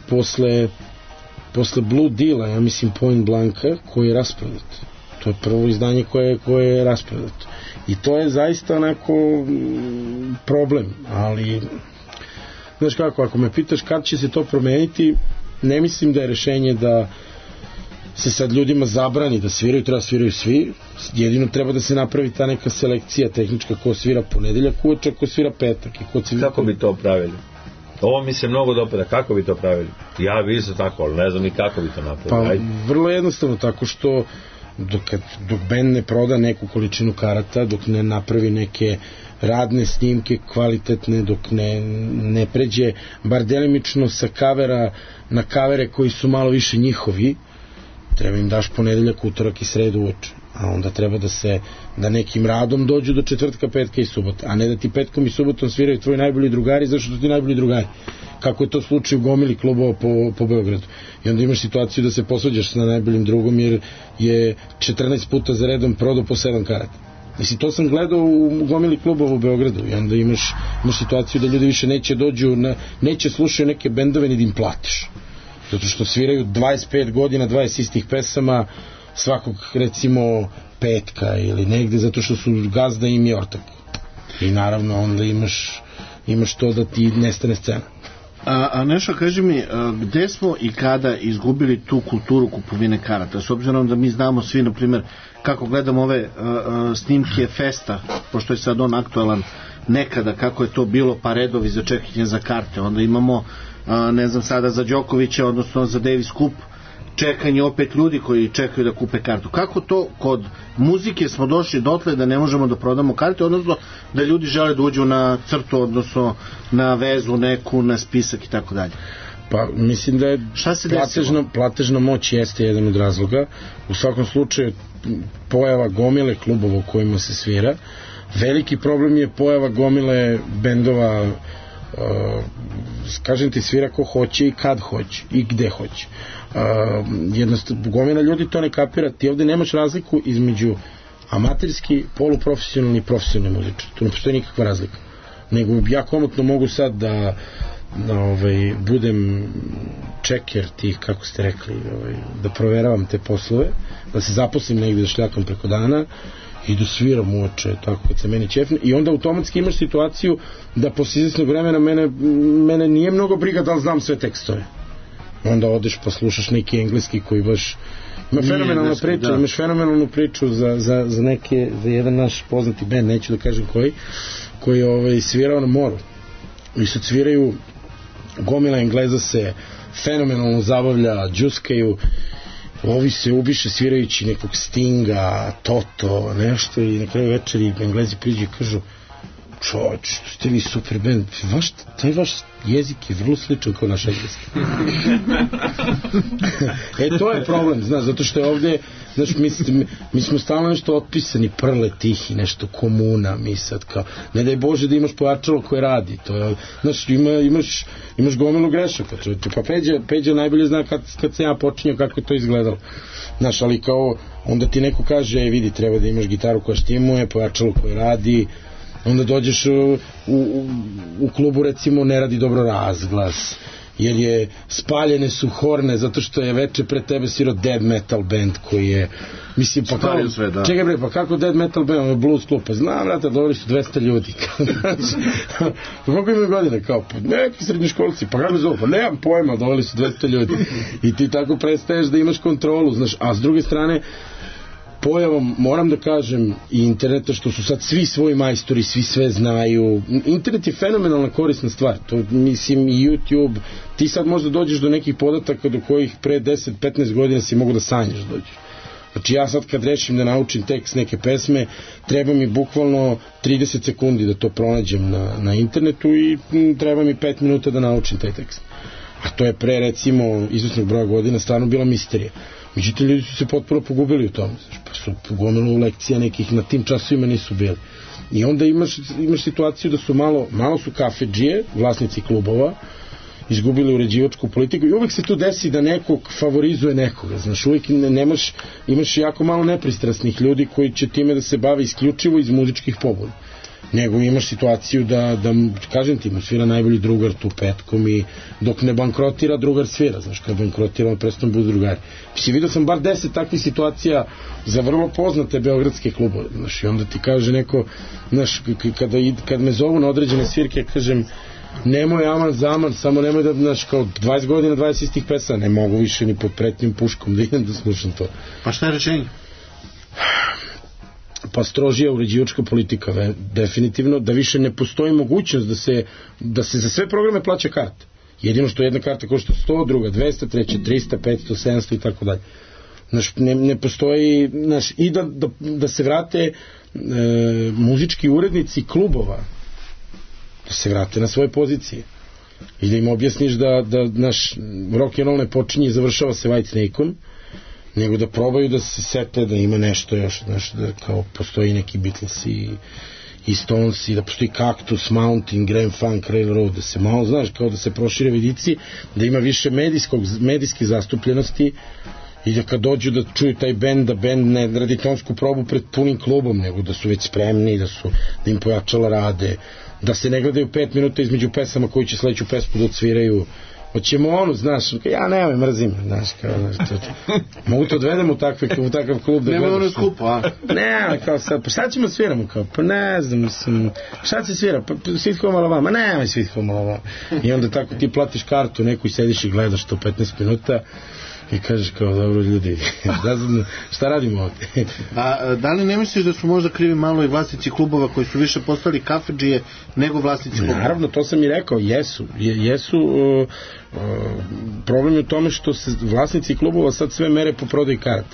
posle Blue Deala, ja mislim Point Blanka, koji je rasprodat. To je prvo izdanje koje je rasprodato. I to je zaista onako problem, ali znaš kako, ako me pitaš kad će se to promeniti, ne mislim da je rešenje da se sad ljudima zabrani da sviraju, treba sviraju svi, jedino treba da se napravi ta neka selekcija tehnička, ko svira ponedeljak uveče, ko svira petak. Kako bi to pravili? Ovo mi se mnogo dopada, kako bi to pravili? Ja bi isto tako, ali ne znam i kako bi to napravili. Pa vrlo jednostavno, tako što dok band ne proda neku količinu karata, dok ne napravi neke radne snimke kvalitetne, dok ne pređe bar delimično sa kavera na kavere koji su malo više njihovi, treba im daš ponedeljak, utorak i sredu uveče. a onda treba da nekim radom dođu do četvrtka, petka i subota, a ne da ti petkom i subotom sviraju tvoji najbolji drugari, zašto su ti najbolji drugari, kako je to slučaj u gomili klubova po Beogradu. I onda imaš situaciju da se posvađaš sa najboljim drugom jer je 14 puta za redom prodao po 7 karata. Mislim, to sam gledao u gomili klubova u Beogradu i onda imaš situaciju da ljudi više neće slušaju neke bendove ni da im platiš. Zato što sviraju 25 godina, 20 istih pesama svakog, recimo, petka ili negde, zato što su gazda im je ortak. I naravno onda imaš to da ti nestane scena. A Nešo, kaži mi, gde smo i kada izgubili tu kulturu kupovine karata? S obzirom da mi znamo svi, na primjer, kako gledamo ove snimke Festa, pošto je sad on aktualan, nekada kako je to bilo, pa redovi za čekanje za karte, onda imamo ne znam sada za Đokovića, odnosno za Davis Cup, čekanje opet ljudi koji čekaju da kupe kartu. Kako to kod muzike smo došli dotle da ne možemo da prodamo karte, odnosno da ljudi žele da uđu na crtu, odnosno na vezu neku, na spisak i tako dalje? Pa mislim da je platežna moć jeste jedan od razloga. U svakom slučaju pojava gomile klubova u kojima se svira. Veliki problem je pojava gomile bendova, kažem ti, svira ko hoće i kad hoće i gde hoće. Jednostavno, gomila ljudi to ne kapira. Ti ovde nemaš razliku između amaterski, poluprofesionalni i profesionalni muzičar. Tu ne postoji nikakva razlika. Nego ja komotno mogu sad da budem čeker tih, kako ste rekli, da proveravam te poslove, da se zaposlim negde, da šljakam preko dana i da sviram uoče, tako kad se meni ćefne, i onda automatski imaš situaciju da posle izvesnog vremena mene nije mnogo briga da li znam sve tekstove. Onda odeš pa slušaš neki engleski koji baš ima fenomenalna priča, da. Imaš fenomenalnu priču za jedan naš poznati band, neću da kažem koji je svirao na moru i sad sviraju, gomila Engleza se fenomenalno zabavlja, džuskaju, ovi se ubiše svirajući nekog Stinga, Toto, nešto, i na kraju večeri Englezi priđu i kažu: čoč, ste vi super band, taj vaš jezik je vrlo sličan kao naš engleski. To je problem, znaš, zato što je ovde, znaš, mi smo stalno nešto otpisani, Prle tihi, nešto Komuna, mi sad kao, ne daj Bože da imaš pojačalo koje radi, to je, znaš, imaš gomilu grešaka, pa Peđa najbolje zna kad se ja počinio kako je to izgledalo, znaš, ali kao, onda ti neko kaže, vidi, treba da imaš gitaru koja štimuje, pojačalo koje radi, onda dođeš u klubu, recimo, ne radi dobro razglas, jer je spaljene su horne, zato što je veče pre tebe svirao dead metal band koji je, mislim, pa kao, čekaj bre, pa kako dead metal band, blues klub, pa znam, vrata, doveli su 200 ljudi, pa kako imaju godine, kao, neki srednjoškolci, pa kako zove, pa nemam pojma, doveli su 200 ljudi, i ti tako prestaješ da imaš kontrolu, znaš, a s druge strane, pojavom, moram da kažem, i interneta, što su sad svi svoji majstori, svi sve znaju. Internet je fenomenalna korisna stvar. To, mislim, i YouTube, ti sad možda dođeš do nekih podataka do kojih pre 10-15 godina si mogu da sanjaš dođeš. Znači ja sad kad rešim da naučim tekst neke pesme, treba mi bukvalno 30 sekundi da to pronađem na internetu i treba mi 5 minuta da naučim taj tekst. A to je pre, recimo, izvesnog broja godina stvarno bila misterija. Međutim, ljudi su se potpuno pogubili u tome, pa su gomilu lekcija nekih na tim časovima nisu bili. I onda imaš situaciju da su malo su kafedžije, vlasnici klubova, izgubili uređivačku politiku i uvek se tu desi da nekog favorizuje nekoga, znaš, uvek imaš jako malo nepristrasnih ljudi koji će time da se bave isključivo iz muzičkih pobuda. Nego imaš situaciju da kažem ti, mu svira najbolji drugar tu petkom i dok ne bankrotira, drugar svira, znaš, kad bankrotira, on prestano budu drugari. Mislim, vidio sam bar 10 takvih situacija za vrlo poznate beogradske klubove, znaš, i onda ti kaže neko, znaš, kad me zovu na određene svirke, kažem, nemoj aman zaman, samo nemoj da, znaš, kao 20 godina, 20 istih pesama, ne mogu više ni pod pretnjim puškom da idem da slušam to. Pa šta je rečenje? Pa strožija uređivačka politika, definitivno, da više ne postoji mogućnost da se za sve programe plaća karta. Jedino što jedna karta košta 100, druga 200, treća 300, 500, 700 i tako dalje. Znaš, ne postoji, znaš, i da se vrate muzički urednici klubova, da se vrate na svoje pozicije i da im objasniš da naš rock and roll ne počinje i završava se White Snake-om, nego da probaju da se sete da ima nešto još, znaš, da kao postoji neki Beatles i Stones i da postoji Cactus, Mountain, Grand Funk Railroad, da se malo, znaš, kao da se prošire vidici, da ima više medijske zastupljenosti i da kad dođu da čuju taj bend, da bend ne radi tonsku probu pred punim klubom, nego da su već spremni, da im pojačala rade, da se ne gledaju 5 minuta između pesama koji će sledeću pesmu da odsviraju. Hoćemo onu, znaš, ja nemoj, mrzim, znaš, kao, mogu te odvedem u takav klub da nema ono skupo, a? Ne, kao sad, pa šta ćemo sviramo, kao, pa ne znam, mislim, šta će svira, pa Sweet Home Alabama, nemoj Sweet Home Alabama, i onda tako ti platiš kartu, neku i sediš i gledaš to 15 minuta, i kažeš kao, dobro ljudi, šta radimo ovdje? A da li ne misliš da su možda krivi malo i vlasnici klubova koji su više postali kafedžije nego vlasnici klubova? Naravno, to sam i rekao, jesu problem je u tome što se vlasnici klubova sad sve mere po prodaji karata.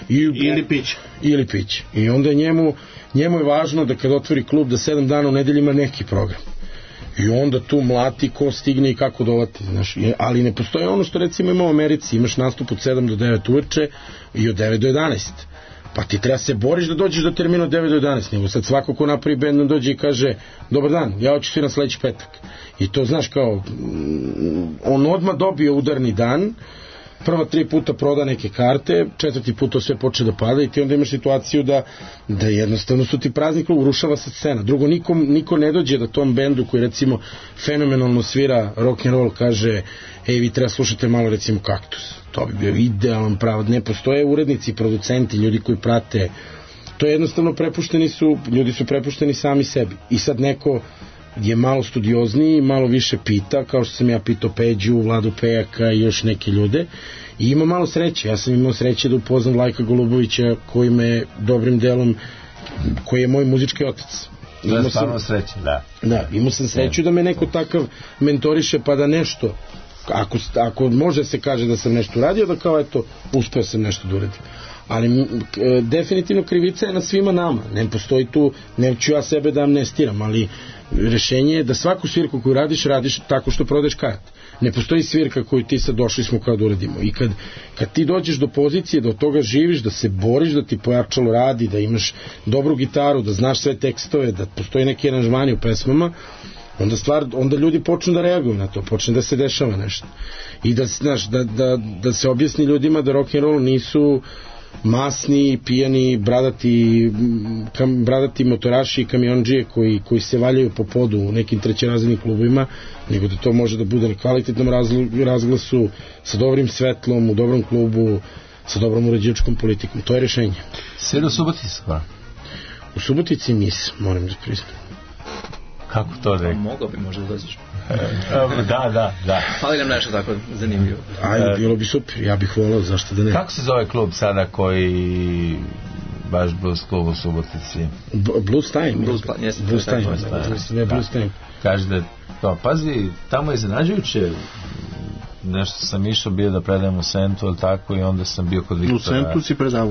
Ili pić. I onda njemu je važno da kad otvori klub da 7 dana u nedelji ima neki program. I onda tu mlati ko stigne i kako dovati, znaš, ali ne postoje ono što recimo ima u Americi, imaš nastup od 7 do 9 uveče i od 9 do 11, pa ti treba se boriš da dođeš do termina od 9 do 11, nego sad svako ko napravi bend dođe i kaže, dobar dan, ja hoću sviram sledeći petak, i to znaš kao, on odmah dobio udarni dan, prva 3 puta proda neke karte, 4. put to sve počne da pada i ti onda imaš situaciju da jednostavno su ti prazni klub, urušava se scena. Drugo, niko ne dođe da tom bendu koji recimo fenomenalno svira rock and roll kaže, vi treba slušati malo recimo Kaktus. To bi bio idealan pravac. Ne postoje urednici, producenti, ljudi koji prate. To je jednostavno ljudi su prepušteni sami sebi. I sad neko je malo studiozniji, malo više pita, kao što sam ja pitao Peđu, Vladu Pejaka i još neke ljude, i ima malo sreće. Ja sam imao sreće da upoznam Lajka Golubovića, koji me dobrim delom, koji je moj muzički otac. To je stvarno sreće, da. Da, imao sam sreću da me neko takav mentoriše, pa da nešto, ako može se kaže da sam nešto uradio, da kao eto, uspeo sam nešto da uradim. Ali definitivno krivica je na svima nama. Ne postoji tu, neću ja sebe da amnestiram, ali rešenje je da svaku svirku koju radiš tako što prodaješ kart. Ne postoji svirka koju ti sad došli smo kao da uradimo. I kad ti dođeš do pozicije da od toga živiš, da se boriš, da ti pojačalo radi, da imaš dobru gitaru, da znaš sve tekstove, da postoji neki aranžmani u pesmama, onda ljudi počnu da reaguju na to, počne da se dešava nešto. I da, znaš, da se objasni ljudima da rock and roll nisu masni, pijani, bradati motoraši i kamiondžije koji se valjaju po podu u nekim trećerazrednim klubima, nego da to može da bude na kvalitetnom razglasu, sa dobrim svetlom, u dobrom klubu, sa dobrom uređivačkom politikom. To je rešenje. Sve do Subotice? U Subotici nisam, moram da priznam. Kako to da je? Mogao bi možda da dođeš. Da. Fali nam nešto tako zanimljivo. Ajde, bilo bi super, ja bih volao, zašto da ne. Kako se zove klub sada koji baš blues klub u Subotici? Blues Time. Blues Time. Kaže da to, pazi, tamo je iznenađujuće. Nešto sam išao bio da predajem u Sentu, ali tako, i onda sam bio kod Viktora. U Sentu si predao.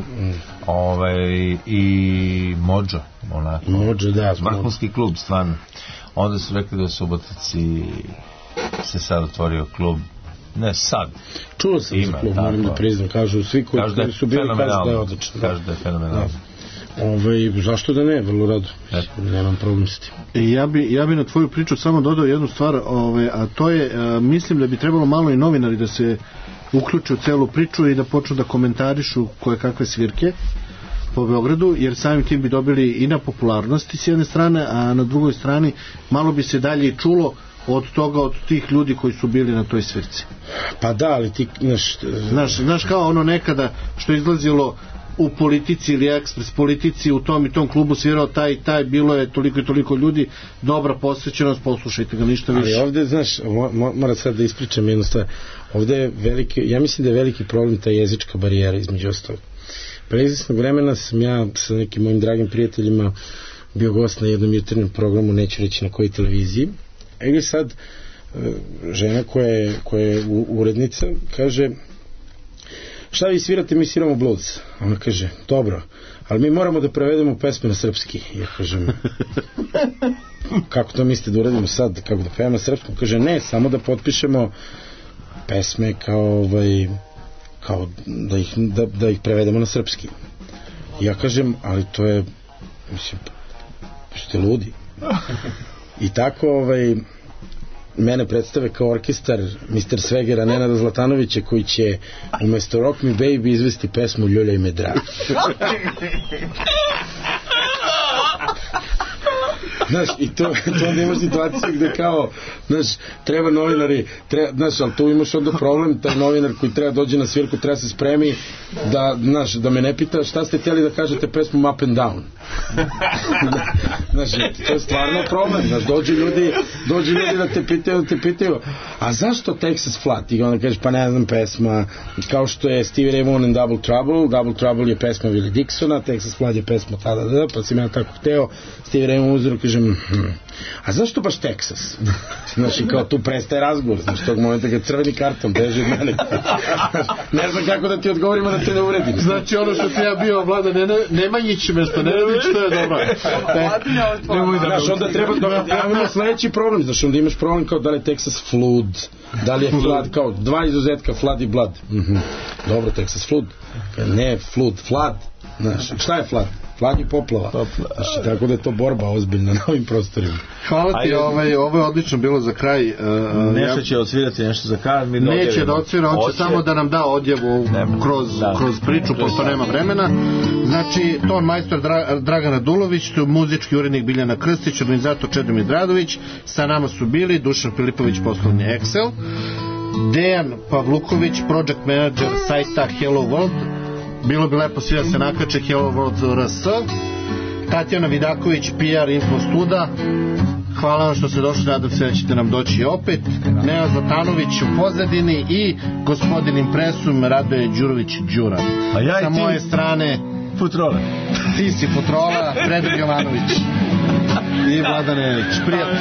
I Mođo, onako. Mođo, da. Vrhunski klub, stvarno. Onda su rekli da u Subotici se sad otvorio klub. Ne, sad. Čuo sam za klub, moram da priznam. Kažu svi koji su bili, kažu da je odlično. Kažu da je fenomenalno. Zašto da ne, vrlo rado. Nemam problem s tim. Ja bi na tvoju priču samo dodao jednu stvar, a to je, mislim da bi trebalo malo i novinari da se uključe u celu priču i da počnu da komentarišu koje kakve svirke po Beogradu, jer samim tim bi dobili i na popularnosti s jedne strane, a na drugoj strani malo bi se dalje i čulo od toga, od tih ljudi koji su bili na toj svirci. Pa da, ali ti znaš kao ono nekada što je izlazilo u Politici ili Ekspres Politici, u tom i tom klubu svirao taj, bilo je toliko i toliko ljudi, dobra posvećenost, poslušajte ga, ništa više. Ali ovde, znaš, moram sad da ispričam jednu stvar, ovde je veliki, ja mislim da je veliki problem ta jezička barijera između ostalog. Pre izvesnog vremena sam ja sa nekim mojim dragim prijateljima bio gost na jednom jutarnjem programu, neću reći na kojoj televiziji, i sad žena koja je urednica kaže: šta vi svirate, mi sviramo blues. Ona kaže: dobro, ali mi moramo da prevedemo pesme na srpski. Ja kažem: kako to mislite da uradimo sad, kako da pevamo na srpskom? Kaže: ne, samo da potpišemo pesme kao kao da ih prevedemo na srpski. Ja kažem, ali to je, mislim, ste ludi. I tako mene predstave kao orkestar Mr. Svegera Nenada Zlatanovića, koji će umesto Rock Me Baby izvesti pesmu Ljuljaj me drag. Znaš, i to onda imaš situaciju gde kao, znaš, treba novinari, znaš, ali tu imaš onda problem, taj novinar koji treba dođe na svirku, treba se spremi da, znaš, da me ne pita šta ste htjeli da kažete pesmu Up and Down. Znaš, to je stvarno problem, znaš, dođu ljudi da te pitaju, a zašto Texas Flood? I onda kažeš, pa ne znam, pesma, kao što je Stevie Ray Vaughan and Double Trouble je pesma Willie Dixona, Texas Flood je pesma tada, pa sam ja tako hteo, Stevie Ray Vaughan uzero, kažem, a zašto baš Texas? Znači, kao tu prestaje razgovor, znači, tog momenta kad crveni karton beže od mene. Ne znam kako da ti odgovorimo da te ne uredim. Znači, ono što ti ja bio Vlada Nemanjić mesto Nenadić, to je dobro. Znaš, onda treba da imamo sledeći problem, znaš, onda imaš problem kao da li je Texas Flood, da li je Flood, kao dva izuzetka, Flood i Blood. Dobro, Texas Flood. Ne, Flood. Znaš, šta je Flood? Flood je poplava. Znači, tako da je to borba ozbiljna na ovim prostorima. Hvala ti, ovo je odlično bilo za kraj. Nešto će odsvirati, nešto za kraj. Neće da odsvira, hoće samo da nam da odjevu kroz priču, pošto nema vremena. Znači, ton majstor Dragan Radulović, muzički urednik Biljana Krstić, organizator Čedomir Dradović, sa nama su bili Dušan Filipović, poslovni Excel, Dejan Pavluković, project manager sajta Hello World. Bilo bi lepo svi da se nakače Hello World RS. Tatjana Vidaković, PR Info Studa. Hvala vam što ste došli, nadam se da ćete nam doći opet. Nenad Zlatanović u pozadini i gospodin Impresum Radoje Đurović Đura. Sa moje strane Futrola. Ti si Futrola, Predrag Jovanović i Vladan Nević. Prijatno.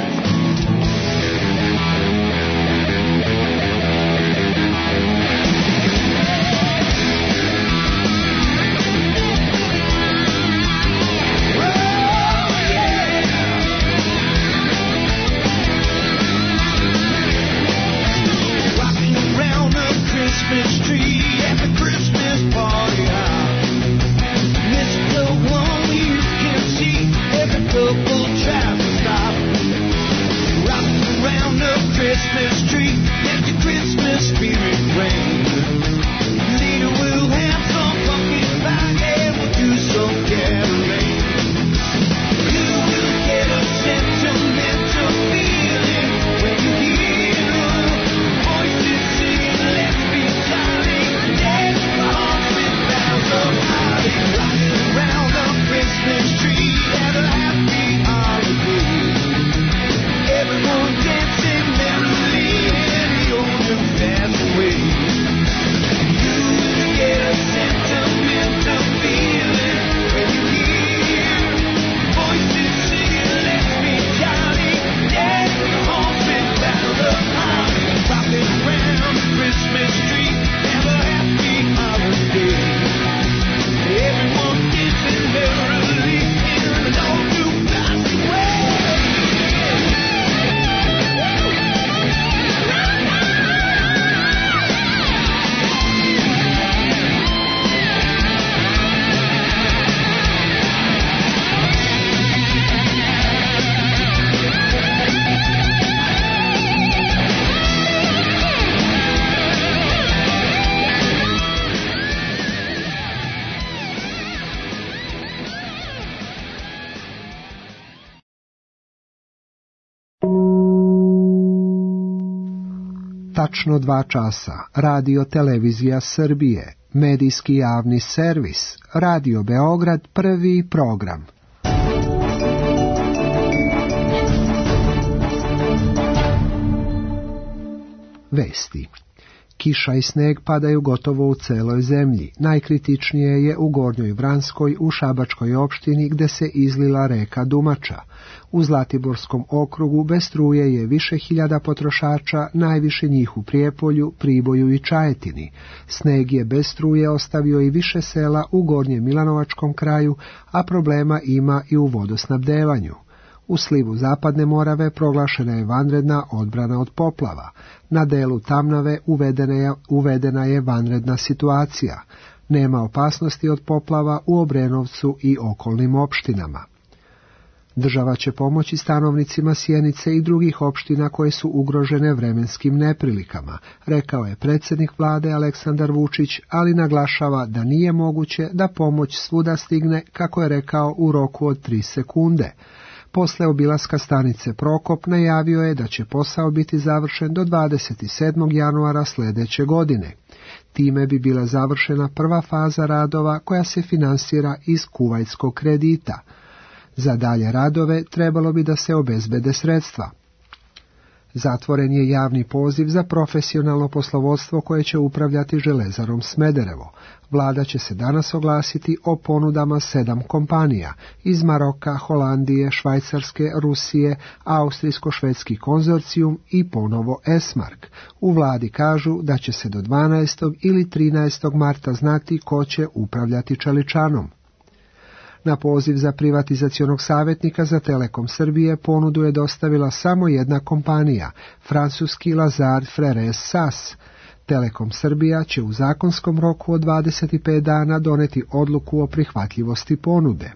Tačno 2 časa, Radio Televizija Srbije, medijski javni servis, Radio Beograd, prvi program. Vesti. Kiša i sneg padaju gotovo u celoj zemlji. Najkritičnije je u Gornjoj Vranskoj, u Šabačkoj opštini, gde se izlila reka Dumača. U Zlatiborskom okrugu bez struje je više hiljada potrošača, najviše njih u Prijepolju, Priboju i Čajetini. Sneg je bez struje ostavio i više sela u Gornjem Milanovačkom kraju, a problema ima i u vodosnabdevanju. U slivu Zapadne Morave proglašena je vanredna odbrana od poplava. Na delu Tamnave uvedena je vanredna situacija. Nema opasnosti od poplava u Obrenovcu i okolnim opštinama. Država će pomoći stanovnicima Sjenice i drugih opština koje su ugrožene vremenskim neprilikama, rekao je predsjednik vlade Aleksandar Vučić, ali naglašava da nije moguće da pomoć svuda stigne, kako je rekao, u roku od 3 sekunde. Posle obilaska stanice Prokop najavio je da će posao biti završen do 27. januara sljedeće godine. Time bi bila završena prva faza radova koja se finansira iz kuvajtskog kredita. Za dalje radove trebalo bi da se obezbede sredstva. Zatvoren je javni poziv za profesionalno poslovodstvo koje će upravljati Železarom Smederevo. Vlada će se danas oglasiti o ponudama 7 kompanija iz Maroka, Holandije, Švajcarske, Rusije, Austrijsko-švedski konzorcijum i ponovo Esmark. U vladi kažu da će se do 12. ili 13. marta znati ko će upravljati Čeličanom. Na poziv za privatizacionog savjetnika za Telekom Srbije ponudu je dostavila samo jedna kompanija, francuski Lazard Frères SAS. Telekom Srbija će u zakonskom roku od 25 dana doneti odluku o prihvatljivosti ponude.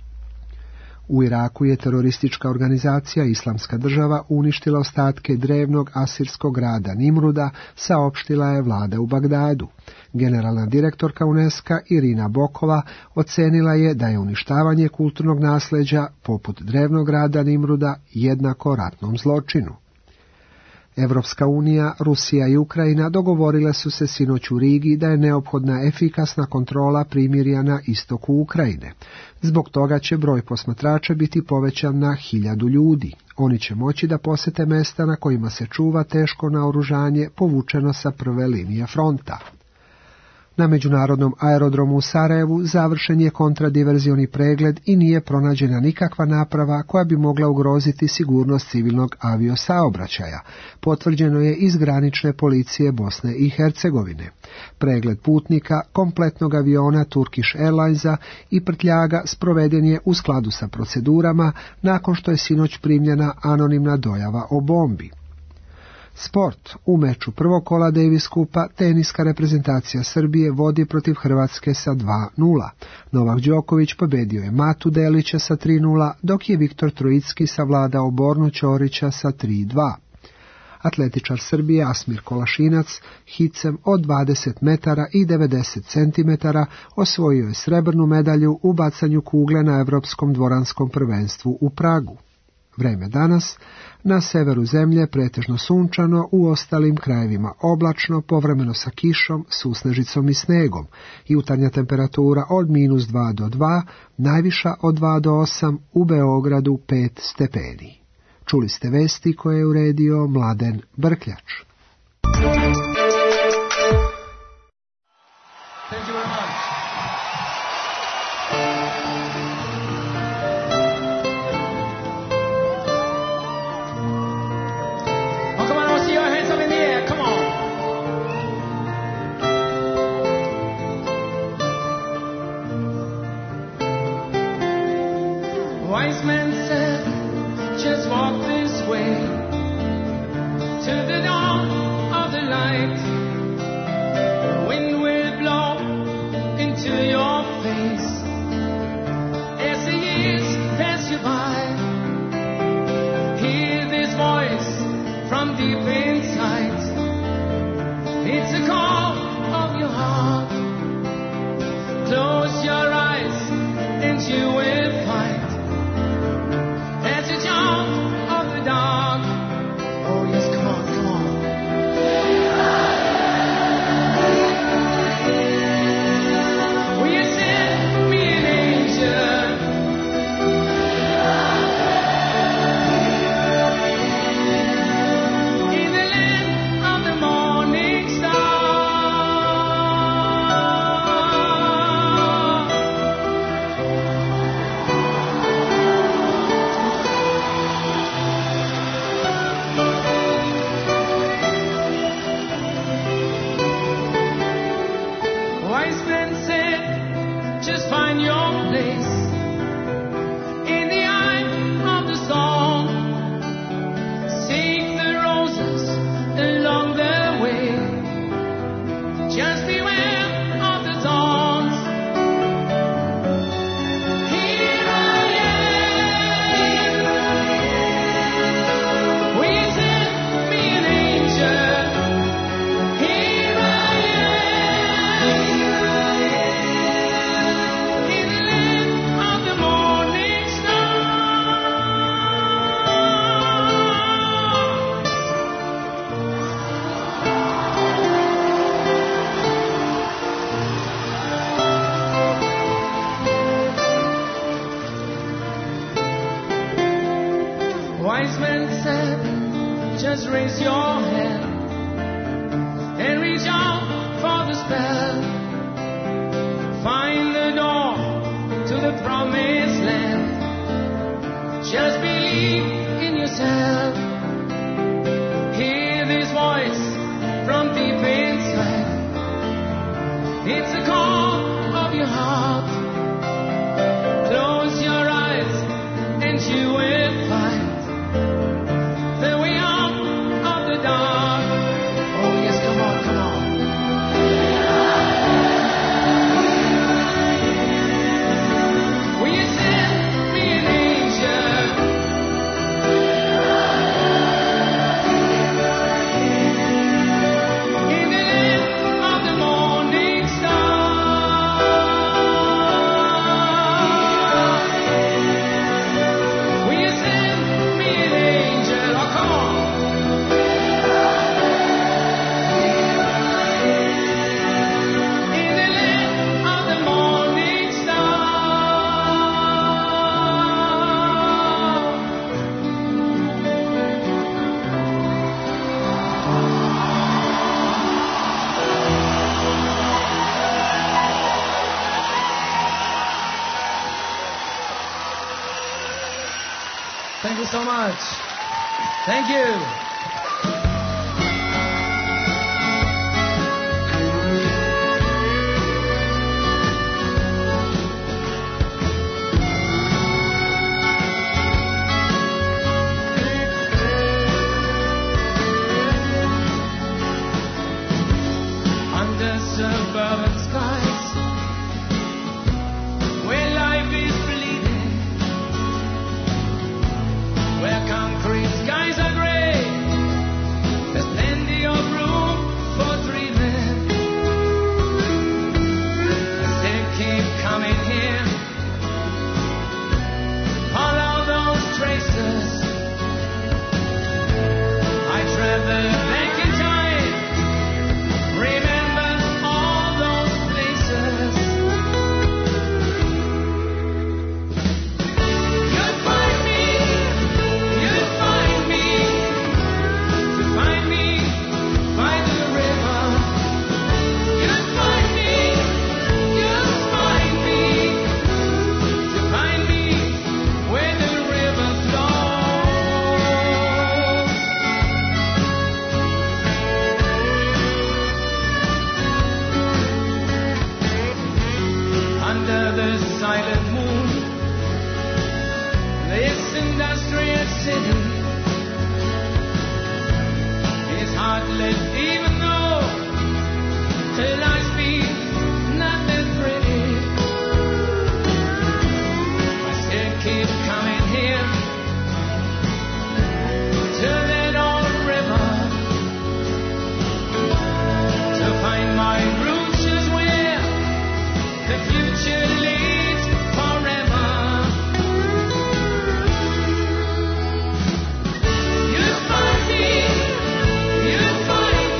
U Iraku je teroristička organizacija Islamska država uništila ostatke drevnog asirskog grada Nimruda, saopštila je vlada u Bagdadu. Generalna direktorka UNESCO Irina Bokova ocenila je da je uništavanje kulturnog nasljeđa poput drevnog grada Nimruda jednako ratnom zločinu. Evropska unija, Rusija i Ukrajina dogovorile su se sinoć u Rigi da je neophodna efikasna kontrola primirja na istoku Ukrajine. Zbog toga će broj posmatrača biti povećan na 1000 ljudi. Oni će moći da posete mesta na kojima se čuva teško naoružanje povučeno sa prve linije fronta. Na međunarodnom aerodromu u Sarajevu završen je kontradiverzioni pregled i nije pronađena nikakva naprava koja bi mogla ugroziti sigurnost civilnog aviosaobraćaja, potvrđeno je iz granične policije Bosne i Hercegovine. Pregled putnika, kompletnog aviona Turkish Airlinesa i prtljaga sproveden je u skladu sa procedurama nakon što je sinoć primljena anonimna dojava o bombi. Sport. U meču prvog kola Davis Kupa teniska reprezentacija Srbije vodi protiv Hrvatske sa 2:0. Novak Đoković pobedio je Matu Delića sa 3:0, dok je Viktor Trojicki savladao Bornu Ćorića sa 3:2. Atletičar Srbije Asmir Kolašinac hicem od 20 metara i 90 centimetara osvojio je srebrnu medalju u bacanju kugle na Evropskom dvoranskom prvenstvu u Pragu. Vreme danas, na severu zemlje pretežno sunčano, u ostalim krajevima oblačno, povremeno sa kišom, susnežicom i snegom. Jutarnja temperatura od -2 do 2, najviša od 2 do 8, u Beogradu 5 stepeni. Čuli ste vesti koje je uredio Mladen Brkljač. Wise men said, just walk this way to the dawn of the light. The wind will blow into your face as the years pass you by. Hear this voice from deep inside. It's a call of your heart. Close your eyes and you will find. Dog. Oh yes, come on, come on. Will you send me an angel? In the land of the morning star. Just find your place in the eye of the storm. just raise your hand and reach out for the spell. Find the door to the promised land. Just believe in yourself. Hear this voice from deep inside. It's a call of your heart. Close your eyes and you will find the way out of the dark. Oh yes, come on, come on. Will you send me an angel? In the land of the morning star. Will you send me an angel? Oh, come on. In the land of the morning star. Thank you so much. Thank you. Under suburban skies, where life is bleeding, where concrete skies are gray, there's plenty of room for dreaming. I still keep coming here, follow those traces. I travel back in time, remember all those places. You'll find me by the river. You'll find me where the river flows. Under the silent moon, this industrial city is heartless, even though the life speaks not that pretty. I still keep coming here to that old river to find my roots is where the future leads forever. You'll find me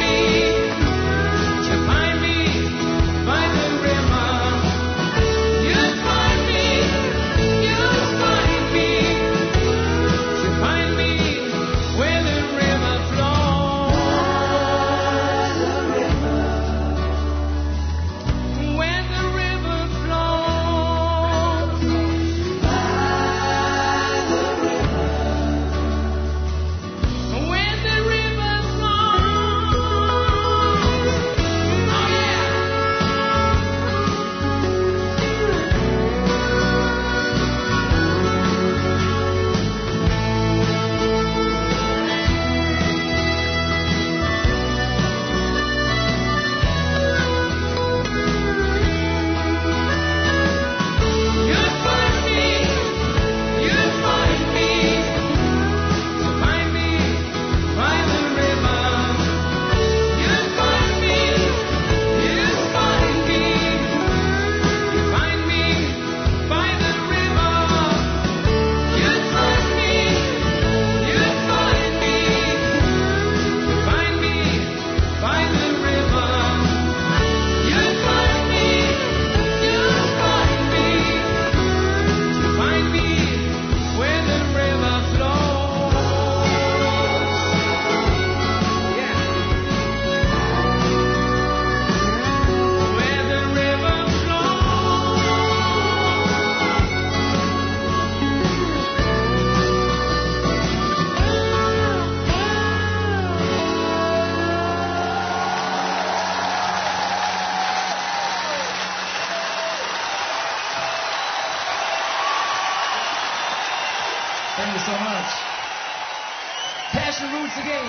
Thank you so much. Passion Roots again.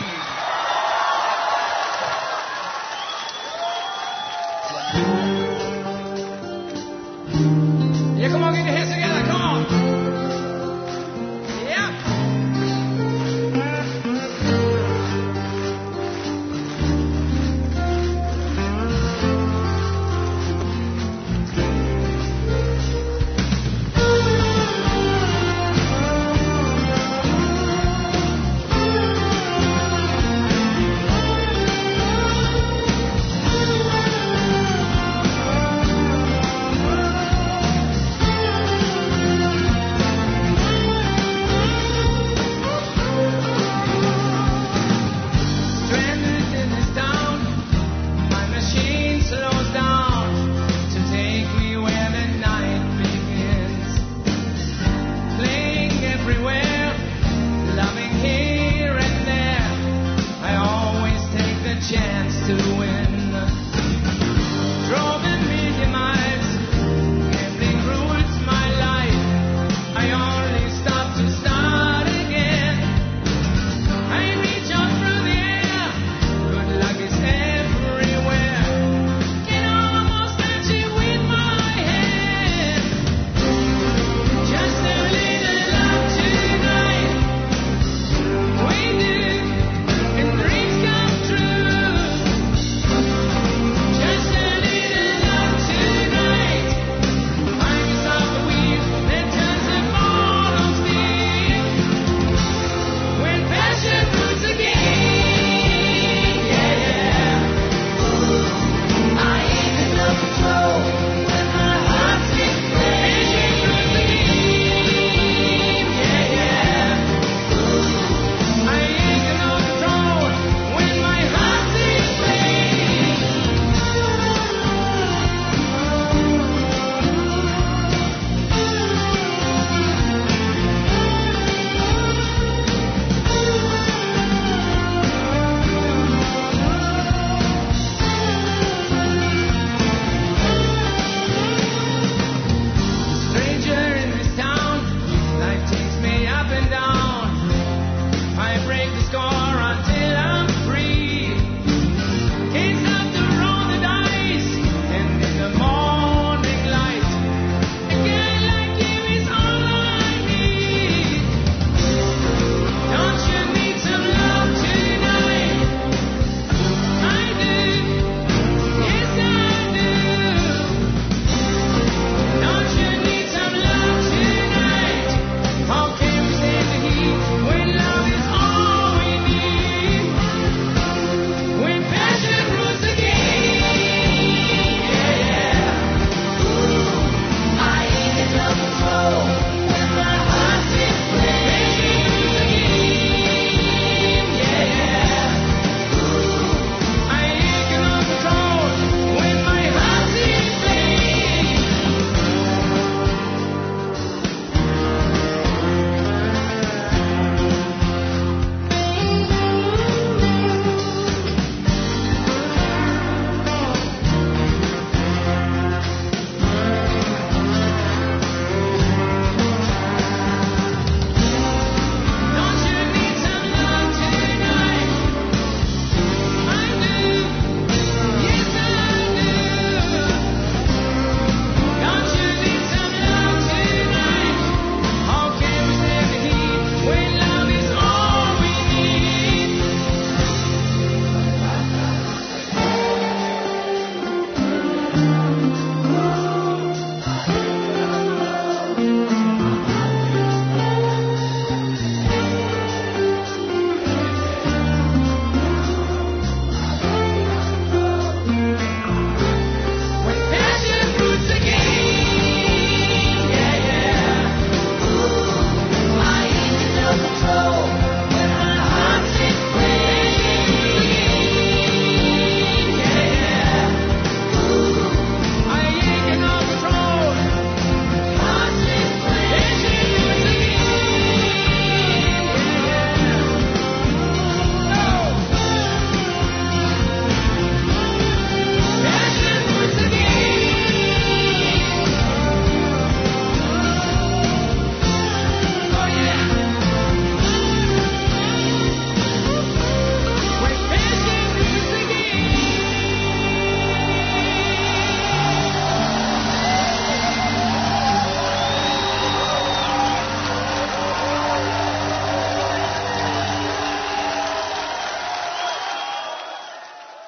Yeah, come on, get your hands together, come on. Yeah.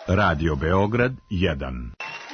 Radio Beograd 1.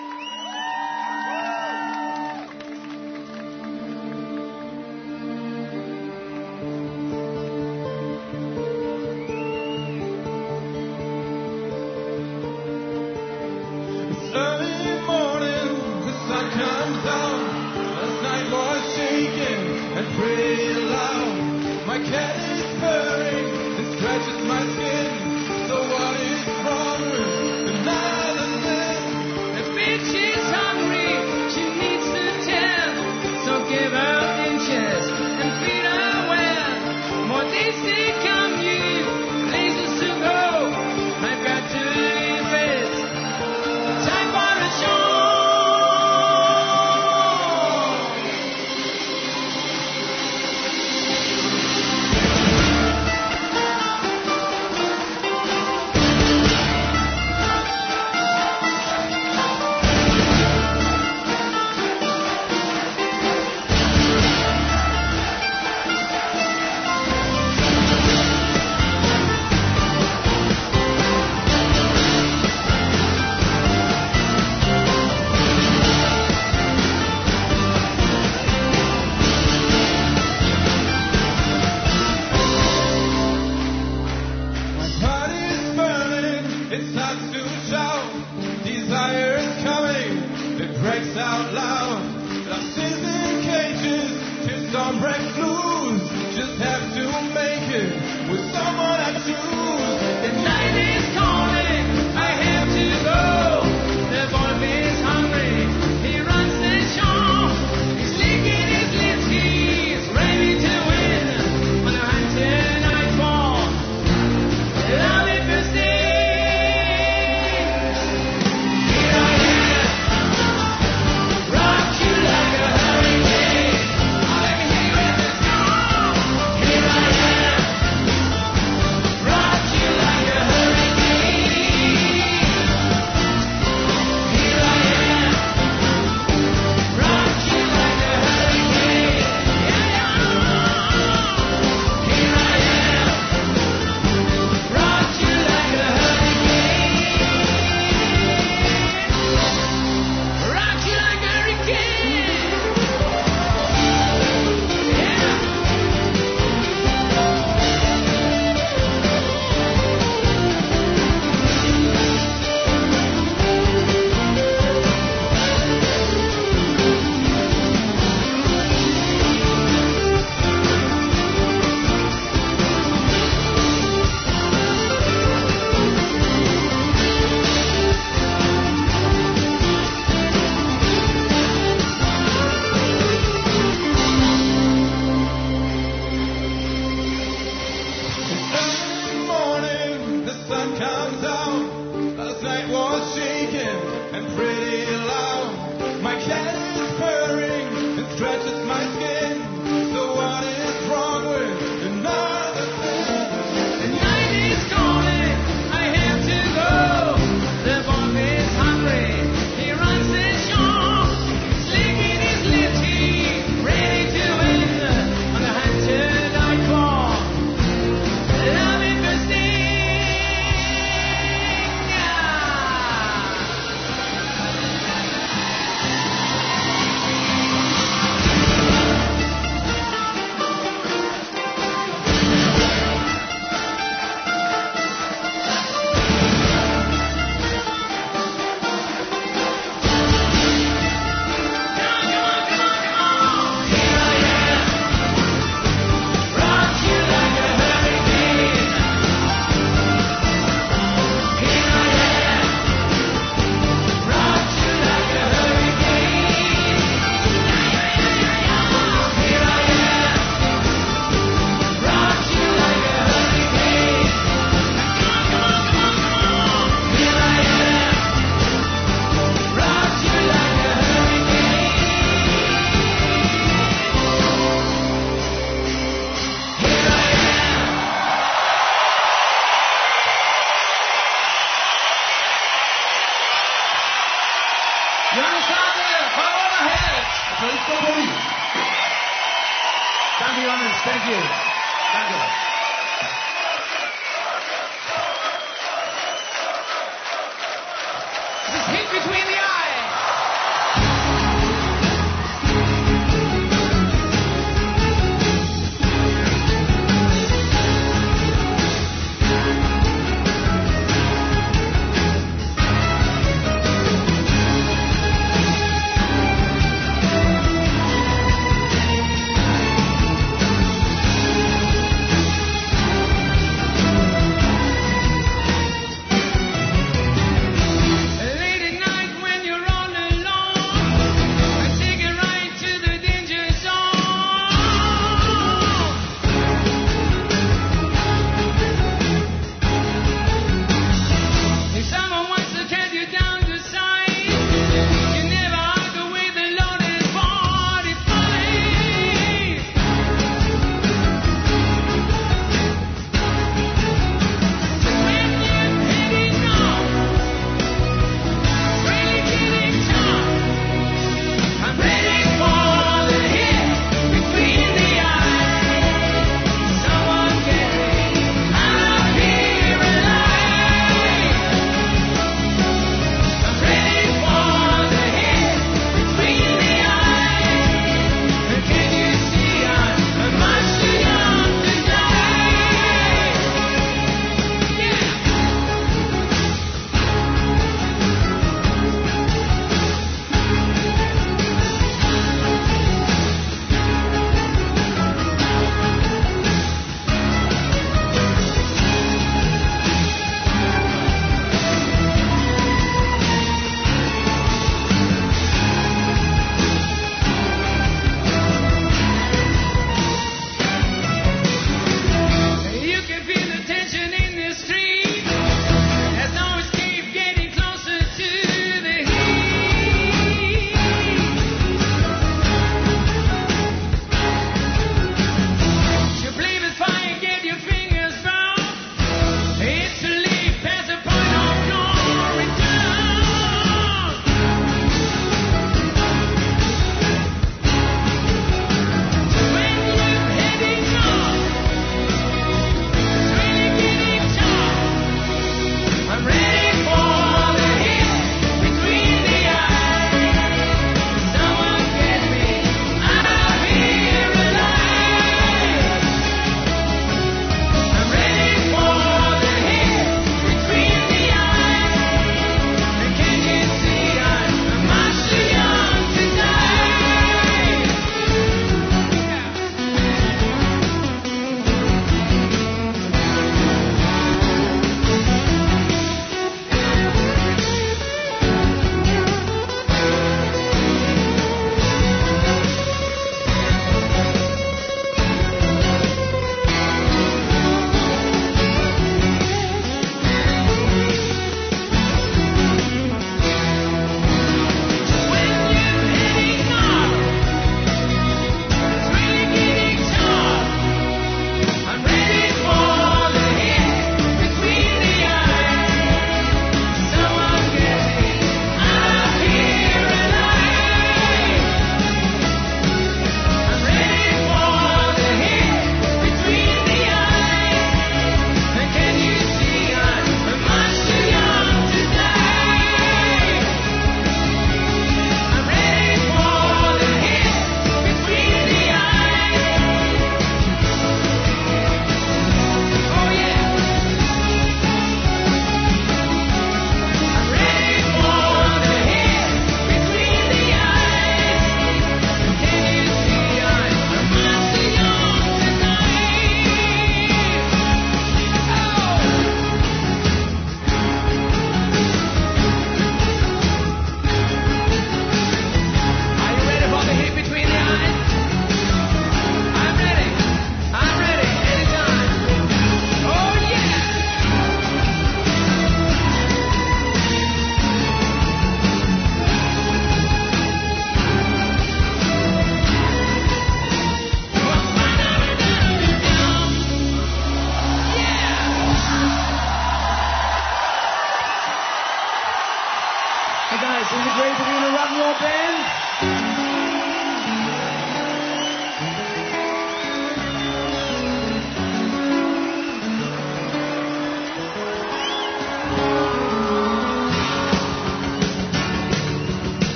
Danke, Johannes. Thank you. Danke.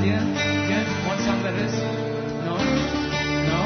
idea? Again, one song that is? No? No?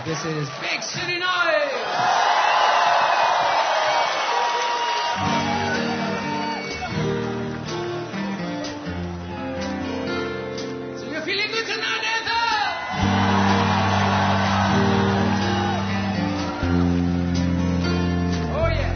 This is Big City Noise. So you're feeling good tonight, oh yeah.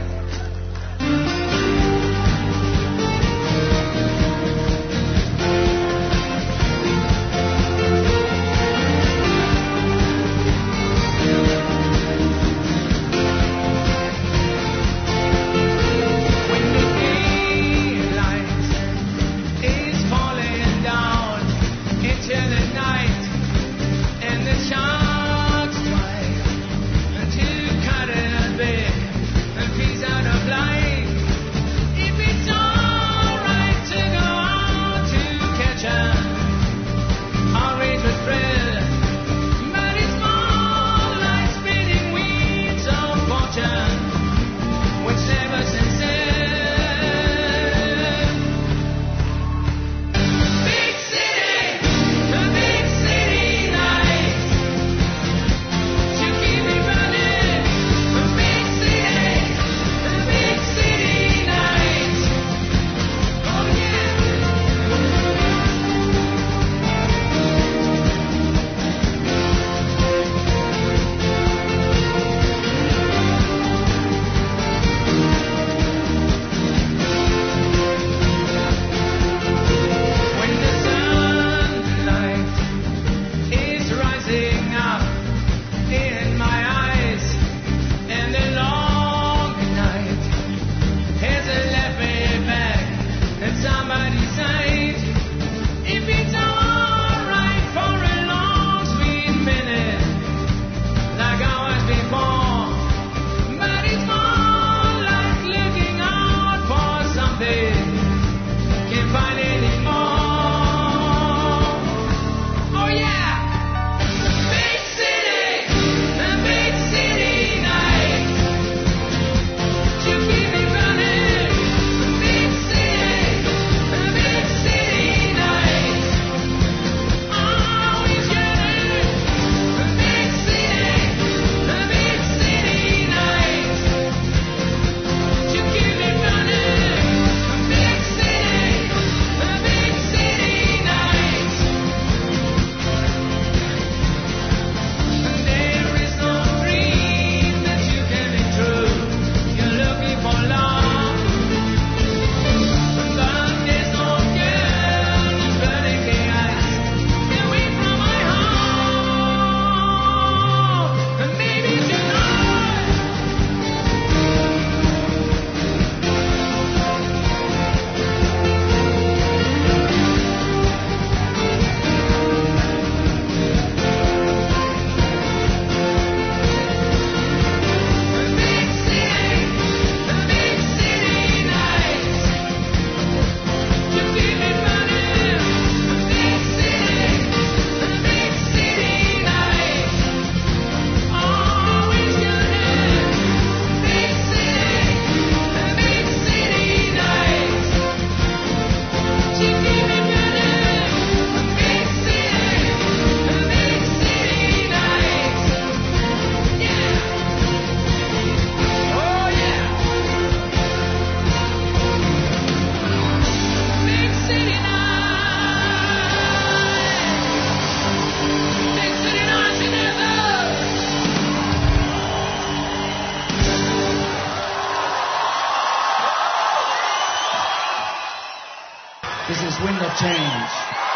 This is Wind of Change.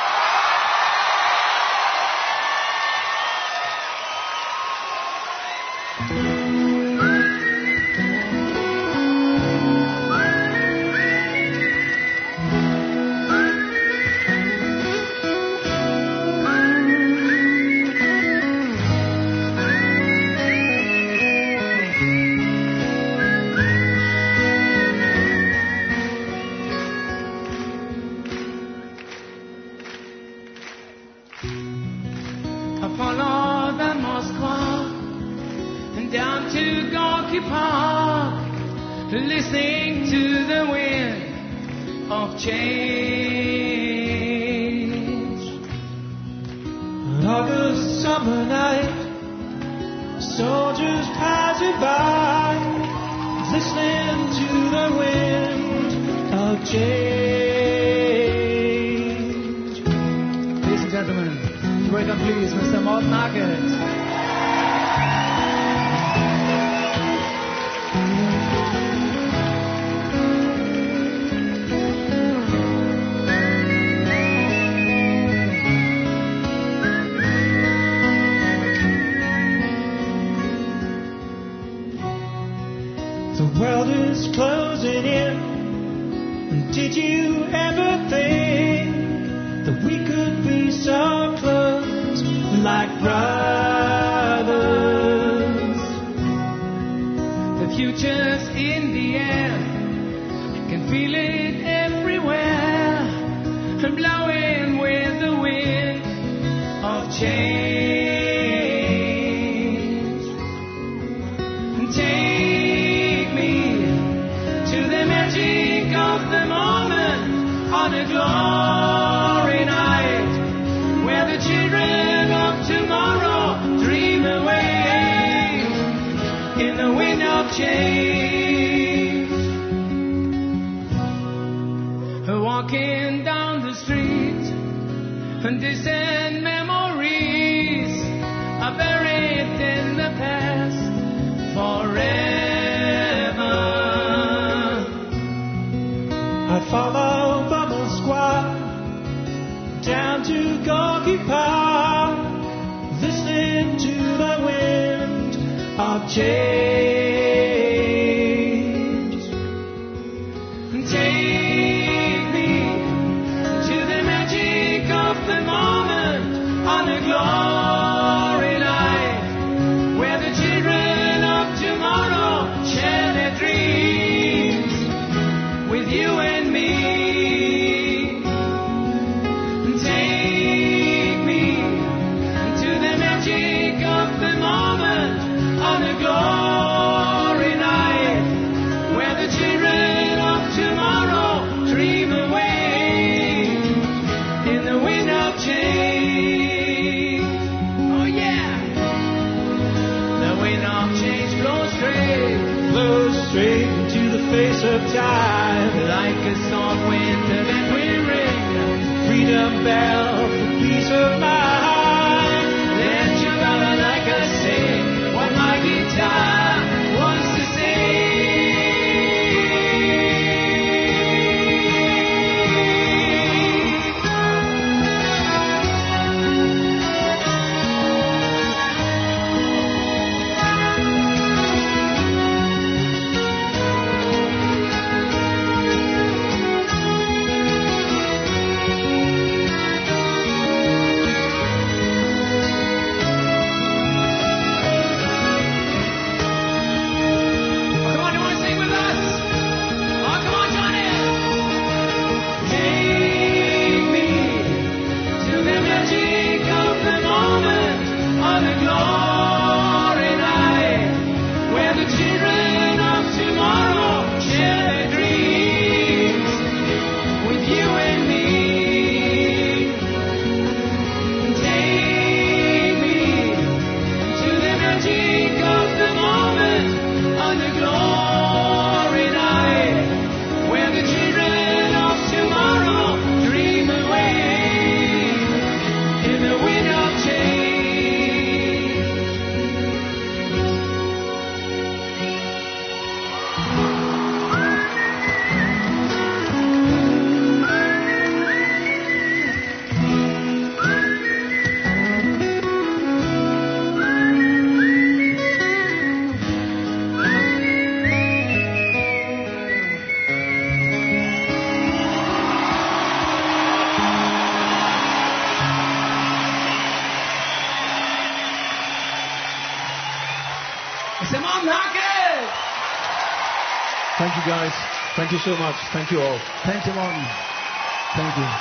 Listening to the wind of change. August summer night, by, listening to the wind of change. Ladies and gentlemen, welcome please Mr. Morton Hackett. The world is closing in. Did you ever think that we could be so close, like brothers? The future's in the air, you can feel it everywhere, and blowing with the wind of change. On a glory night, where the children of tomorrow dream away in the wind of change. Walking down the street, and distant memories are buried in the past forever. I follow down to Gorky Park, listening to the wind of change. Take me to the magic of the moment on a glory night, where the children of tomorrow share their dreams with you and me. Glory night, where the children of tomorrow dream away in the wind of change. Oh yeah, the wind of change blows straight into the face of time, like a soft winter that will ring, freedom bell for peace of mind. Let your brother like us sing what my guitar wants to say. Thank you, guys. Thank you so much. Thank you all. Thank you, Martin. Thank you.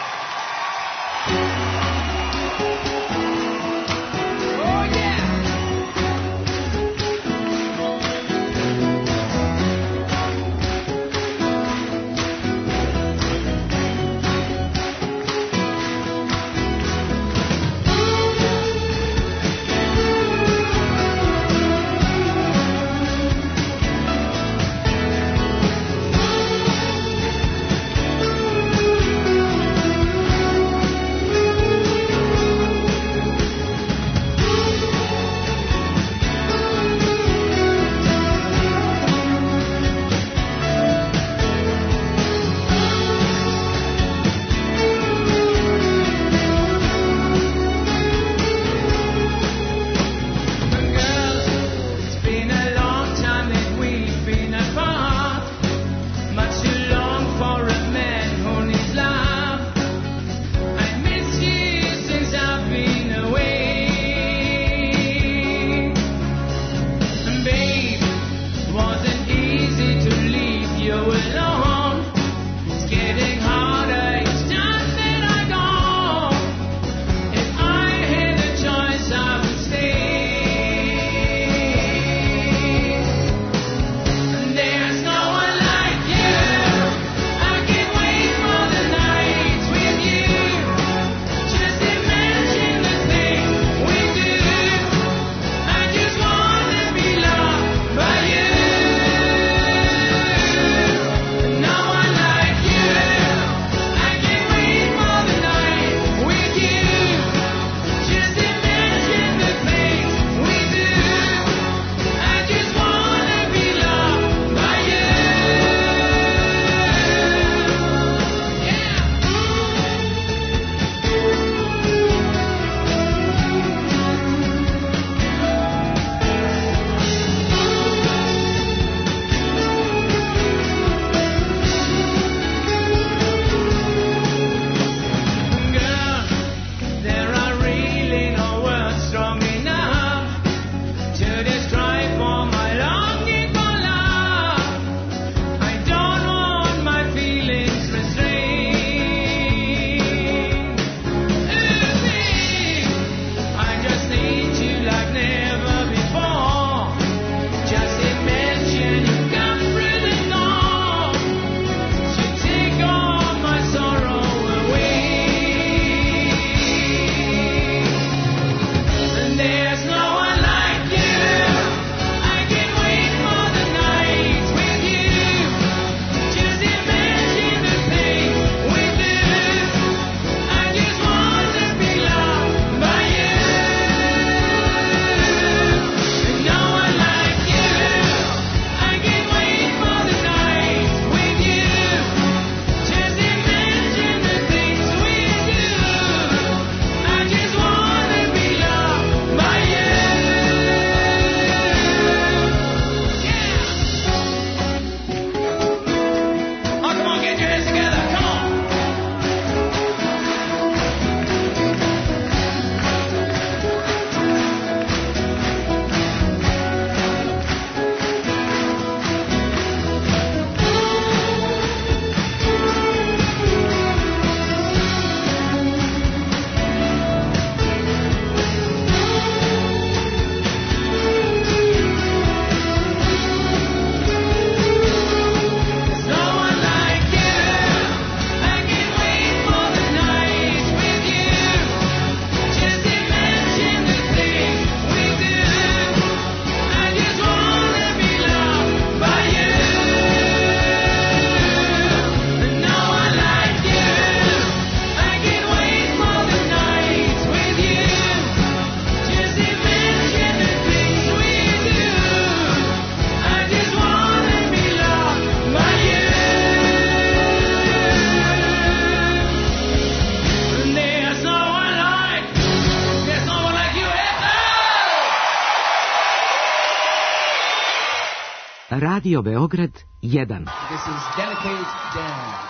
Radio Beograd 1. This is Delicate Dance.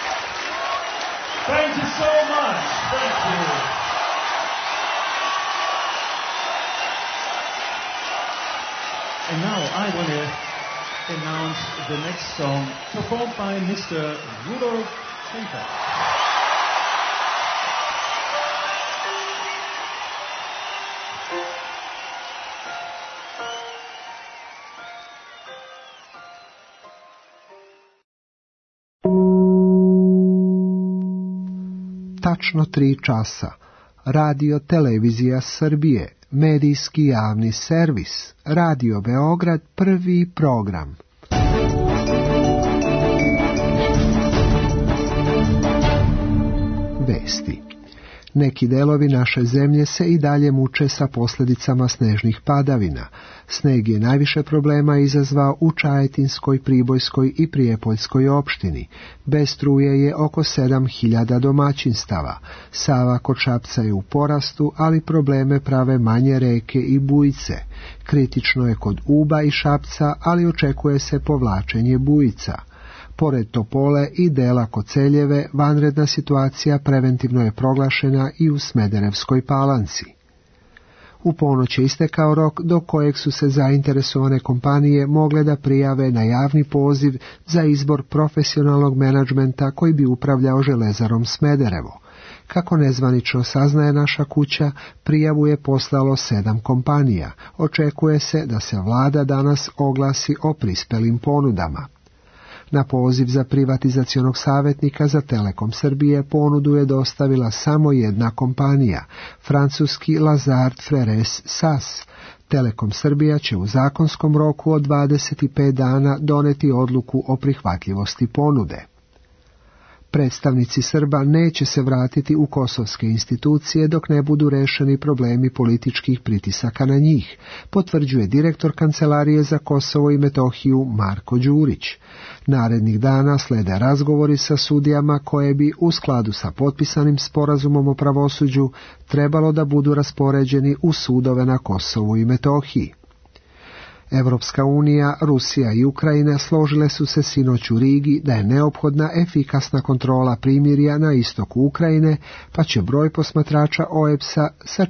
Thank you so much. Thank you. I want to announce the next song performed by Mr. Rudolf Schenker. Tačno 3 časa. Radio Televizija Srbije, medijski javni servis, Radio Beograd, prvi program. Vesti. Neki delovi naše zemlje se i dalje muče sa posljedicama snežnih padavina. Sneg je najviše problema izazvao u Čajetinskoj, Pribojskoj i Prijepoljskoj opštini. Bez struje je oko 7.000 domaćinstava. Sava kod Šapca je u porastu, ali probleme prave manje reke i bujice. Kritično je kod Uba i Šapca, ali očekuje se povlačenje bujica. Pored Topole i dela Koceljeve, vanredna situacija preventivno je proglašena i u Smederevskoj Palanci. U ponoć je istekao rok do kojeg su se zainteresovane kompanije mogle da prijave na javni poziv za izbor profesionalnog menadžmenta koji bi upravljao Železarom Smederevo. Kako nezvanično saznaje naša kuća, prijavu je poslalo 7 kompanija. Očekuje se da se vlada danas oglasi o prispelim ponudama. Na poziv za privatizacionog savjetnika za Telekom Srbije ponudu je dostavila samo jedna kompanija, francuski Lazard Frères SAS. Telekom Srbija će u zakonskom roku od 25 dana doneti odluku o prihvatljivosti ponude. Predstavnici Srba neće se vratiti u kosovske institucije dok ne budu rešeni problemi političkih pritisaka na njih, potvrđuje direktor Kancelarije za Kosovo i Metohiju Marko Đurić. Narednih dana slede razgovori sa sudijama koje bi, u skladu sa potpisanim sporazumom o pravosuđu, trebalo da budu raspoređeni u sudove na Kosovu i Metohiji. Evropska unija, Rusija i Ukrajina složile su se sinoć u Rigi da je neophodna efikasna kontrola primirja na istoku Ukrajine, pa će broj posmatrača OEBS-a sa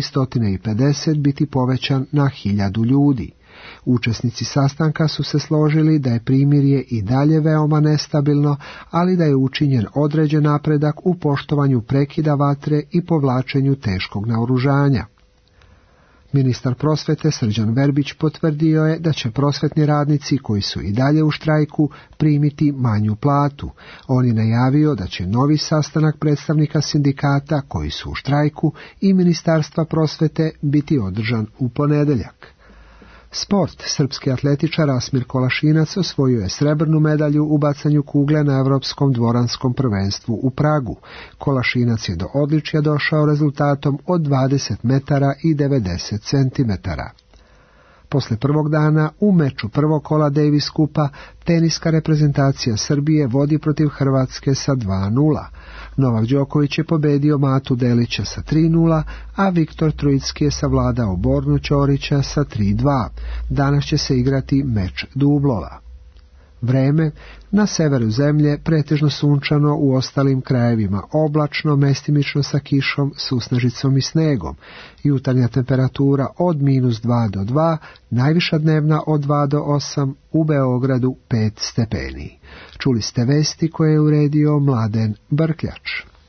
450 biti povećan na 1000 ljudi. Učesnici sastanka su se složili da je primirje i dalje veoma nestabilno, ali da je učinjen određen napredak u poštovanju prekida vatre i povlačenju teškog naoružanja. Ministar prosvete Srđan Verbić potvrdio je da će prosvetni radnici koji su i dalje u štrajku primiti manju platu. On je najavio da će novi sastanak predstavnika sindikata koji su u štrajku i Ministarstva prosvete biti održan u ponedeljak. Sport. Srpski atletičar Asmir Kolašinac osvojio je srebrnu medalju u bacanju kugle na Evropskom dvoranskom prvenstvu u Pragu. Kolašinac je do odličja došao rezultatom od 20 metara i 90 centimetara. Posle prvog dana u meču prvog kola Davis Kupa teniska reprezentacija Srbije vodi protiv Hrvatske sa 2:0. Novak Đoković je pobedio Matu Delića sa 3:0, a Viktor Trojicki je savladao Bornu Ćorića sa 3:2. Danas će se igrati meč dublova. Vreme. Na severu zemlje pretežno sunčano, u ostalim krajevima oblačno, mestimično sa kišom, susnežicom i snegom. Jutarnja temperatura od -2 do 2, najviša dnevna od 2 do 8, u Beogradu 5 stepeni. Čuli ste vesti koje je uredio Mladen Brkljač.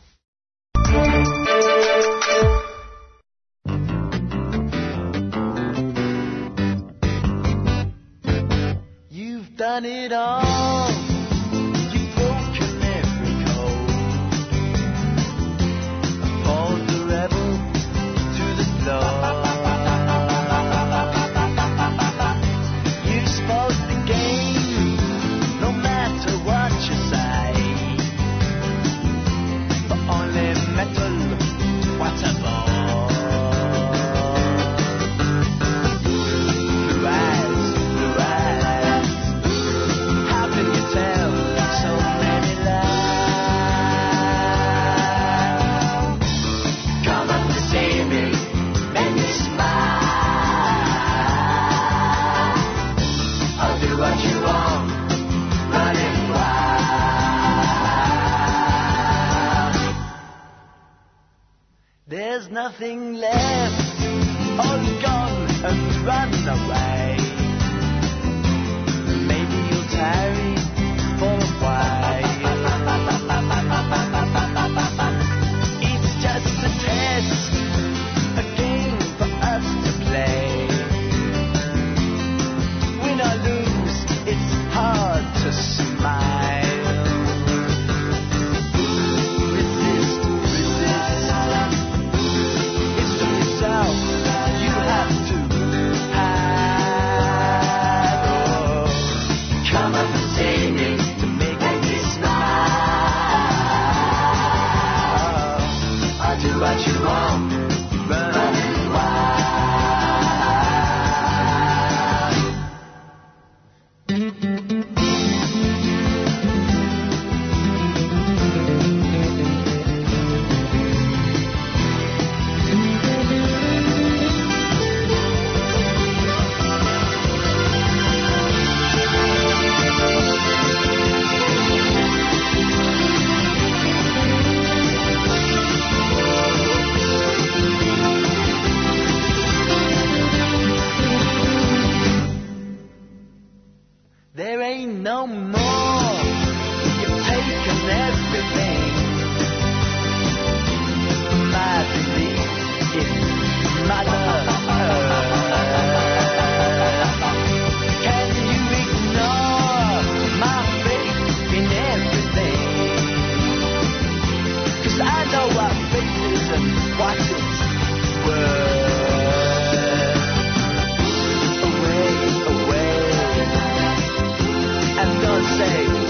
You've done it all. You've broken every code. Appalled the rebel to the floor. You spoke the game, no matter what you say. But only metal, what a ball. Blue eyes, blue eyes. How can you tell so many lies? Come up to see me, make me smile. I'll do what you want, running wild. There's nothing left, all gone and run away. meaning to make me smile. I do what you want, running wild. There ain't no more. You've taken everything. My belief in my love. Can you ignore my faith in everything? 'Cause I know what faith is and what it's worth. Away, away. And don't say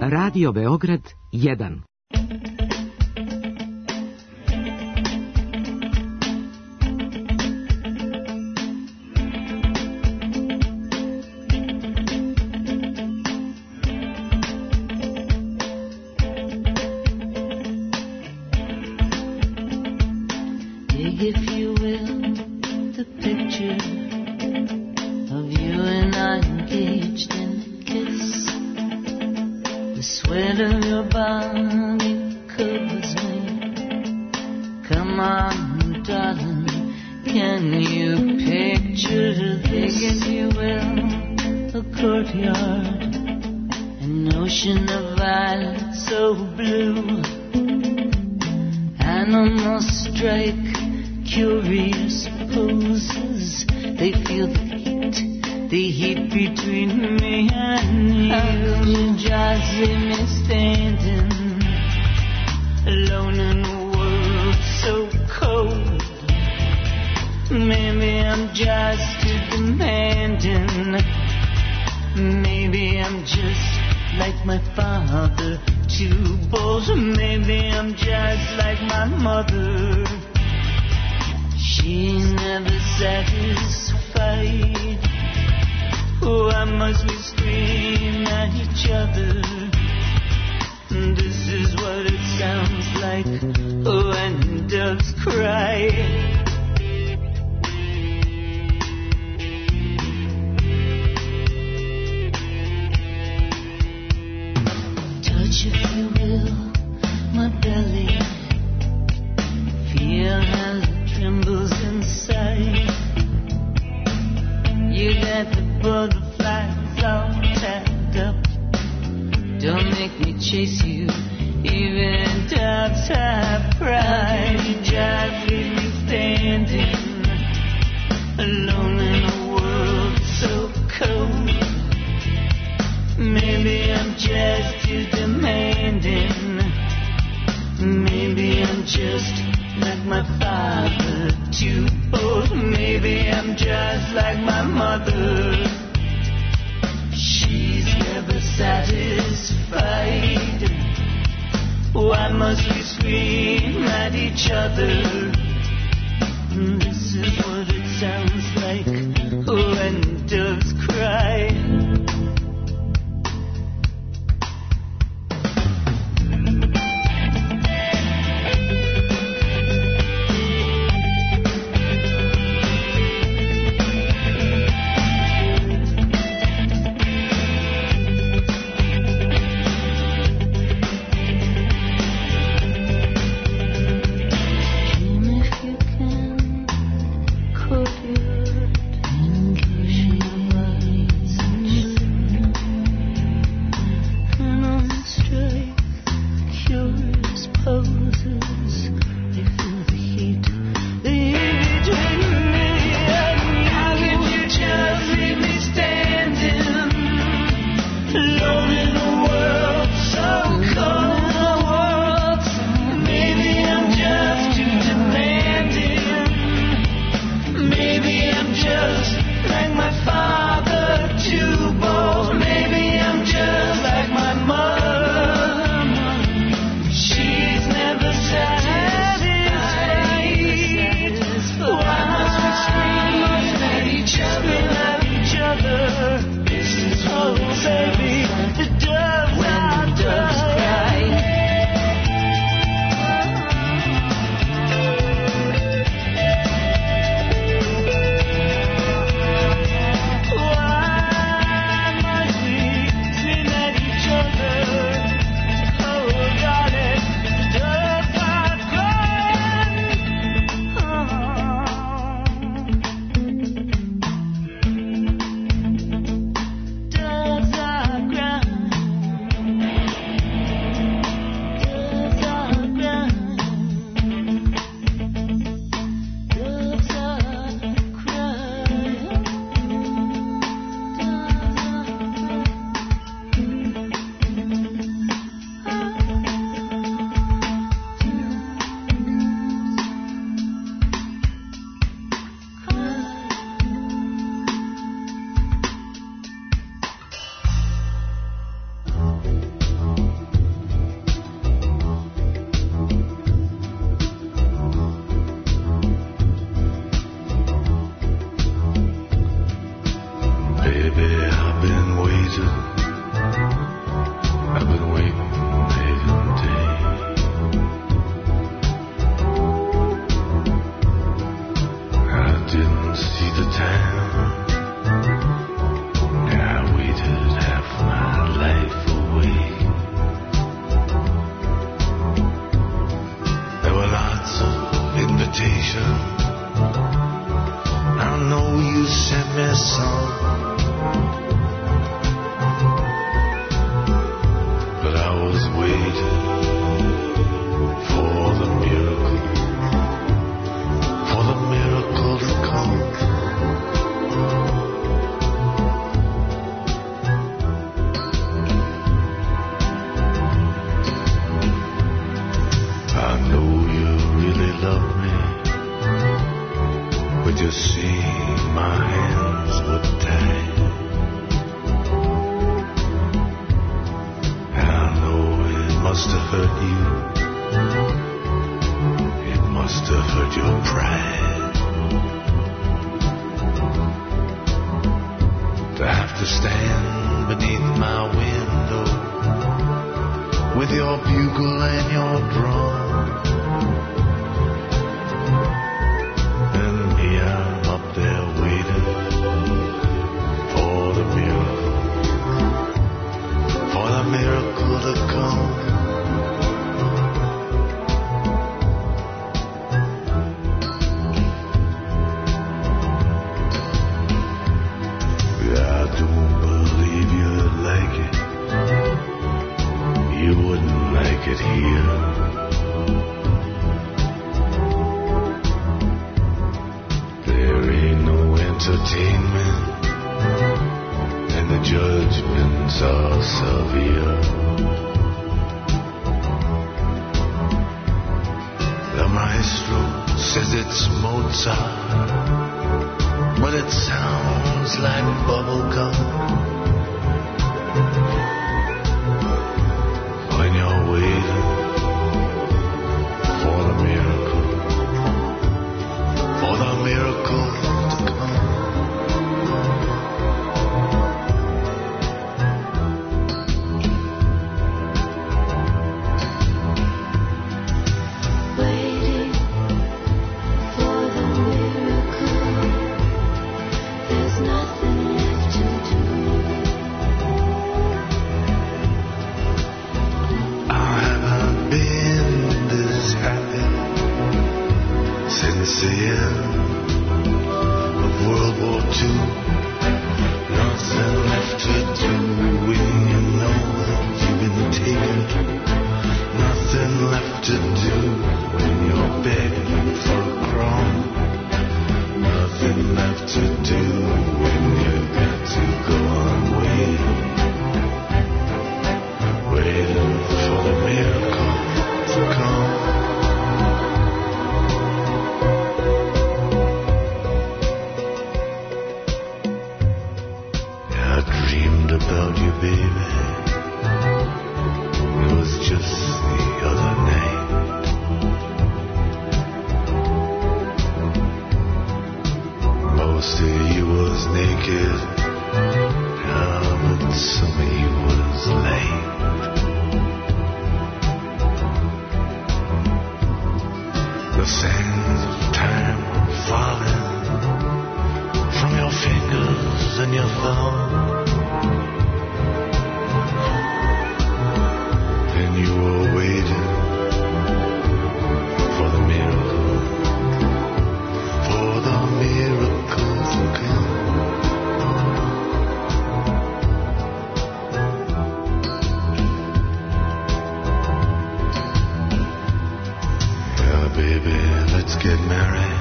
Radio Beograd 1. Could you you see my hands were tied? I know it must have hurt you. It must have hurt your pride to have to stand beneath my window with your bugle and your drum. And me, I'm up there waiting for the miracle to come. I don't believe you'd like it. You wouldn't like it here. There ain't no entertainment, and the judgments are severe. The maestro says it's Mozart, but it sounds like bubblegum. When you're waiting for the miracle to come. Waiting for the miracle. There's nothing left to do. I haven't been this happy since the end of World War II. Nothing left to do when you know that you've been taken. Nothing left to do when you're begging for a crumb. Nothing left to do when you got to go on waiting for the miracle to come. I dreamed about you, baby. It was just the other night. Most of you was naked, but some of you was late. The sands of time were falling from your fingers and your thumb. And you were waiting for the miracle to come. Yeah, baby, let's get married.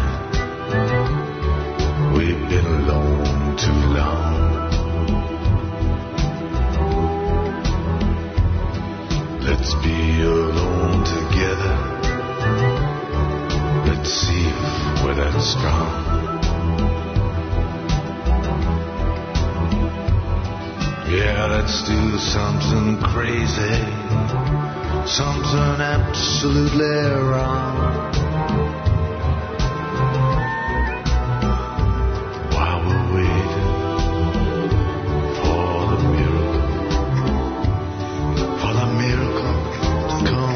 We've been alone too long. Let's be alone together. Let's see if we're that strong. Yeah, let's do something crazy, something absolutely wrong. While we're waiting for the miracle to come.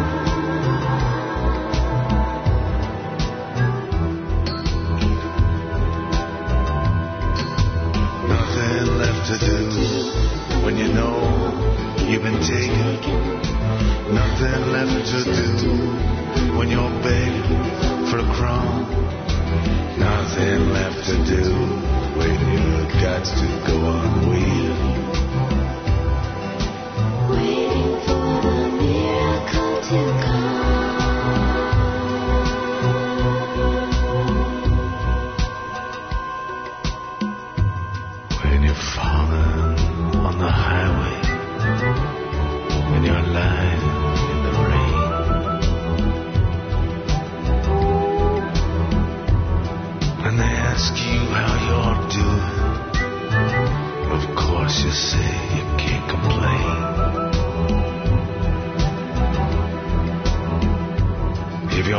Nothing left to do when you know you've been taken. Nothing left to do when you're begging for a crumb. Nothing left to do when you've got to go on waiting. Waiting for the miracle to come. When you're falling on the highway and you're lying in the rain. And the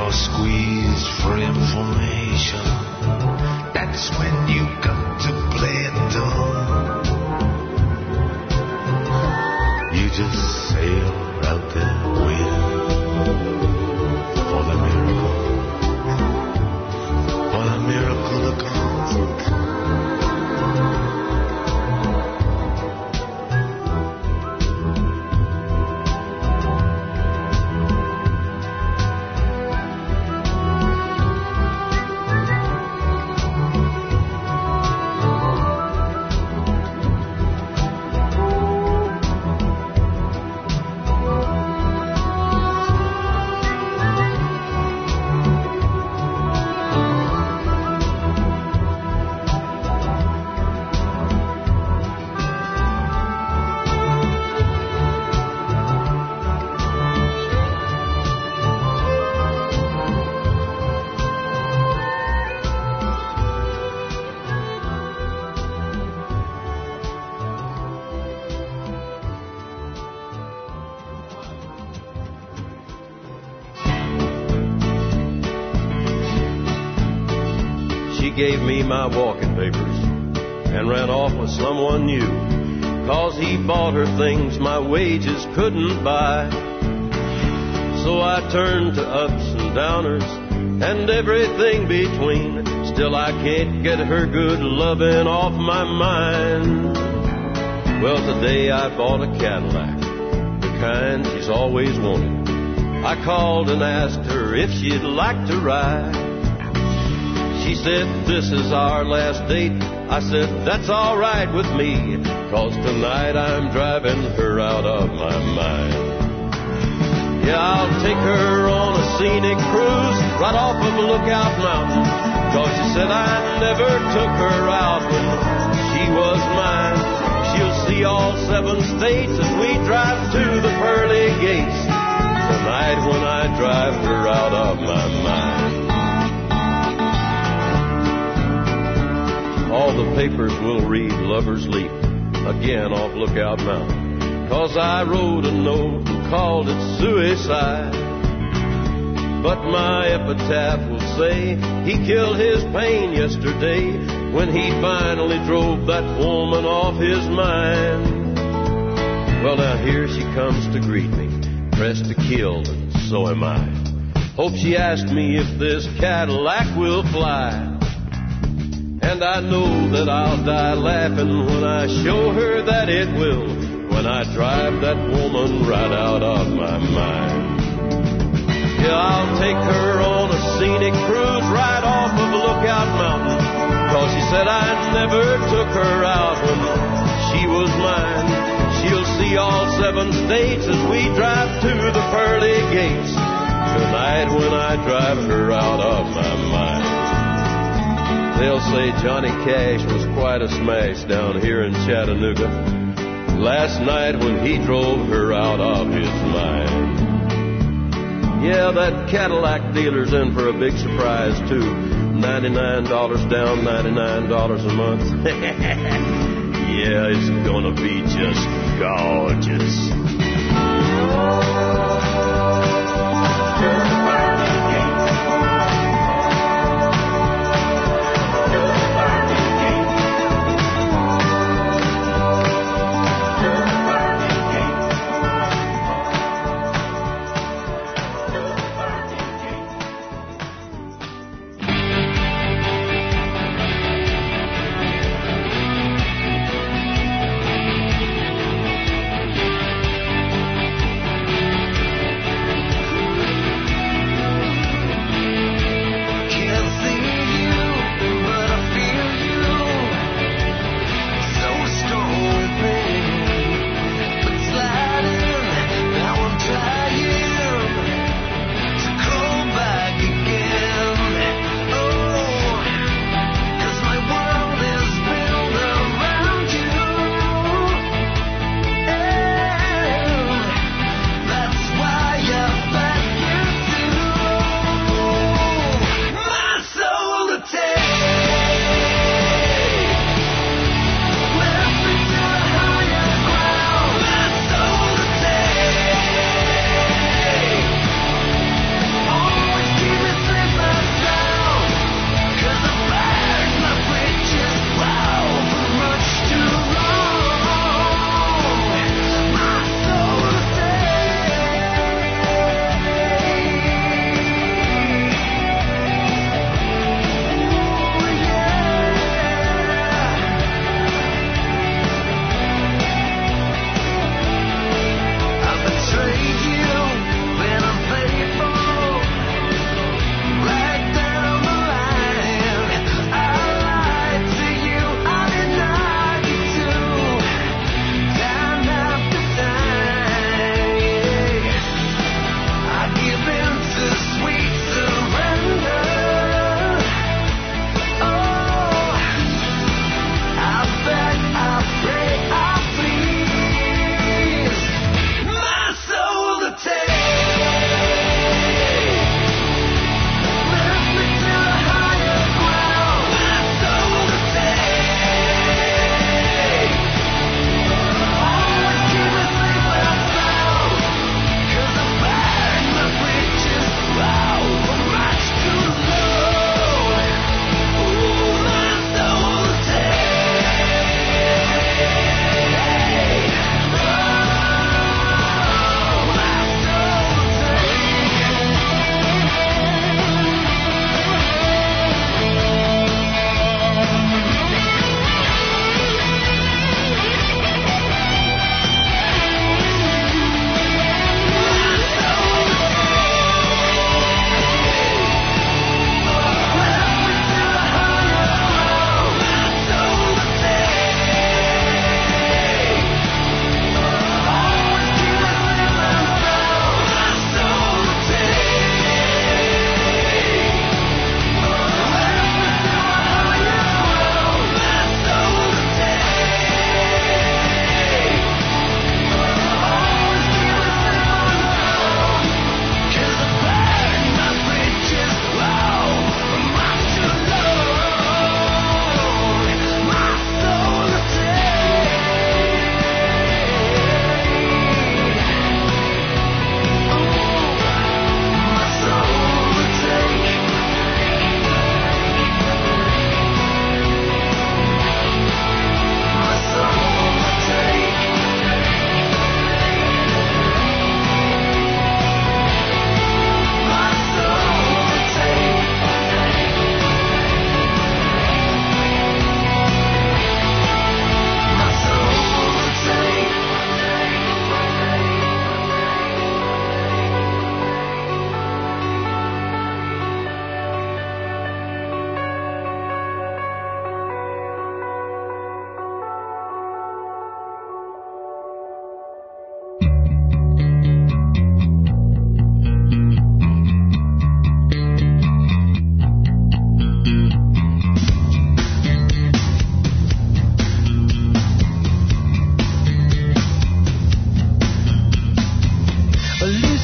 you're squeezed for information, that's when you got to play it dumb. You just sail out there waiting for the miracle to come. Gave me my walking papers and ran off with someone new, 'cause he bought her things my wages couldn't buy. So I turned to ups and downers and everything between. Still I can't get her good loving off my mind. Well, today I bought a Cadillac, the kind she's always wanted. I called and asked her if she'd like to ride. She said, this is our last date. I said, that's all right with me, 'cause tonight I'm driving her out of my mind. Yeah, I'll take her on a scenic cruise right off of Lookout Mountain, 'cause she said I never took her out when she was mine. She'll see all 7 states as we drive to the pearly gates tonight when I drive her out of my mind. All the papers will read Lover's Leap again off Lookout Mountain, 'cause I wrote a note and called it suicide. But my epitaph will say he killed his pain yesterday when he finally drove that woman off his mind. Well, now here she comes to greet me, pressed to kill, and so am I. Hope she asked me if this Cadillac will fly. And I know that I'll die laughing when I show her that it will, when I drive that woman right out of my mind. Yeah, I'll take her on a scenic cruise right off of Lookout Mountain, 'cause she said I never took her out when she was mine. She'll see all 7 states as we drive to the pearly gates tonight when I drive her out of my mind. They'll say Johnny Cash was quite a smash down here in Chattanooga last night when he drove her out of his mind. Yeah, that Cadillac dealer's in for a big surprise, too. $99 down, $99 a month. Yeah, it's gonna be just gorgeous.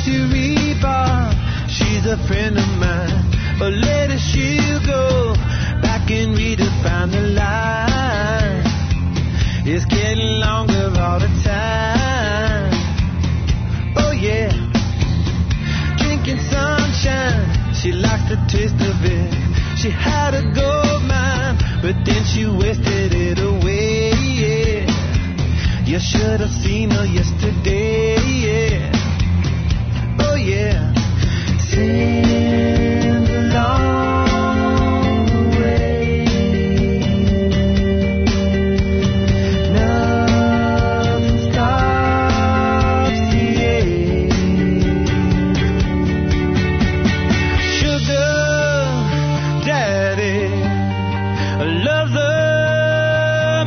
to Reba. She's a friend of mine. But later she'll go back and redefine the line. It's getting longer all the time. Oh yeah. Drinking sunshine, she likes the taste of it. She had a gold mine, but then she wasted it away. Yeah. You should have seen her yesterday. Yeah. Oh yeah. Sing along the way. Nothing stops the ache. Sugar daddy loves her,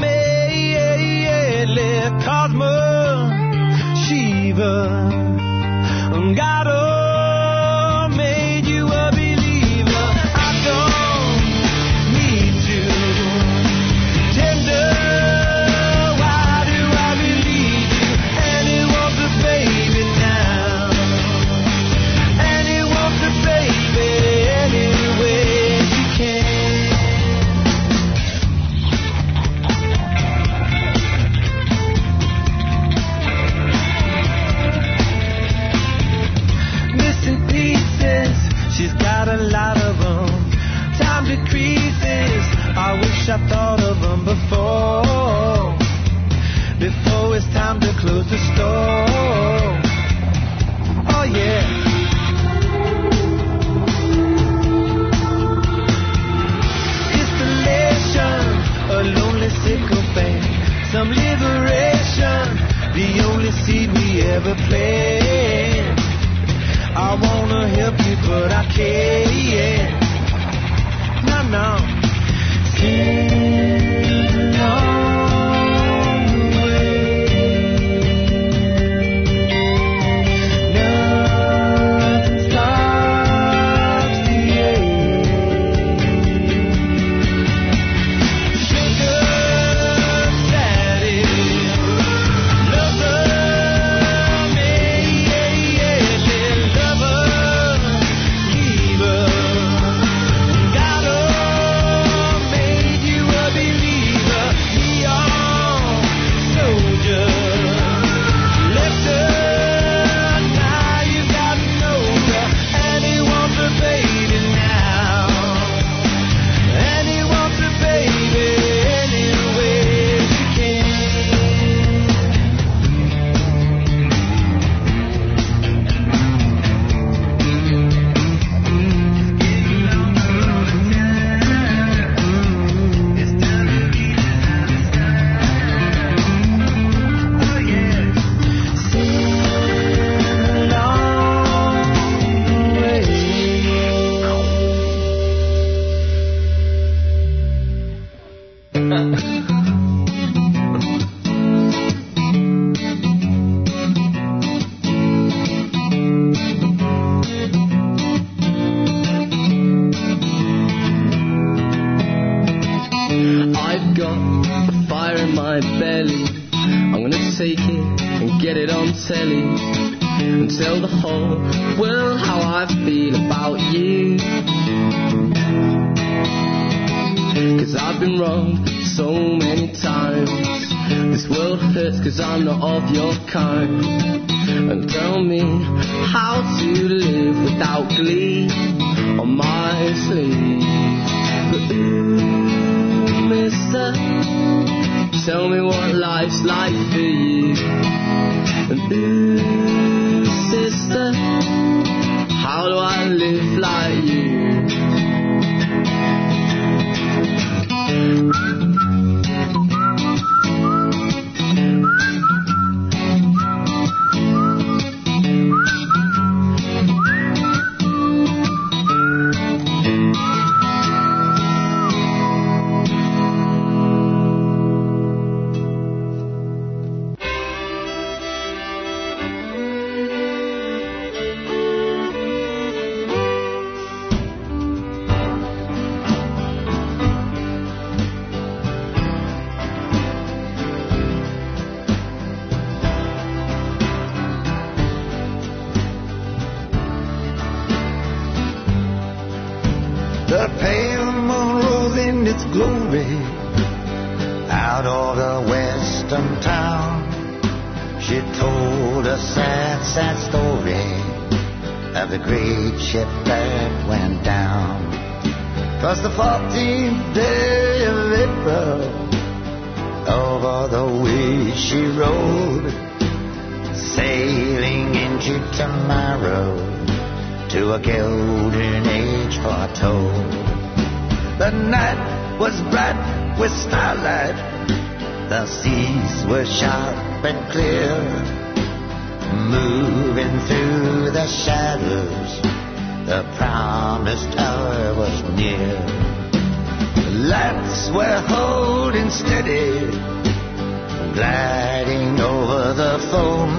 Cosmo, Shiva, got her, made you a believer. I don't need to tender. Why do I believe you? And he wants a baby now. And he wants a baby any way she can. Missing pieces, she's got a lot of them. Time decreases, I wish I thought of them before it's time to close the store. Oh yeah. Distillation, a lonely sycophant. Some liberation, the only seed we ever played. I wanna help you, but I can't. No. Sing along the way. Nothing stops the ache. Sugar daddy loves her, I've got a fire in my belly. I'm gonna take it and get it on telly and tell the whole world how I feel about you. 'Cause I've been wrong so many times. This world hurts 'cause I'm not of your kind. And tell me how to live without glee on my sleeve. But ooh, mister, tell me what life's like for you. And ooh, sister, how do I live like you? glory out of the western town. She told a sad, sad story of the great ship that went down. 'Twas the 14th day of April, over the way she rode, sailing into tomorrow, to a golden age foretold. The night was bright with starlight, the seas were sharp and clear, moving through the shadows, the promised hour was near. The lights were holding steady, gliding over the foam,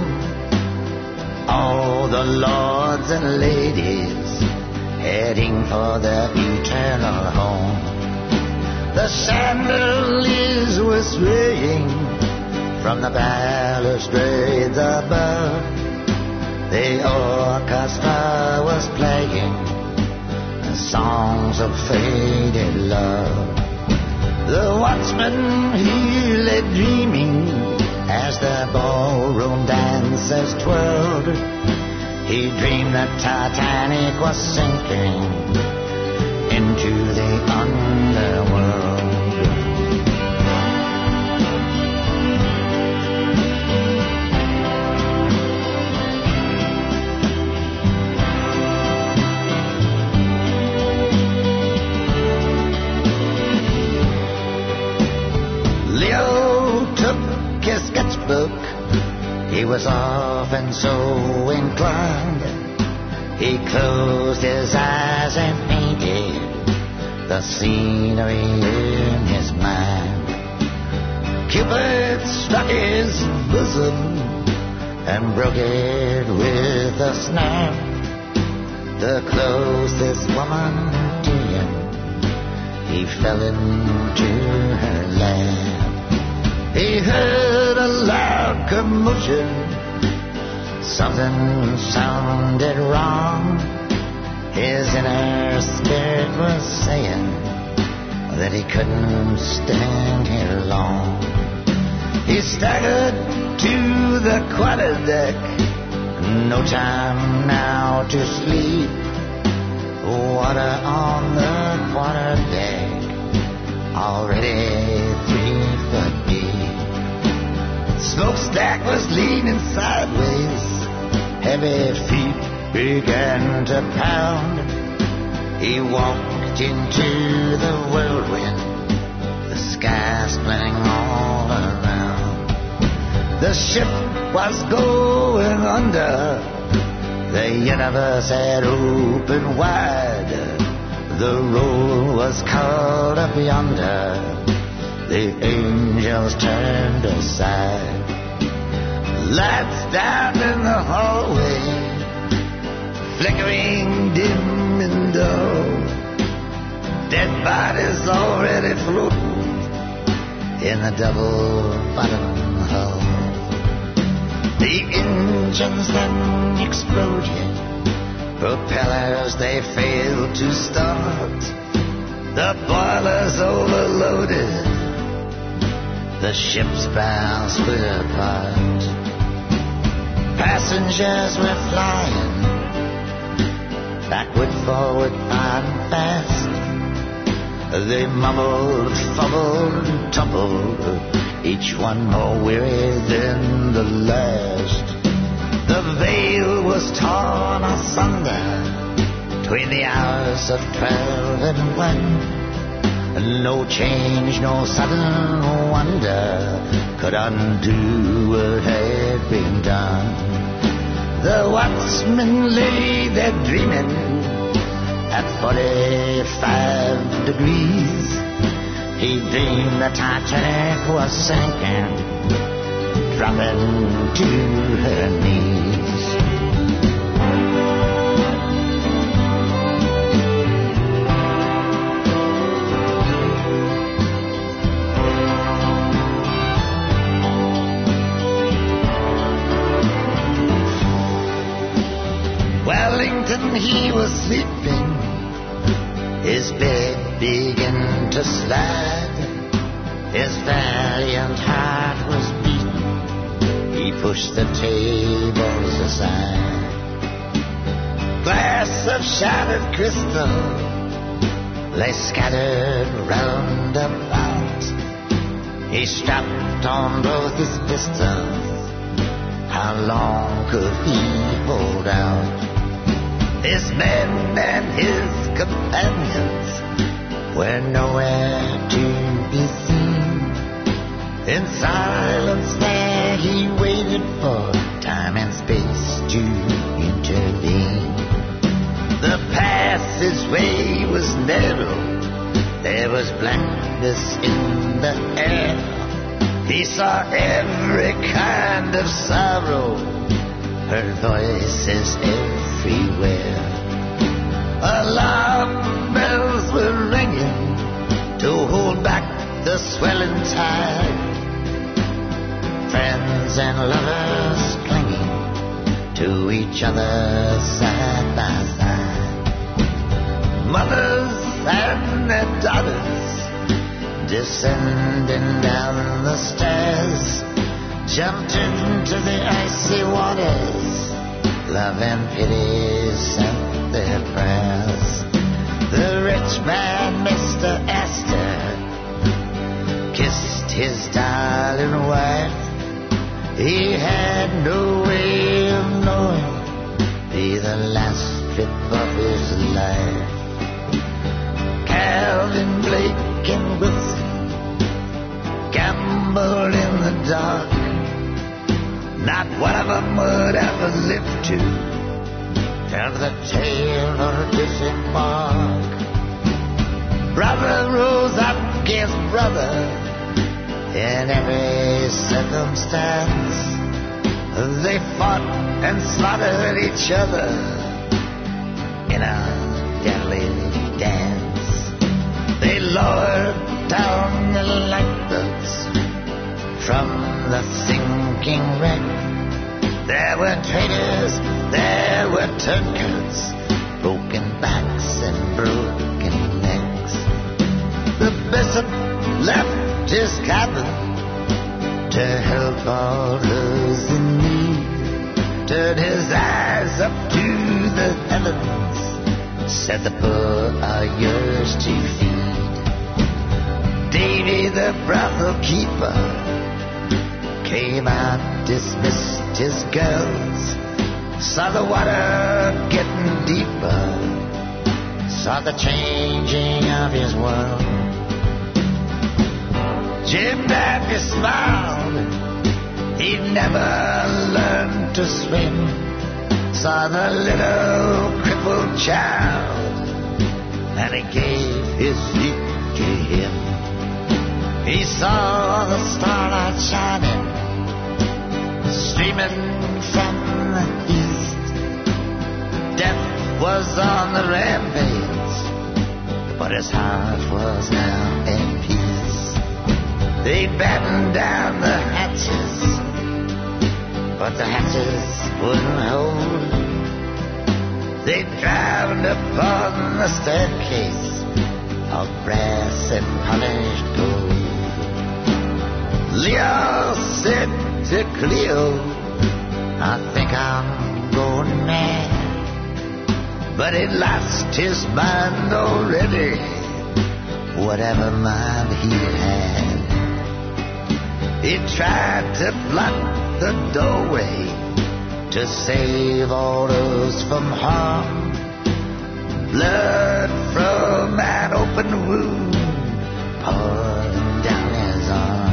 all the lords and ladies heading for their eternal home. The chandeliers were swaying from the balustrades above, the orchestra was playing the songs of faded love. The watchman, he lay dreaming as the ballroom dancers twirled. He dreamed that Titanic was sinking into the underworld. Leo took his sketchbook, he was often so inclined. He closed his eyes and painted the scenery in his mind. Cupid struck his bosom and broke it with a snap. The closest woman to him, he fell into her lap. He heard a loud commotion, something sounded wrong. His inner spirit was saying that he couldn't stand here long. He staggered to the quarterdeck, no time now to sleep. Water on the quarterdeck, already 3 foot deep. Smokestack was leaning sideways, heavy feet began to pound. He walked into the whirlwind, the sky splitting all around. The ship was going under, the universe had opened wide. The roll was caught up yonder, the angels turned aside. Lights down in the hallway, flickering dim and dull. Dead bodies already floating in the double-bottom hull. The engines then exploded, propellers they failed to start. The boilers overloaded, the ship's bow split apart. Passengers were flying backward, forward, and fast. They mumbled, fumbled, tumbled, each one more weary than the last. The veil was torn asunder between the hours of 12 and 1. No change, no sudden wonder could undo what had been done. The watchman lay there dreaming at 45 degrees. He dreamed the Titanic was sinking, dropping to her knees. Wellington, he was sleeping his bed began to slide. His valiant heart was beating. He pushed the tables aside. Glass of shattered crystal lay scattered round about. He strapped on both his pistols. How long could he hold out? His men and his companions were nowhere to be seen. In silence there he waited for time and space to intervene. The passageway was narrow, there was blackness in the air. He saw every kind of sorrow, heard voices everywhere. Alarm bells were ringing to hold back the swelling tide. Friends and lovers clinging to each other side by side. Mothers and their daughters descending down the stairs, jumped into the icy waters. Love and pity sent their prayers. The rich man, Mr. Astor, kissed his darling wife. He had no way of knowing be the last trip of his life. Calvin, Blake, and Wilson gambled in the dark. Not one of them would ever live to tell the tale or disembark. Brother rose up against brother in every circumstance. They fought and slaughtered each other in a deadly dance. They lowered down the lifeboats from the sinking wreck. There were traitors, there were turncoats, broken backs and broken necks. The bishop left his cabin to help all those in need. Turned his eyes up to the heavens, said the poor are yours to feed. Davy the brothel keeper came out, dismissed his girls, saw the water getting deeper, saw the changing of his world. Jim Davy smiled, he'd never learned to swim, saw the little crippled child, and he gave his feet to him. He saw the starlight shining, streaming from the east. Death was on the rampage, but his heart was now in peace. They battened down the hatches, but the hatches wouldn't hold. They drowned upon the staircase of brass and polished gold. Leo said to Cleo, I think I'm going mad. But he'd lost his mind already, whatever mind he had. He tried to block the doorway to save all those from harm. Blood from an open wound pouring down his arm.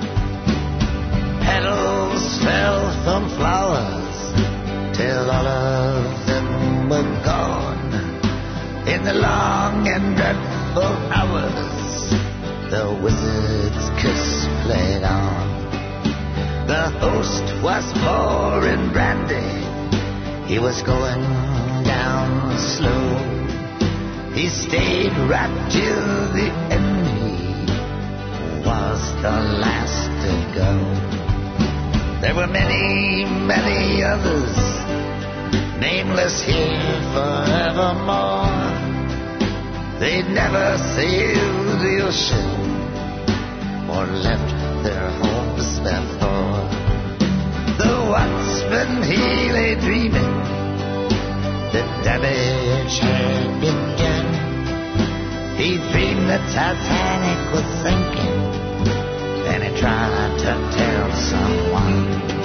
Petals fell from flowers till all of them were gone. In the long and dreadful hours, the wizard's kiss played on. The host was pouring brandy, he was going down slow. He stayed right till the end, he was the last to go. There were many, many others, nameless here forevermore. They'd never sailed the ocean or left their homes before. The watchman, he lay dreaming, the damage had been done. He dreamed the Titanic was sinking, and he tried to tell someone.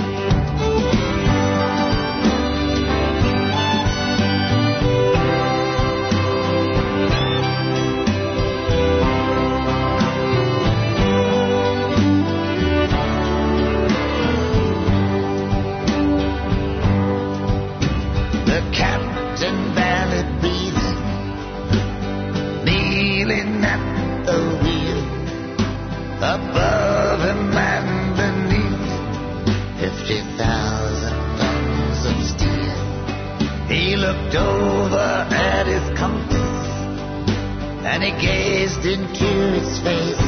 Above him and beneath, 50,000 tons of steel. He looked over at his compass and he gazed into its face.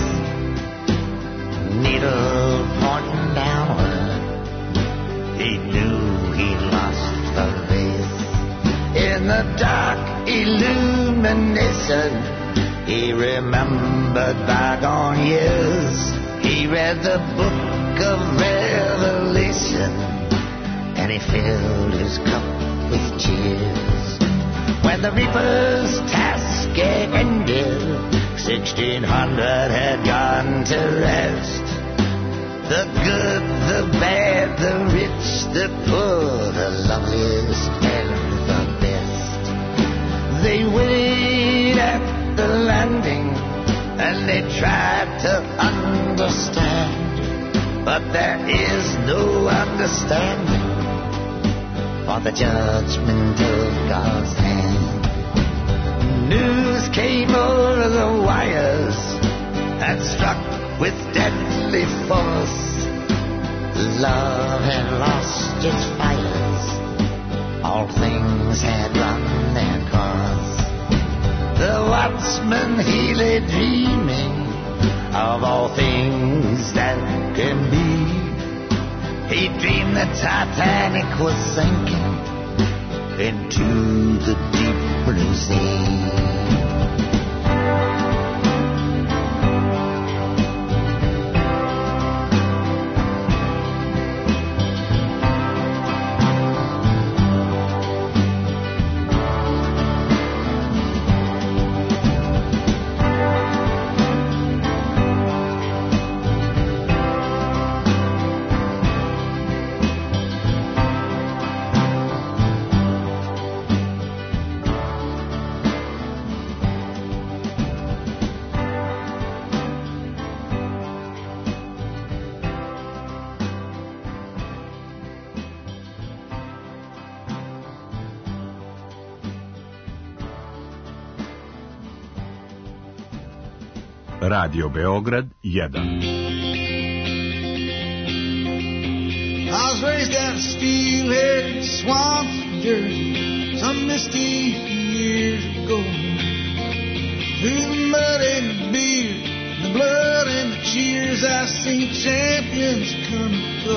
Needle pointing downward, he knew he'd lost the race. In the dark illumination, he remembered bygone years. He read the book of Revelation, and he filled his cup with tears. When the reaper's task ended, 1600 had gone to rest. The good, the bad, the rich, the poor, the loveliest and the best. They waited at the landing and they tried to understand, but there is no understanding for the judgment of God's hand. News came over the wires and struck with deadly force. Love had lost its fires, all things had run their course. The watchman, he lay dreaming of all things that can be. He dreamed the Titanic was sinking into the deep blue sea. Radio Beograd 1. I was raised out of steel-haired swamp, Jersey, some misty years ago. Through the mud and the beer, the blood and the cheers, I've seen champions come and go.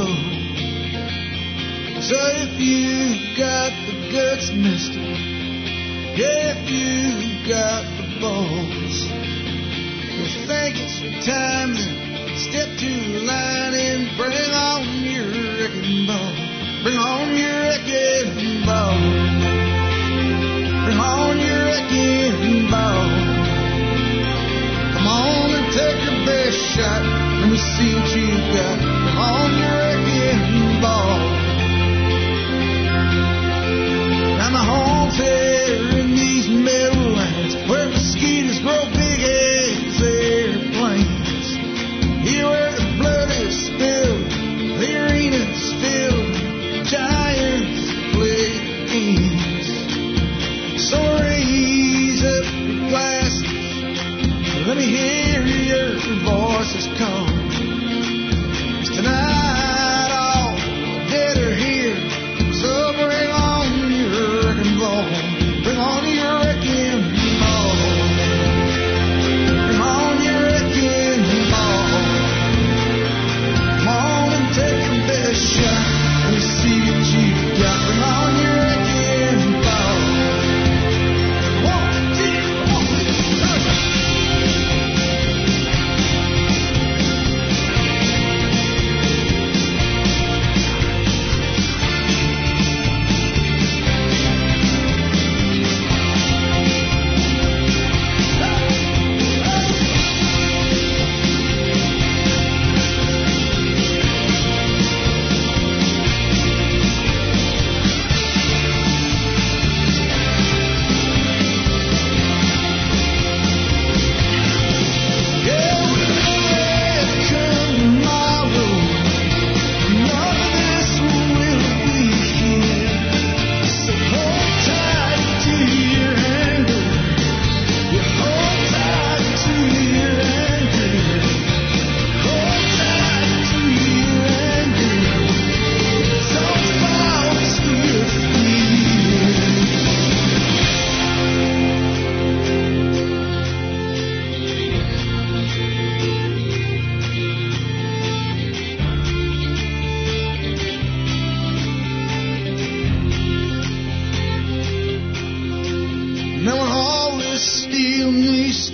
So if you got the guts, mister, if you got the balls, you think it's your time, then step to the line and bring on your wrecking ball. Bring on your wrecking ball. Bring on your wrecking ball. Come on and take your best shot. Let me see what you got. Bring on your wrecking ball. Now my home's here in these meadowlands where mosquitoes grow big as airplanes. Here where the blood is spilled, the arena's filled, giants play games. So raise up your glasses, let me hear your voices call.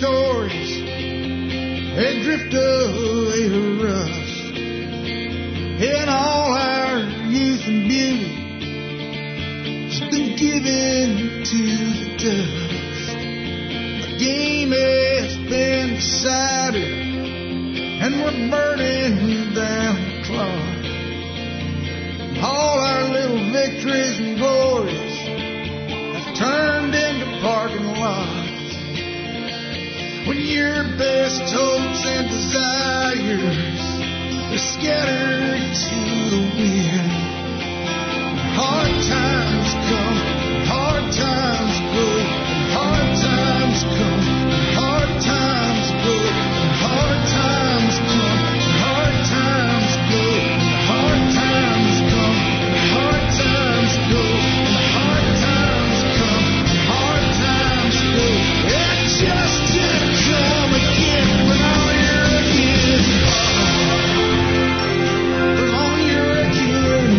stories, they drift away to rust. And all our youth and beauty has been given to the dust. The game has been decided, and we're burning down the clock. All our little victories and glories have turned into parking lots. When your best hopes and desires are scattered to the wind, hard times come, hard times go, hard times come, hard times go, hard times come, hard times go, hard times come, hard times go, hard times come, hard times go. It's just to come again when all you're again. When all you're again.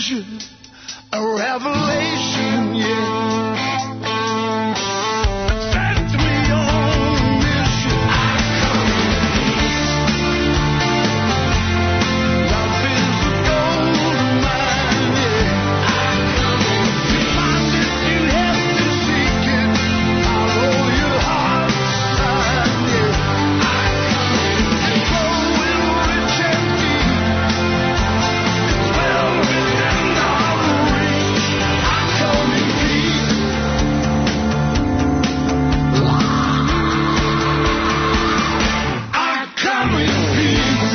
vision, a revelation, yeah. Sent me on a mission. Love is a gold mine, yeah. To find it, you have to seek it. Follow your heart's sign, yeah. And growing rich and deep. It's well within our reach. I come in peace. I come in peace.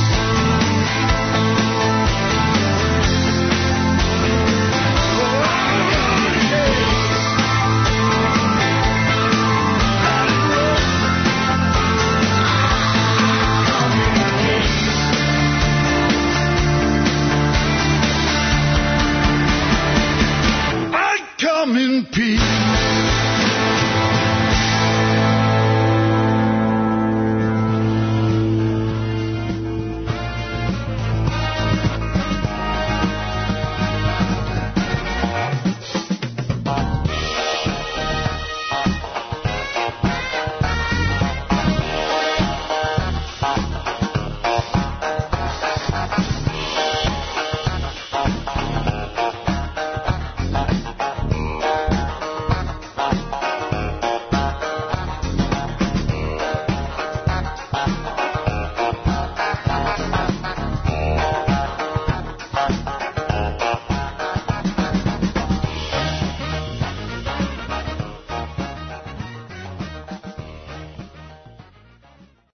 I come in peace.